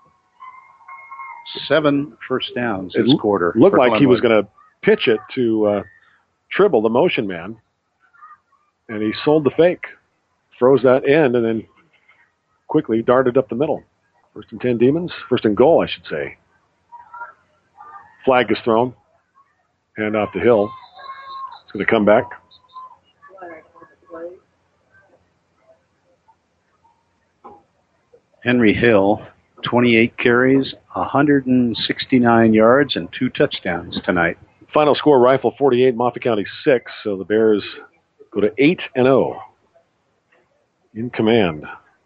7 first downs this quarter. Looked like he was going to pitch it to Tribble, the motion man, and he sold the fake. Froze that end and then quickly darted up the middle. 1st and 10 Demons. 1st and goal, I should say. Flag is thrown. Hand off to Hill. It's going to come back. Henry Hill, 28 carries, 169 yards, and 2 touchdowns tonight. Final score, Rifle 48, Moffat County 6. So the Bears go to 8-0 in command.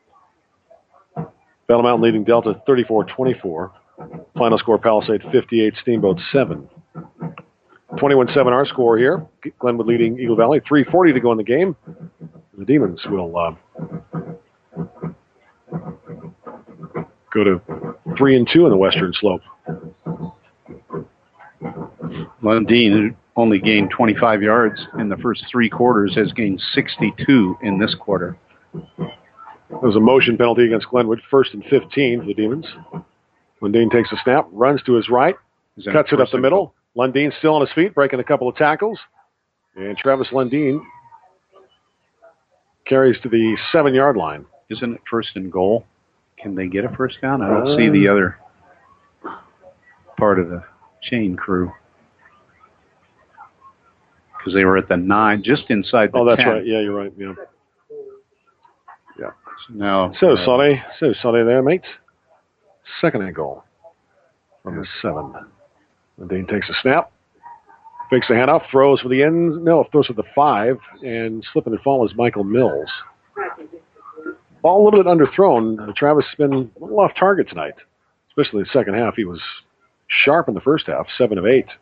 Battle Mountain leading Delta 34-24. Final score, Palisade 58, Steamboat 7. 21-7 our score here. Glenwood leading Eagle Valley. 3:40 to go in the game. The Demons will go to 3-2 in the Western Slope. Lundin, who only gained 25 yards in the first 3 quarters, has gained 62 in this quarter. There was a motion penalty against Glenwood. 1st and 15 for the Demons. Lundin takes a snap, runs to his right, cuts it up the middle. Lundin still on his feet, breaking a couple of tackles. And Travis Lundin carries to the 7-yard line. Isn't it first and goal? Can they get a first down? I don't see the other part of the chain crew. Because they were at the 9, just inside the 10. Oh, that's right. Yeah, you're right. Yeah. Yeah. Now, So Sonny there, mate. Second and goal from the 7. And Dean takes a snap, fakes the handoff, throws for the end. No, throws for the 5, and slipping and fall is Michael Mills. Ball a little bit underthrown. Travis has been a little off target tonight, especially in the second half. He was sharp in the first half, 7 of 8.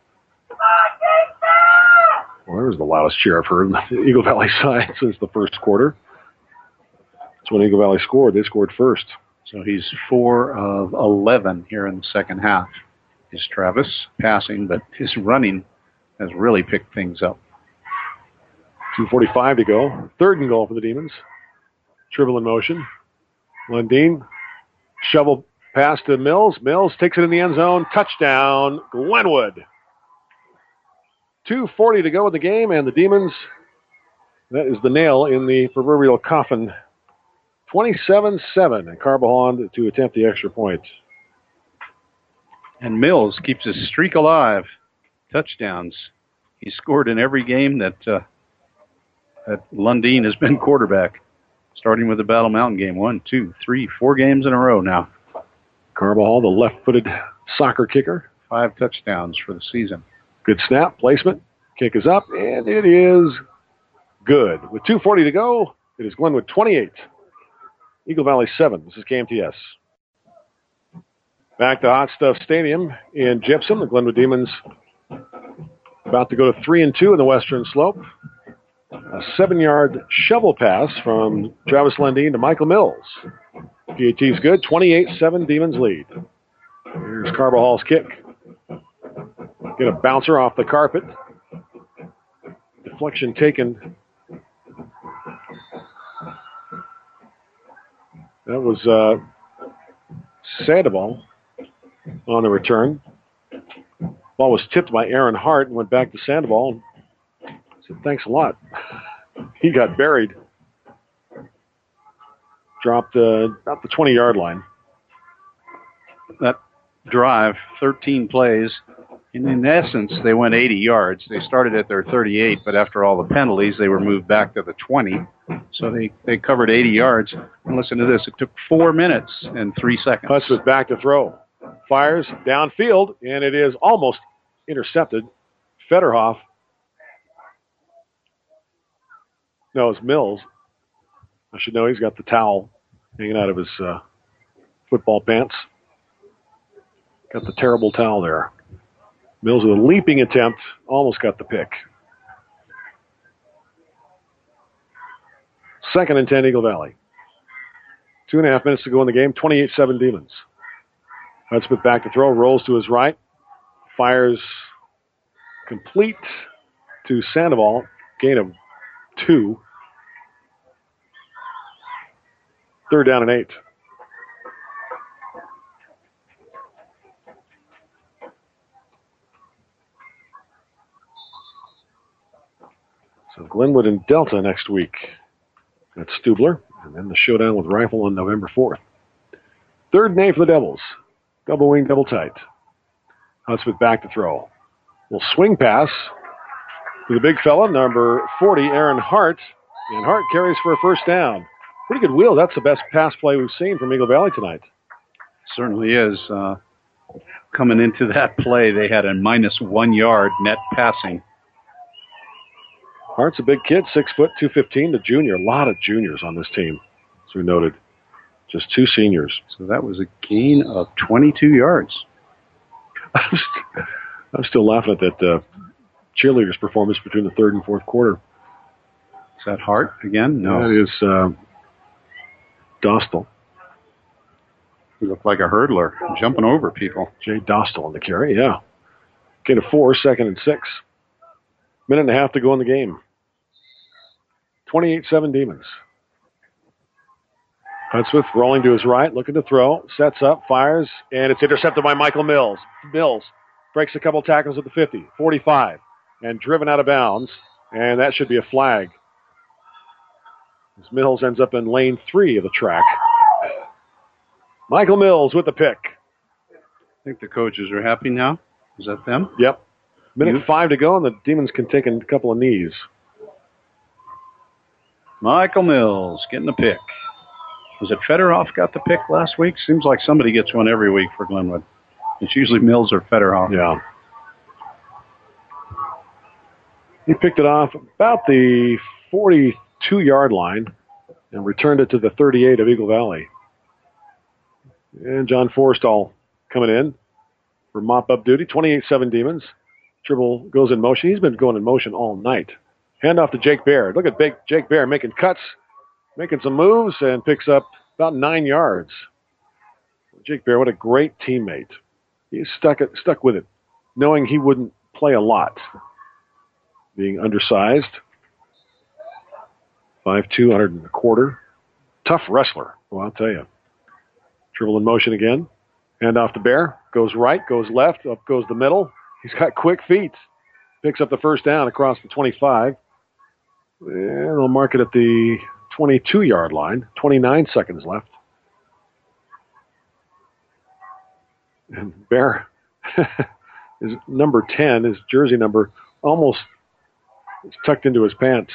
Well, that was the loudest cheer I've heard on the Eagle Valley side since the first quarter. That's when Eagle Valley scored. They scored first. So he's 4 of 11 here in the second half. Is Travis passing, but his running has really picked things up. 2:45 to go. Third and goal for the Demons. Tribble in motion. Lundeen, shovel pass to Mills. Mills takes it in the end zone. Touchdown, Glenwood. 2:40 to go in the game, and the Demons, that is the nail in the proverbial coffin. 27-7, and Carbajal to attempt the extra point. And Mills keeps his streak alive. Touchdowns. He scored in every game that Lundeen has been quarterback, starting with the Battle Mountain game. 1, 2, 3, 4 games in a row now. Carbajal, the left-footed soccer kicker. 5 touchdowns for the season. Good snap, placement. Kick is up, and it is good. With 2:40 to go, it is Glenwood 28. Eagle Valley 7. This is KMTS. Back to Hot Stuff Stadium in Gypsum. The Glenwood Demons about to go to 3-2 in the Western Slope. A 7-yard shovel pass from Travis Lundeen to Michael Mills. PAT's good. 28-7 Demons lead. Here's Carbajal's kick. Get a bouncer off the carpet. Deflection taken. That was Sandoval on the return. Ball was tipped by Aaron Hart and went back to Sandoval. Said, thanks a lot. He got buried. Dropped about the 20-yard line. That drive, 13 plays. And in essence, they went 80 yards. They started at their 38, but after all the penalties, they were moved back to the 20. So they covered 80 yards. And listen to this. It took 4 minutes and 3 seconds. Hutz was back to throw. Fires downfield, and it is almost intercepted. Federhoff. No, it's Mills. I should know he's got the towel hanging out of his football pants. Got the terrible towel there. Mills with a leaping attempt, almost got the pick. 2nd and 10, Eagle Valley. 2.5 minutes to go in the game, 28-7 Demons. Hudspeth back to throw, rolls to his right, fires complete to Sandoval, gain of 2. 3rd down and 8. So Glenwood and Delta next week. That's Stubler. And then the showdown with Rifle on November 4th. 3rd and 8 for the Devils. Double wing, double tight. Hudspeth back to throw. Little swing pass to the big fella, number 40, Aaron Hart. And Hart carries for a first down. Pretty good wheel. That's the best pass play we've seen from Eagle Valley tonight. Certainly is. Coming into that play, they had a -1 yard net passing. Hart's a big kid, 6 foot, 215, the junior. A lot of juniors on this team, as we noted. Just 2 seniors. So that was a gain of 22 yards. I'm still laughing at that cheerleaders performance between the 3rd and 4th quarter. Is that Hart again? No. That is Dostal. He looked like a hurdler, jumping over people. Jay Dostal on the carry, yeah. Gain of 4, 2nd and 6. Minute and a half to go in the game. 28-7 Demons. Hudspeth rolling to his right, looking to throw, sets up, fires, and it's intercepted by Michael Mills. Mills breaks a couple tackles at the 50, 45, and driven out of bounds, and that should be a flag. As Mills ends up in lane 3 of the track. Michael Mills with the pick. I think the coaches are happy now. Is that them? Yep. Minute 5 to go, and the Demons can take a couple of knees. Michael Mills getting the pick. Was it Fedorov got the pick last week? Seems like somebody gets one every week for Glenwood. It's usually Mills or Fedorov. Yeah. He picked it off about the 42-yard line and returned it to the 38 of Eagle Valley. And John Forstall coming in for mop-up duty. 28-7 Demons. Tribble goes in motion. He's been going in motion all night. Hand off to Jake Baird. Look at big Jake Baird making cuts, making some moves, and picks up about 9 yards. Jake Baird, what a great teammate. He stuck with it, knowing he wouldn't play a lot. Being undersized. 5'2", 125. Tough wrestler, well, I'll tell you. Tribble in motion again. Hand off to Bear. Goes right, goes left, up goes the middle. He's got quick feet. Picks up the first down across the 25. And they'll mark it at the 22-yard line. 29 seconds left. And Bear, his number 10, his jersey number, almost is tucked into his pants.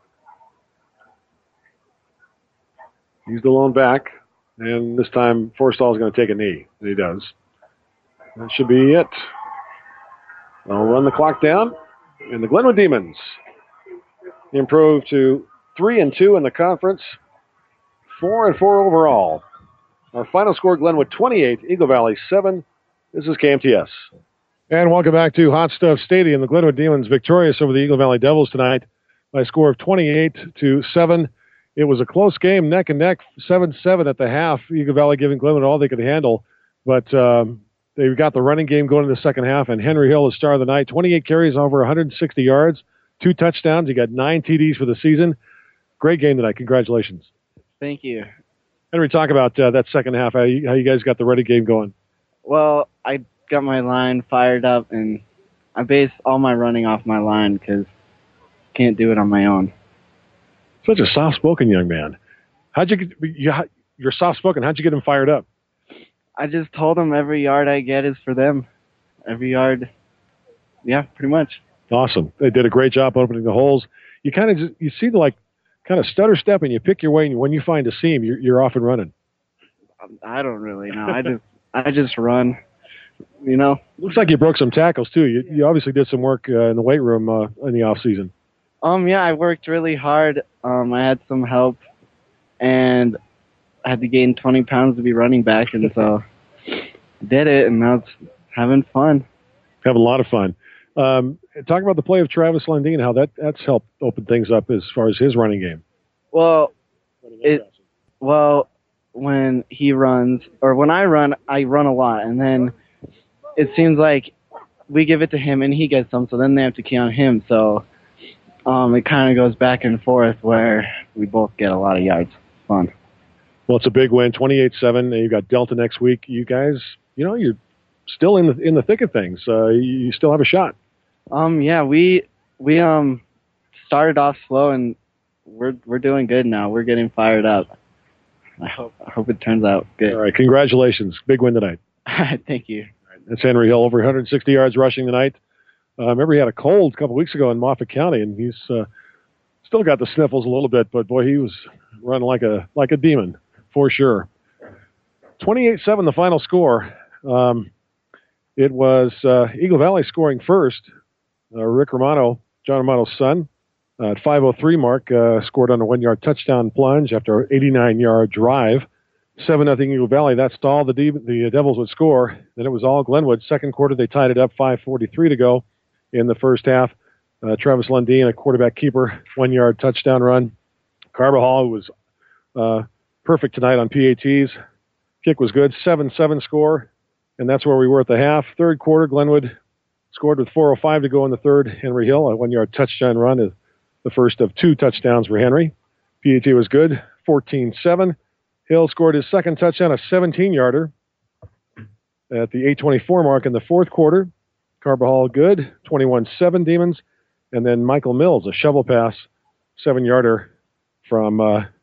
He's the lone back. And this time, Forstall is going to take a knee. And he does. That should be it. I'll run the clock down. And the Glenwood Demons improve to 3-2 in the conference. 4-4 overall. Our final score, Glenwood 28, Eagle Valley 7. This is KMTS. And welcome back to Hot Stuff Stadium. The Glenwood Demons victorious over the Eagle Valley Devils tonight by a score of 28-7. It was a close game, neck and neck, 7-7 at the half. Eagle Valley giving Glenwood all they could handle. But they've got the running game going in the second half, and Henry Hill, the star of the night, 28 carries, over 160 yards, 2 touchdowns. He got 9 TDs for the season. Great game tonight. Congratulations. Thank you. Henry, talk about that second half, how you guys got the running game going. Well, I got my line fired up, and I base all my running off my line because I can't do it on my own. Such a soft-spoken young man. You're soft-spoken. How'd you get him fired up? I just told him every yard I get is for them. Every yard, yeah, pretty much. Awesome. They did a great job opening the holes. You see the kind of stutter step, and you pick your way, and when you find a seam, you're off and running. I don't really know. I just run, you know. Looks like you broke some tackles, too. You obviously did some work in the weight room in the off-season. Yeah, I worked really hard. I had some help, and I had to gain 20 pounds to be running back, and so I did it, and now it's having fun. Having a lot of fun. Talk about the play of Travis Lundeen, how that's helped open things up as far as his running game. Well, when he runs, or when I run a lot, and then it seems like we give it to him, and he gets some, so then they have to key on him, so it kind of goes back and forth where we both get a lot of yards. Fun. Well, it's a big win, 28-7. You've got Delta next week. You guys, you're still in the thick of things. You still have a shot. Yeah, we started off slow, and we're doing good now. We're getting fired up. I hope it turns out good. All right, congratulations. Big win tonight. Thank you. That's Henry Hill, over 160 yards rushing tonight. Remember he had a cold a couple weeks ago in Moffat County, and he's still got the sniffles a little bit, but boy, he was running like a demon for sure. 28-7 the final score. It was Eagle Valley scoring first. Rick Romano, John Romano's son, at 5:03 mark, scored on a 1-yard touchdown plunge after an 89-yard drive. 7-0 Eagle Valley. That's all the Devils would score. Then it was all Glenwood. Second quarter, they tied it up, 5:43 to go in the first half. Travis Lundeen, a quarterback keeper, 1-yard touchdown run. Carbajal was perfect tonight on PATs. Kick was good, 7-7 score, and that's where we were at the half. Third quarter, Glenwood scored with 4:05 to go in the third. Henry Hill, a 1-yard touchdown run, is the first of 2 touchdowns for Henry. PAT was good, 14-7. Hill scored his second touchdown, a 17-yarder, at the 8:24 mark in the fourth quarter. Carbajal good, 21-7 Demons. And then Michael Mills, a shovel pass, 7-yarder from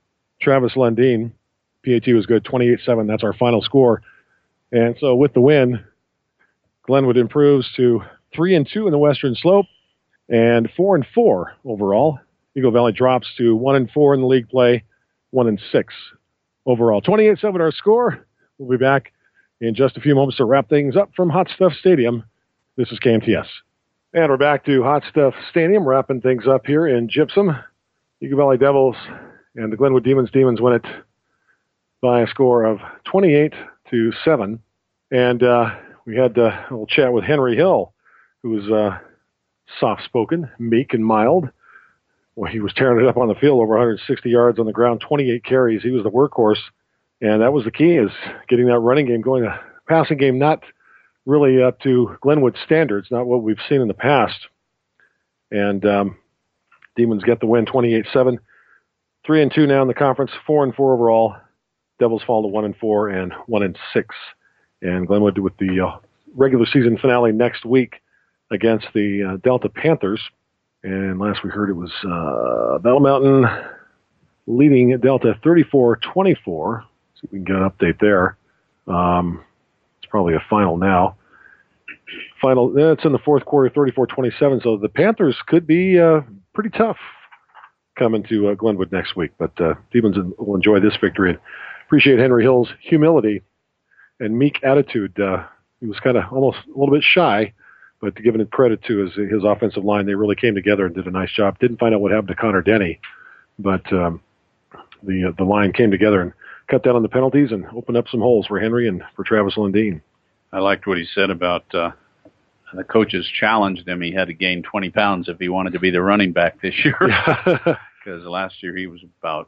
Travis Lundeen. PAT was good, 28-7. That's our final score. And so with the win, Glenwood improves to 3-2 in the Western Slope and 4-4 overall. Eagle Valley drops to 1-4 in the league play, 1-6 overall. 28-7 our score. We'll be back in just a few moments to wrap things up from Hot Stuff Stadium. This is KMTS. And we're back to Hot Stuff Stadium, wrapping things up here in Gypsum. Eagle Valley Devils and the Glenwood Demons win it by a score of 28-7. And we had a little chat with Henry Hill, who was soft-spoken, meek, and mild. Well, he was tearing it up on the field, over 160 yards on the ground, 28 carries. He was the workhorse, and that was the key, is getting that running game going. A passing game not really up to Glenwood standards, not what we've seen in the past. And Demons get the win, 28-7. 3-2 now in the conference, 4-4 overall. Devils fall to 1-4 and 1-6. And Glenwood with the regular season finale next week against the Delta Panthers. And last we heard it was Battle Mountain leading Delta 34-24. See if we can get an update there. It's probably a final now. It's in the fourth quarter, 34-27. So the Panthers could be pretty tough coming to Glenwood next week. But Demons will enjoy this victory. And appreciate Henry Hill's humility and meek attitude. He was kind of almost a little bit shy, but giving credit to his offensive line, they really came together and did a nice job. Didn't find out what happened to Connor Denny, but the line came together and cut down on the penalties and opened up some holes for Henry and for Travis Lundeen. I liked what he said about the coaches challenged him. He had to gain 20 pounds if he wanted to be the running back this year. Because last year he was about,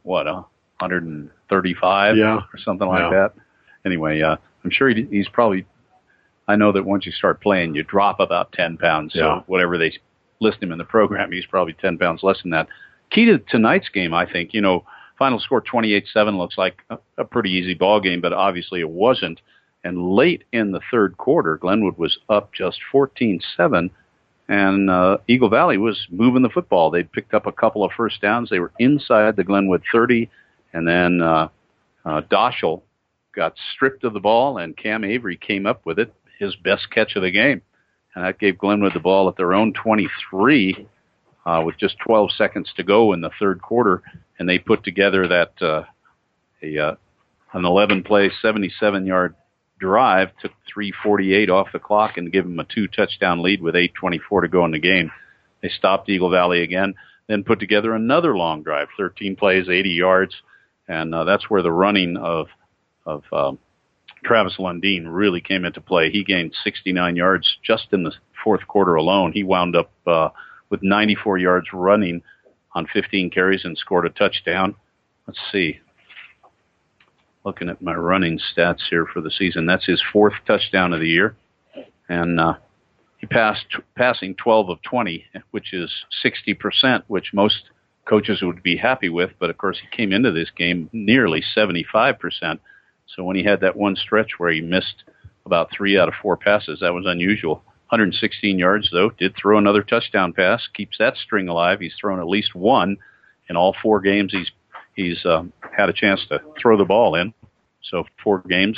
135 or something like that. Anyway, I'm sure he's probably, I know that once you start playing, you drop about 10 pounds. So whatever they list him in the program, he's probably 10 pounds less than that. Key to tonight's game, I think, final score 28-7 looks like a pretty easy ball game, but obviously it wasn't. And late in the third quarter, Glenwood was up just 14-7, and Eagle Valley was moving the football. They picked up a couple of first downs. They were inside the Glenwood 30, and then Doschel got stripped of the ball, and Cam Avery came up with it, his best catch of the game. And that gave Glenwood the ball at their own 23 with just 12 seconds to go in the third quarter, and they put together that an 11-play, 77-yard drive, took 3:48 off the clock and gave them a 2-touchdown lead with 8:24 to go in the game. They stopped Eagle Valley again, then put together another long drive, 13 plays, 80 yards, and that's where the running of Travis Lundeen really came into play. He gained 69 yards just in the fourth quarter alone. He wound up with 94 yards running on 15 carries and scored a touchdown. Let's see. Looking at my running stats here for the season, that's his fourth touchdown of the year. And he passing 12 of 20, which is 60%, which most coaches would be happy with. But, of course, he came into this game nearly 75%. So when he had that one stretch where he missed about 3 out of 4 passes, that was unusual. 116 yards, though, did throw another touchdown pass, keeps that string alive. He's thrown at least one in all 4 games he's had a chance to throw the ball in. So 4 games.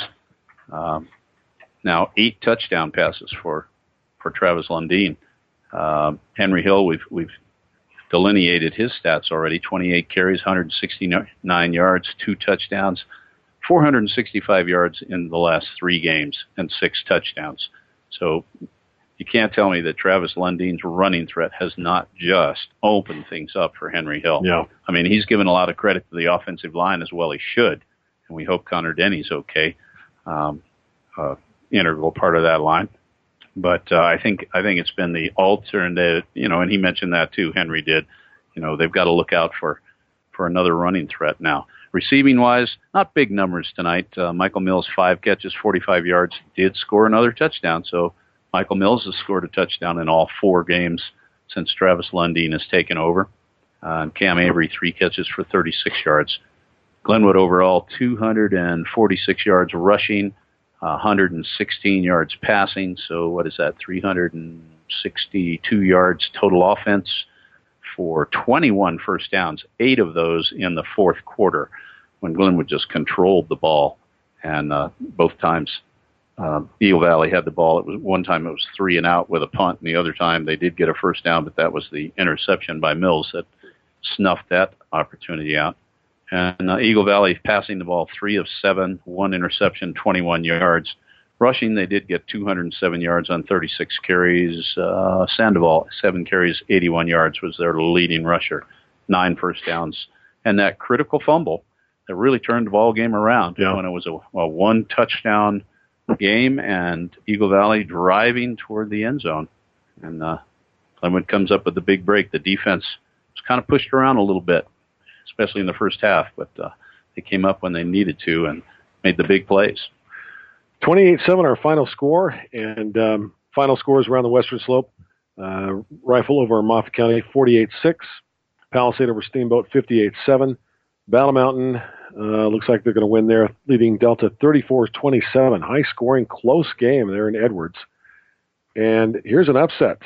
Now 8 touchdown passes for Travis Lundeen. Henry Hill, we've delineated his stats already. 28 carries, 169 yards, 2 touchdowns, 465 yards in the last 3 games, and 6 touchdowns. So you can't tell me that Travis Lundeen's running threat has not just opened things up for Henry Hill. Yeah. I mean, he's given a lot of credit to the offensive line as well he should, and we hope Connor Denny's okay, integral part of that line. But I think it's been the alternative, and he mentioned that too, Henry did. They've got to look out for another running threat now. Receiving-wise, not big numbers tonight. Michael Mills, 5 catches, 45 yards, did score another touchdown, so Michael Mills has scored a touchdown in all 4 games since Travis Lundeen has taken over. And Cam Avery, 3 catches for 36 yards. Glenwood overall, 246 yards rushing, 116 yards passing. So what is that, 362 yards total offense for 21 first downs, 8 of those in the fourth quarter. when Glenwood just controlled the ball. And both times Eagle Valley had the ball. One time it was 3 and out with a punt, and the other time they did get a first down, but that was the interception by Mills that snuffed that opportunity out. And Eagle Valley passing the ball 3 of 7, 1 interception, 21 yards. Rushing, they did get 207 yards on 36 carries. Sandoval, 7 carries, 81 yards, was their leading rusher, 9 first downs. And that critical fumble that really turned the ball game around when it was a 1-touchdown game and Eagle Valley driving toward the end zone. And Glenwood comes up with the big break. The defense was kind of pushed around a little bit, especially in the first half, but they came up when they needed to and made the big plays. 28-7 our final score, and final scores around the Western Slope. Rifle over Moffat County, 48-6. Palisade over Steamboat, 58-7. Battle Mountain looks like they're going to win there, leading Delta 34-27. High-scoring, close game there in Edwards. And here's an upset.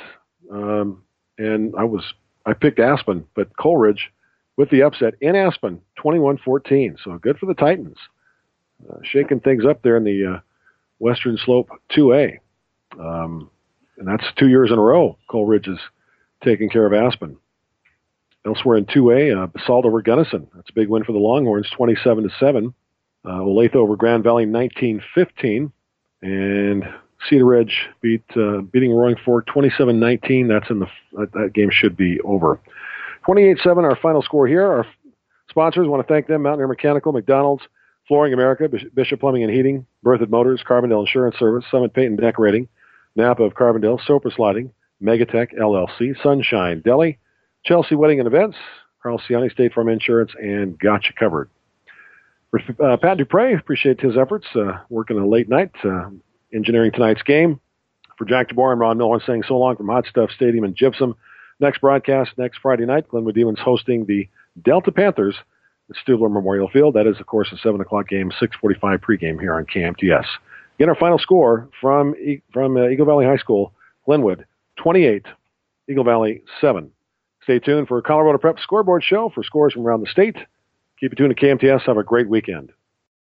And I picked Aspen, but Coleridge with the upset in Aspen, 21-14. So good for the Titans. Shaking things up there in the Western Slope 2A. And that's 2 years in a row Coleridge is taking care of Aspen. Elsewhere in 2A, Basalt over Gunnison. That's a big win for the Longhorns, 27-7. Olathe over Grand Valley, 19-15. And Cedar Ridge beating Roaring Fork, 27-19. That game should be over. 28-7, our final score here. Our sponsors, want to thank them: Mountaineer Mechanical, McDonald's, Flooring America, Bishop Plumbing and Heating, Berthoud Motors, Carbondale Insurance Service, Summit Paint and Decorating, Napa of Carbondale, Soper Sliding, Megatech LLC, Sunshine Deli, Chelsea Wedding and Events, Carl Ciani, State Farm Insurance, and Gotcha Covered. For Pat Dupre, appreciate his efforts working a late night, engineering tonight's game. For Jack DeBoer, I'm Ron Miller saying so long from Hot Stuff Stadium in Gypsum. Next broadcast next Friday night, Glenwood Demons hosting the Delta Panthers at Stubler Memorial Field. That is, of course, a 7 o'clock game, 6:45 pregame here on KMTS. Again, our final score from Eagle Valley High School, Glenwood, 28, Eagle Valley 7. Stay tuned for Colorado Prep Scoreboard Show for scores from around the state. Keep it tuned to KMTS. Have a great weekend.